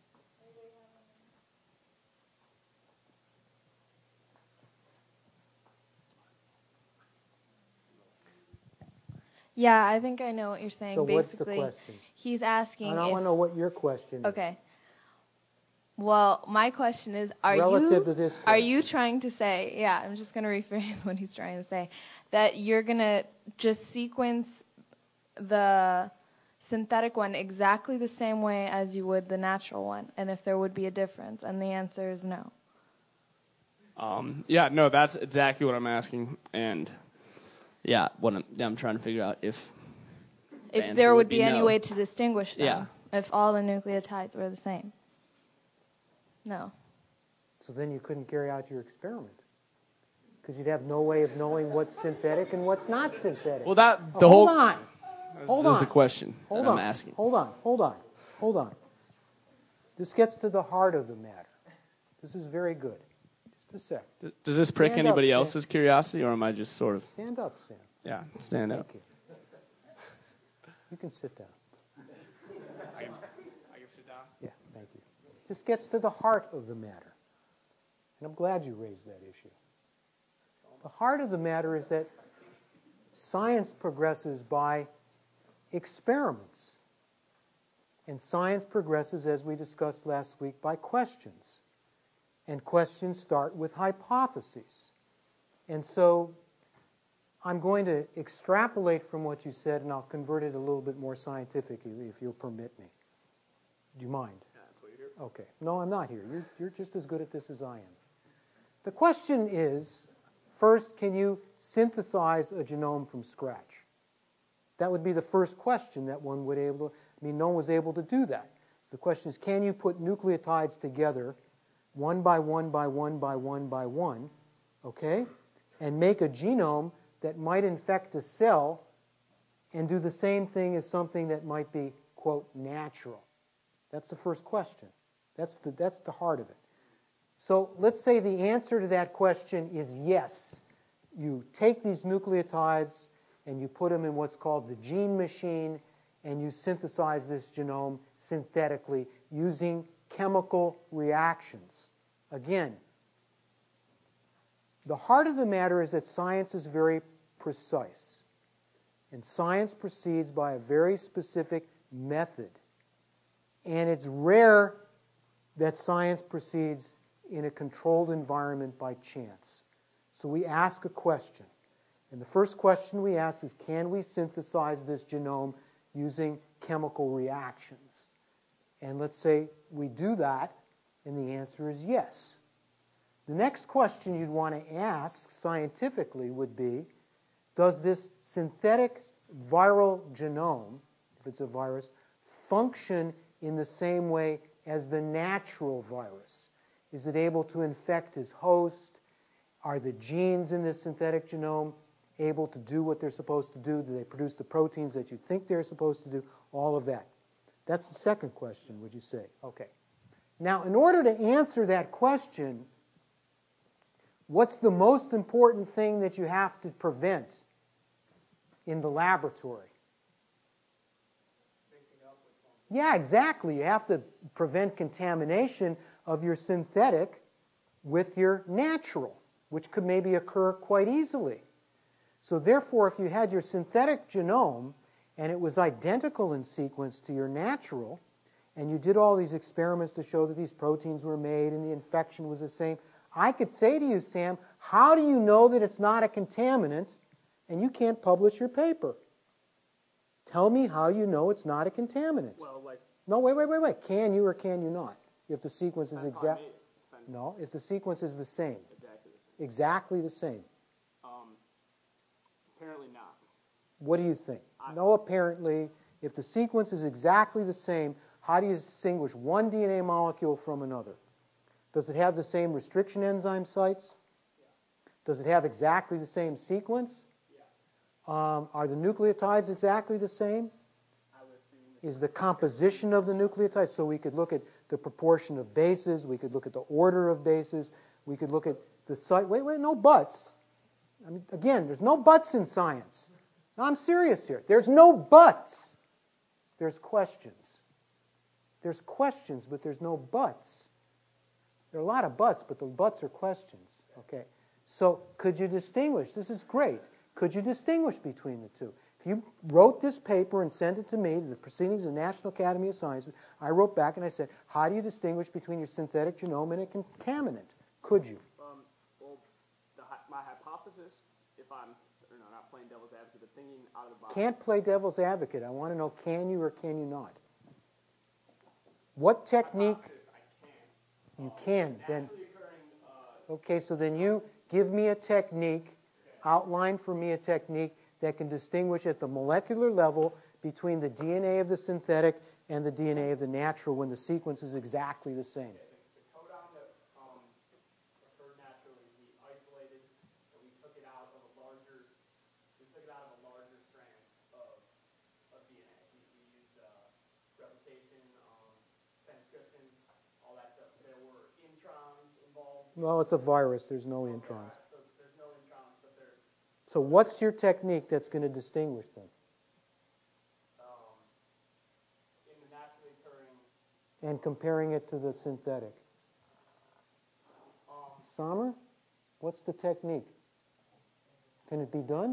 Yeah, I think I know what you're saying. So what's the Basically, question? he's asking I want to know what your question is. Okay. Well, my question is, Relative to this are you trying to say, yeah, I'm just going to rephrase what he's trying to say, that you're going to just sequence the synthetic one exactly the same way as you would the natural one, and if there would be a difference? And the answer is no. Yeah, no, that's exactly what I'm asking, and yeah, I'm trying to figure out if the If answer there would be no. any way to distinguish them, Yeah. if all the nucleotides were the same. No. So then you couldn't carry out your experiment because you'd have no way of knowing what's synthetic and what's not synthetic. Well, that Oh, the whole. hold on. Hold This is on. the question Hold that on. I'm asking. Hold on. This gets to the heart of the matter. This is very good. Just a sec. Does this prick Stand up, anybody Sam. else's curiosity, or am I just sort of? Stand up, Sam. Yeah, stand up. Thank you. You can sit down. I can sit down. Yeah, thank you. This gets to the heart of the matter. And I'm glad you raised that issue. The heart of the matter is that science progresses by experiments. And science progresses, as we discussed last week, by questions. And questions start with hypotheses. And so I'm going to extrapolate from what you said, and I'll convert it a little bit more scientifically, if you'll permit me. Do you mind? That's what you're here. Okay. No, I'm not here. You're just as good at this as I am. The question is, first, can you synthesize a genome from scratch? That would be the first question that one would able to, no one was able to do that. So the question is, can you put nucleotides together one by one by one by one by one, okay, and make a genome that might infect a cell and do the same thing as something that might be, quote, natural? That's the first question. That's the heart of it. So let's say the answer to that question is yes. You take these nucleotides and you put them in what's called the gene machine, and you synthesize this genome synthetically using chemical reactions. Again, the heart of the matter is that science is very precise. And science proceeds by a very specific method. And it's rare that science proceeds in a controlled environment by chance. So we ask a question. And the first question we ask is, can we synthesize this genome using chemical reactions? And let's say we do that, and the answer is yes. The next question you'd want to ask scientifically would be, does this synthetic viral genome, if it's a virus, function in the same way as the natural virus? Is it able to infect its host? Are the genes in this synthetic genome able to do what they're supposed to do? Do they produce the proteins that you think they're supposed to do? All of that. That's the second question, would you say? Okay. Now, in order to answer that question, what's the most important thing that you have to prevent in the laboratory? Yeah, exactly. You have to prevent contamination of your synthetic with your natural, which could maybe occur quite easily. So therefore, if you had your synthetic genome and it was identical in sequence to your natural, and you did all these experiments to show that these proteins were made and the infection was the same, I could say to you, Sam, how do you know that it's not a contaminant and you can't publish your paper? Tell me how you know it's not a contaminant. Well, like, No, wait. Can you or can you not? If the sequence is depends how I exact. made it. Depends. No, if the sequence is the same. Exactly the same. Exactly the same. Apparently not. What do you think? No, apparently. If the sequence is exactly the same, how do you distinguish one DNA molecule from another? Does it have the same restriction enzyme sites? Does it have exactly the same sequence? Are the nucleotides exactly the same? Is the composition of the nucleotides, so we could look at the proportion of bases, we could look at the order of bases, we could look at the site. Wait, no buts. I mean, again, there's no buts in science. No, I'm serious here. There's no buts. There's questions. There's questions, but there's no buts. There are a lot of buts, but the buts are questions. Okay. So could you distinguish? This is great. Could you distinguish between the two? If you wrote this paper and sent it to me, to the Proceedings of the National Academy of Sciences, I wrote back and I said, how do you distinguish between your synthetic genome and a contaminant? Could you? Well, my hypothesis, if I'm not playing devil's advocate, but thinking out of the box. Can't play devil's advocate. I want to know, can you or can you not? What technique? You can. Then, okay, so then you give me a technique, outline for me a technique that can distinguish at the molecular level between the DNA of the synthetic and the DNA of the natural when the sequence is exactly the same. The codon that occurred naturally, we isolated, and we took it out of a larger strand of DNA. We used replication, transcription, all that stuff. There were introns involved. Well, it's a virus. There's no introns. So there's no introns, but there's. So what's your technique that's going to distinguish them? In the naturally occurring. And comparing it to the synthetic. Sommer, what's the technique? Can it be done?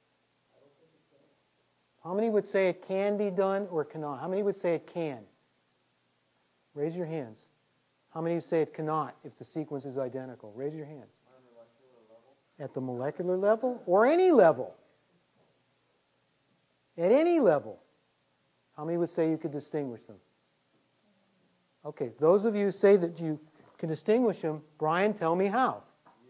How many would say it can be done or cannot? How many would say it can? Raise your hands. How many would say it cannot if the sequence is identical? Raise your hands. At the molecular level or any level? At any level. How many would say you could distinguish them? Okay, those of you who say that you can distinguish them, Brian, tell me how.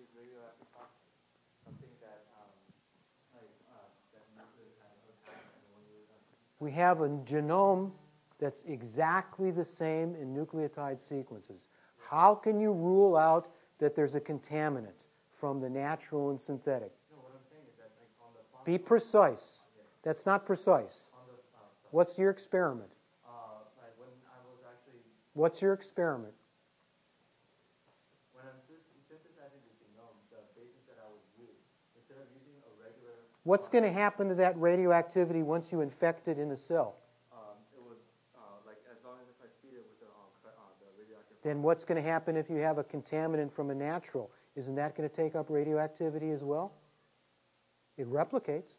We have a genome that's exactly the same in nucleotide sequences. How can you rule out that there's a contaminant from the natural and synthetic? Be precise. That's not precise. What's your experiment? What's your experiment? When I'm synthesizing the genome, the basis that I would use, instead of using a regular... What's going to happen to that radioactivity once you infect it in a cell? It would, like, as long as if I speed it with the radioactive... Then what's going to happen if you have a contaminant from a natural? Isn't that going to take up radioactivity as well? It replicates.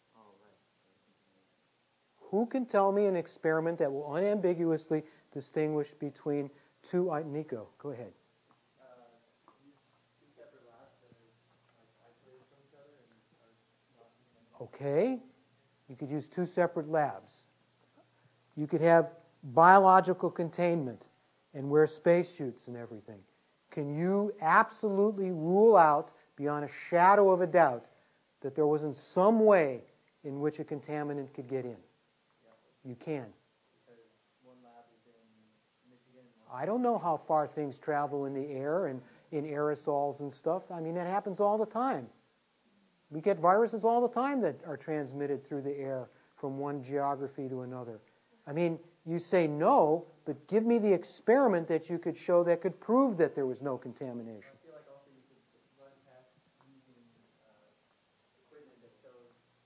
Who can tell me an experiment that will unambiguously distinguish between two... Nico, go ahead. Okay. You could use two separate labs. You could have biological containment and wear spacesuits and everything. Can you absolutely rule out, beyond a shadow of a doubt, that there wasn't some way in which a contaminant could get in? You can. I don't know how far things travel in the air and in aerosols and stuff. I mean, that happens all the time. We get viruses all the time that are transmitted through the air from one geography to another. I mean, you say no, but give me the experiment that you could show that could prove that there was no contamination. I feel like also you could run tests using equipment that shows...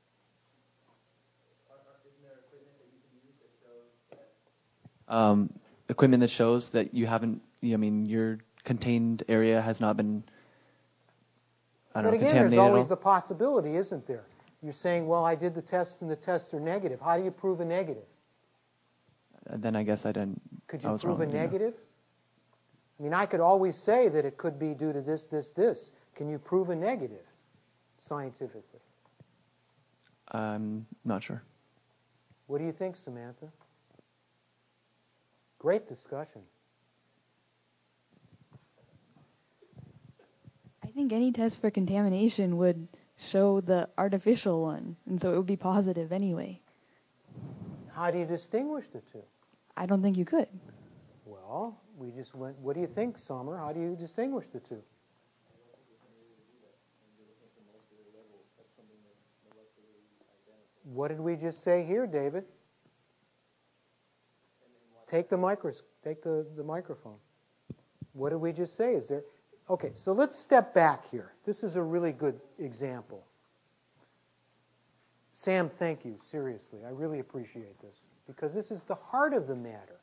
Isn't there equipment that you can use that shows that... Equipment that shows that you haven't, your contained area has not been, But again, contaminated there's always at the possibility, isn't there? You're saying, well, I did the tests and the tests are negative. How do you prove a negative? all. Then I guess I didn't Could I you was prove wrong, a you know. negative? I mean, I could always say that it could be due to this, this, this. Can you prove a negative scientifically? I'm not sure. What do you think, Samantha? Great discussion. I think any test for contamination would show the artificial one, and so it would be positive anyway. How do you distinguish the two? I don't think you could. Well, we just went, what do you think, Summer? How do you distinguish the two? What did we just say here, David? Take the microphone. What did we just say? Is there? Okay, so let's step back here. This is a really good example. Sam, thank you, seriously. I really appreciate this because this is the heart of the matter.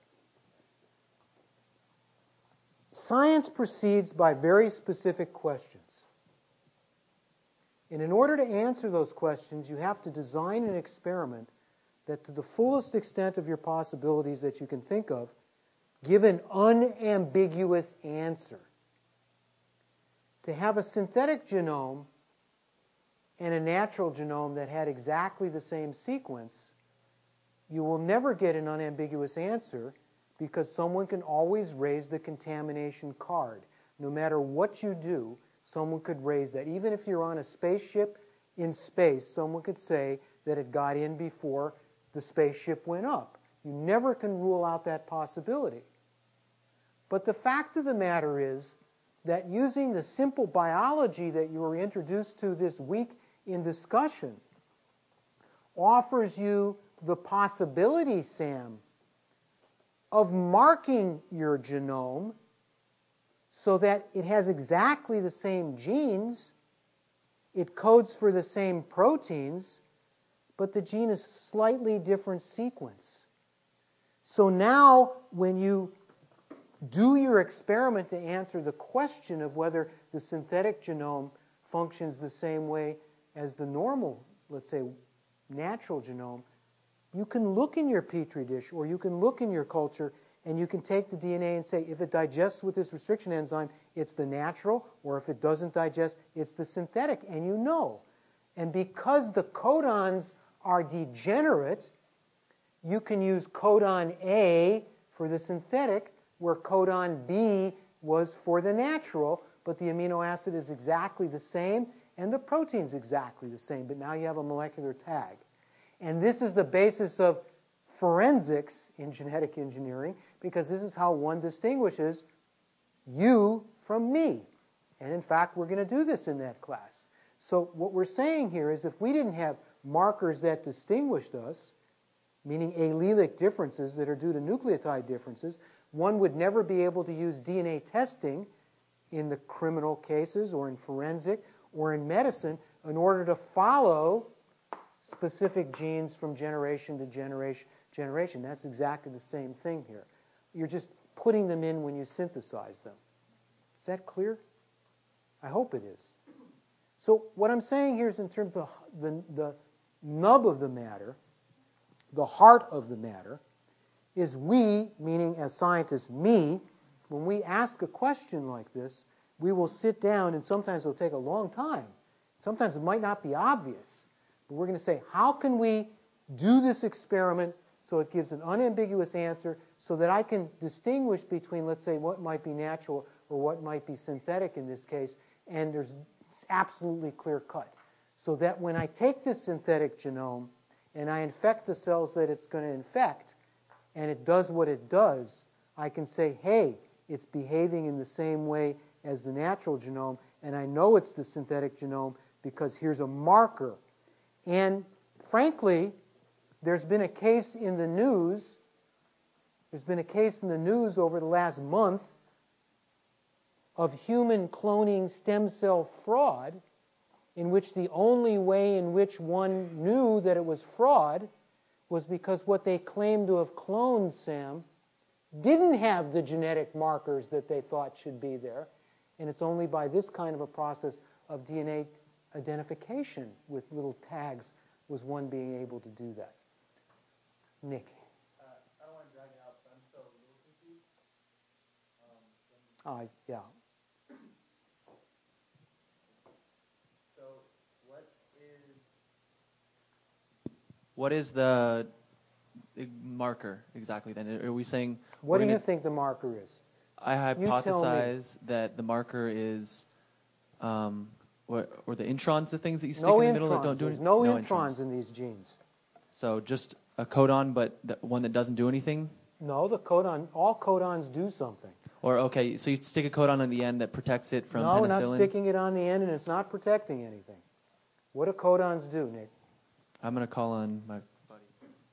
Science proceeds by very specific questions. And in order to answer those questions, you have to design an experiment that, to the fullest extent of your possibilities that you can think of, give an unambiguous answer. To have a synthetic genome and a natural genome that had exactly the same sequence, you will never get an unambiguous answer because someone can always raise the contamination card. No matter what you do, someone could raise that. Even if you're on a spaceship in space, someone could say that it got in before the spaceship went up. You never can rule out that possibility. But the fact of the matter is that using the simple biology that you were introduced to this week in discussion offers you the possibility, Sam, of marking your genome so that it has exactly the same genes, it codes for the same proteins, but the gene is a slightly different sequence. So now when you do your experiment to answer the question of whether the synthetic genome functions the same way as the normal, let's say, natural genome, you can look in your Petri dish or you can look in your culture and you can take the DNA and say, if it digests with this restriction enzyme, it's the natural, or if it doesn't digest, it's the synthetic, and you know. And because the codons are degenerate, you can use codon A for the synthetic, where codon B was for the natural, but the amino acid is exactly the same, and the protein's exactly the same, but now you have a molecular tag. And this is the basis of forensics in genetic engineering, because this is how one distinguishes you from me. And in fact, we're going to do this in that class. So what we're saying here is if we didn't have markers that distinguished us, meaning allelic differences that are due to nucleotide differences, one would never be able to use DNA testing in the criminal cases or in forensic or in medicine in order to follow specific genes from generation to generation. That's exactly the same thing here. You're just putting them in when you synthesize them. Is that clear? I hope it is. So what I'm saying here is in terms of the nub of the matter, the heart of the matter, is we, meaning as scientists, me, when we ask a question like this, we will sit down, and sometimes it'll take a long time. Sometimes it might not be obvious. But we're going to say, how can we do this experiment so it gives an unambiguous answer so that I can distinguish between, let's say, what might be natural or what might be synthetic in this case, and it's absolutely clear cut. So that when I take this synthetic genome and I infect the cells that it's going to infect, and it does what it does, I can say, hey, it's behaving in the same way as the natural genome, and I know it's the synthetic genome because here's a marker. And frankly, there's been a case in the news. There's been a case in the news over the last month of human cloning stem cell fraud, in which the only way in which one knew that it was fraud was because what they claimed to have cloned, Sam, didn't have the genetic markers that they thought should be there. And it's only by this kind of a process of DNA identification with little tags was one being able to do that. Nick. I don't want to drag you out, but I'm still a little confused. Yeah. So what is the marker exactly then? Are we saying... What do you think the marker is? I hypothesize that the marker is, or the introns, the things that you stick in the middle that don't do anything? No introns in these genes. So just a codon, but one that doesn't do anything? No, the codon, all codons do something. Or, okay, so you stick a codon on the end that protects it from penicillin? No, not sticking it on the end, and it's not protecting anything. What do codons do, Nick? I'm going to call on my buddy.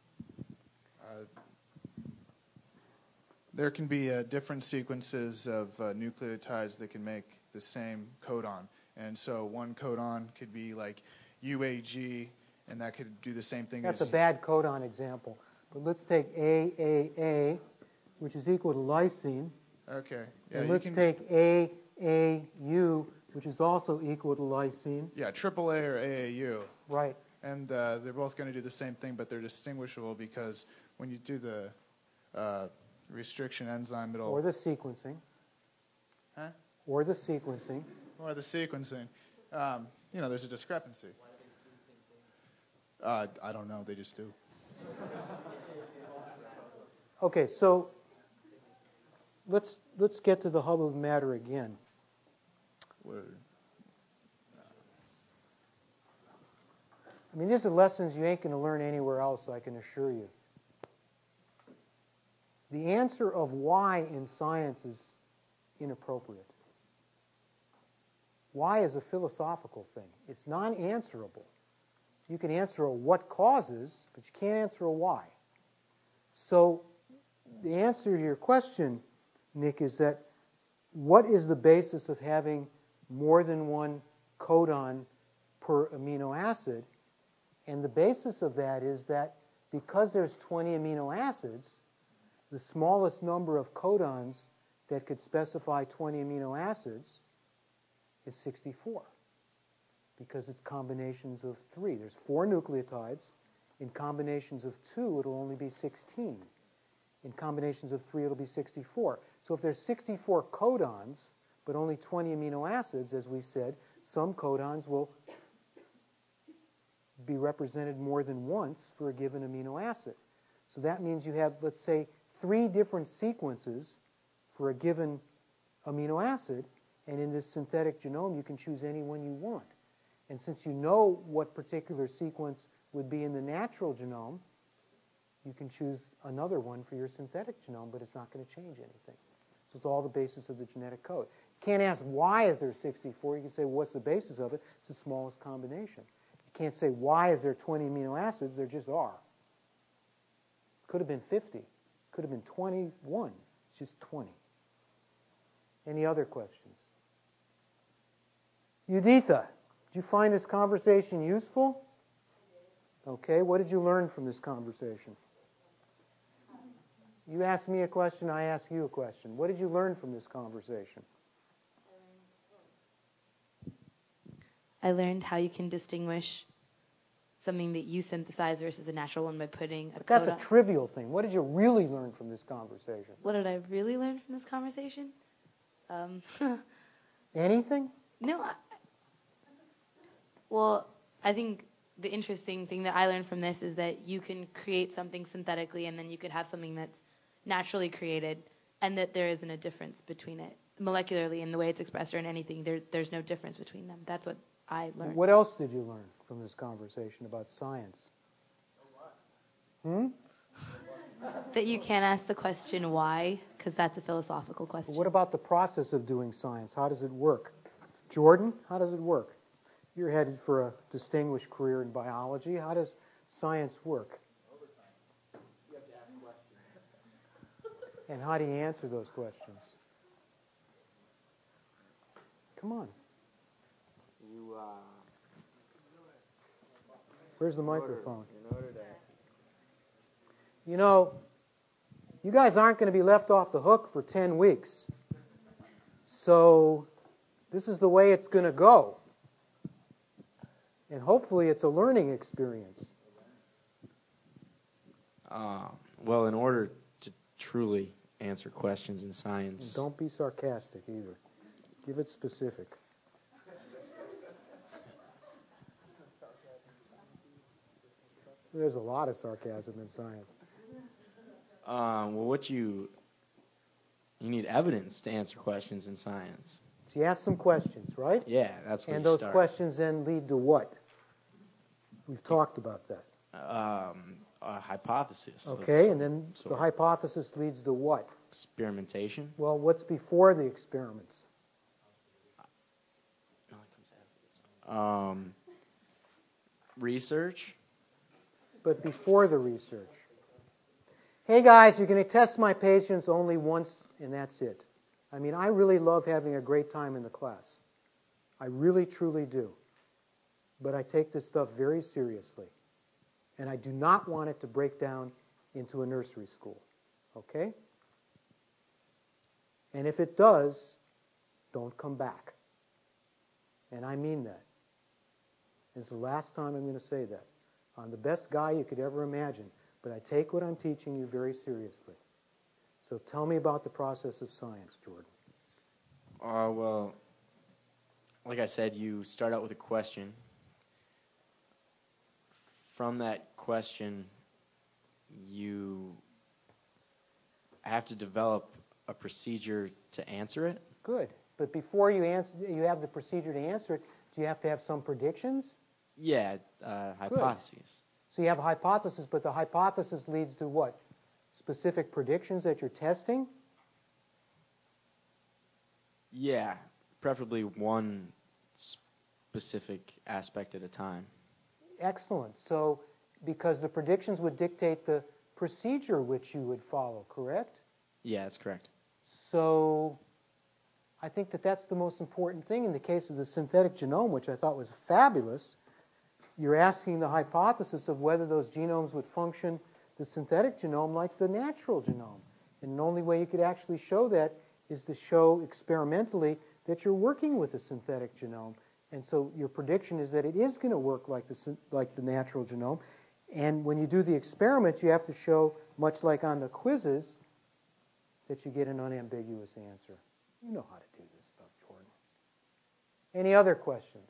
There can be different sequences of nucleotides that can make the same codon. And so one codon could be like UAG, and that could do the same thing That's as... a bad codon example. But let's take AAA, which is equal to lysine. Okay. Yeah, and let's take AAU, which is also equal to lysine. Yeah, AAA or AAU. Right. And they're both going to do the same thing, but they're distinguishable because when you do the restriction enzyme, it'll... Or the sequencing. Huh? Or the sequencing. Or the sequencing. There's a discrepancy. I don't know. They just do. Okay, so let's get to the hub of matter again. I mean, these are lessons you ain't going to learn anywhere else, I can assure you. The answer of why in science is inappropriate. Why is a philosophical thing. It's non-answerable. You can answer a what causes, but you can't answer a why. So the answer to your question, Nick, is that what is the basis of having more than one codon per amino acid? And the basis of that is that because there's 20 amino acids, the smallest number of codons that could specify 20 amino acids is 64, because it's combinations of 3. There's 4 nucleotides. In combinations of 2, it'll only be 16. In combinations of 3, it'll be 64. So if there's 64 codons, but only 20 amino acids, as we said, some codons will be represented more than once for a given amino acid. So that means you have, let's say, 3 different sequences for a given amino acid, and in this synthetic genome, you can choose any one you want. And since you know what particular sequence would be in the natural genome, you can choose another one for your synthetic genome, but it's not going to change anything. So it's all the basis of the genetic code. You can't ask why is there 64. You can say, well, what's the basis of it? It's the smallest combination. You can't say why is there 20 amino acids. There just are. Could have been 50. Could have been 21. It's just 20. Any other questions? Juditha, did you find this conversation useful? Okay, what did you learn from this conversation? You asked me a question, I asked you a question. What did you learn from this conversation? I learned how you can distinguish something that you synthesize versus a natural one by putting a But that's codon. a trivial thing. What did you really learn from this conversation? What did I really learn from this conversation? Anything? No. Well, I think the interesting thing that I learned from this is that you can create something synthetically, and then you could have something that's naturally created, and that there isn't a difference between it molecularly in the way it's expressed or in anything. There's no difference between them. That's what I learned. What else did you learn from this conversation about science? That you can't ask the question why, because that's a philosophical question. What about the process of doing science? How does it work? Jordan, how does it work? You're headed for a distinguished career in biology. How does science work? You have to ask questions. And how do you answer those questions? Come on. Where's the microphone? You know, you guys aren't going to be left off the hook for 10 weeks. So this is the way it's going to go. And hopefully it's a learning experience. Well, in order to truly answer questions in science. Don't be sarcastic either. Give it specific. There's a lot of sarcasm in science. Well, you need evidence to answer questions in science. So you ask some questions, right? Yeah, that's where and you those start. questions then lead to what? We've talked about that. A hypothesis. Okay, and then the hypothesis leads to what? Experimentation. Well, what's before the experiments? Research. But before the research. Hey guys, you're going to test my patience only once, and that's it. I mean, I really love having a great time in the class. I really, truly do. But I take this stuff very seriously. And I do not want it to break down into a nursery school. Okay? And if it does, don't come back. And I mean that. It's the last time I'm going to say that. I'm the best guy you could ever imagine, but I take what I'm teaching you very seriously. So tell me about the process of science, Jordan. Well, like I said, you start out with a question. From that question, you have to develop a procedure to answer it. Good. But before you have the procedure to answer it, do you have to have some predictions? Yeah, hypotheses. Good. So you have a hypothesis, but the hypothesis leads to what? Specific predictions that you're testing? Yeah, preferably one specific aspect at a time. Excellent. So, because the predictions would dictate the procedure which you would follow, correct? Yeah, that's correct. So, I think that that's the most important thing in the case of the synthetic genome, which I thought was fabulous. You're asking the hypothesis of whether those genomes would function, the synthetic genome, like the natural genome. And the only way you could actually show that is to show experimentally that you're working with a synthetic genome. And so your prediction is that it is going to work like the natural genome. And when you do the experiment, you have to show, much like on the quizzes, that you get an unambiguous answer. You know how to do this stuff, Jordan. Any other questions?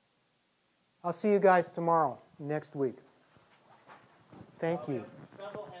I'll see you guys tomorrow, next week. Thank you.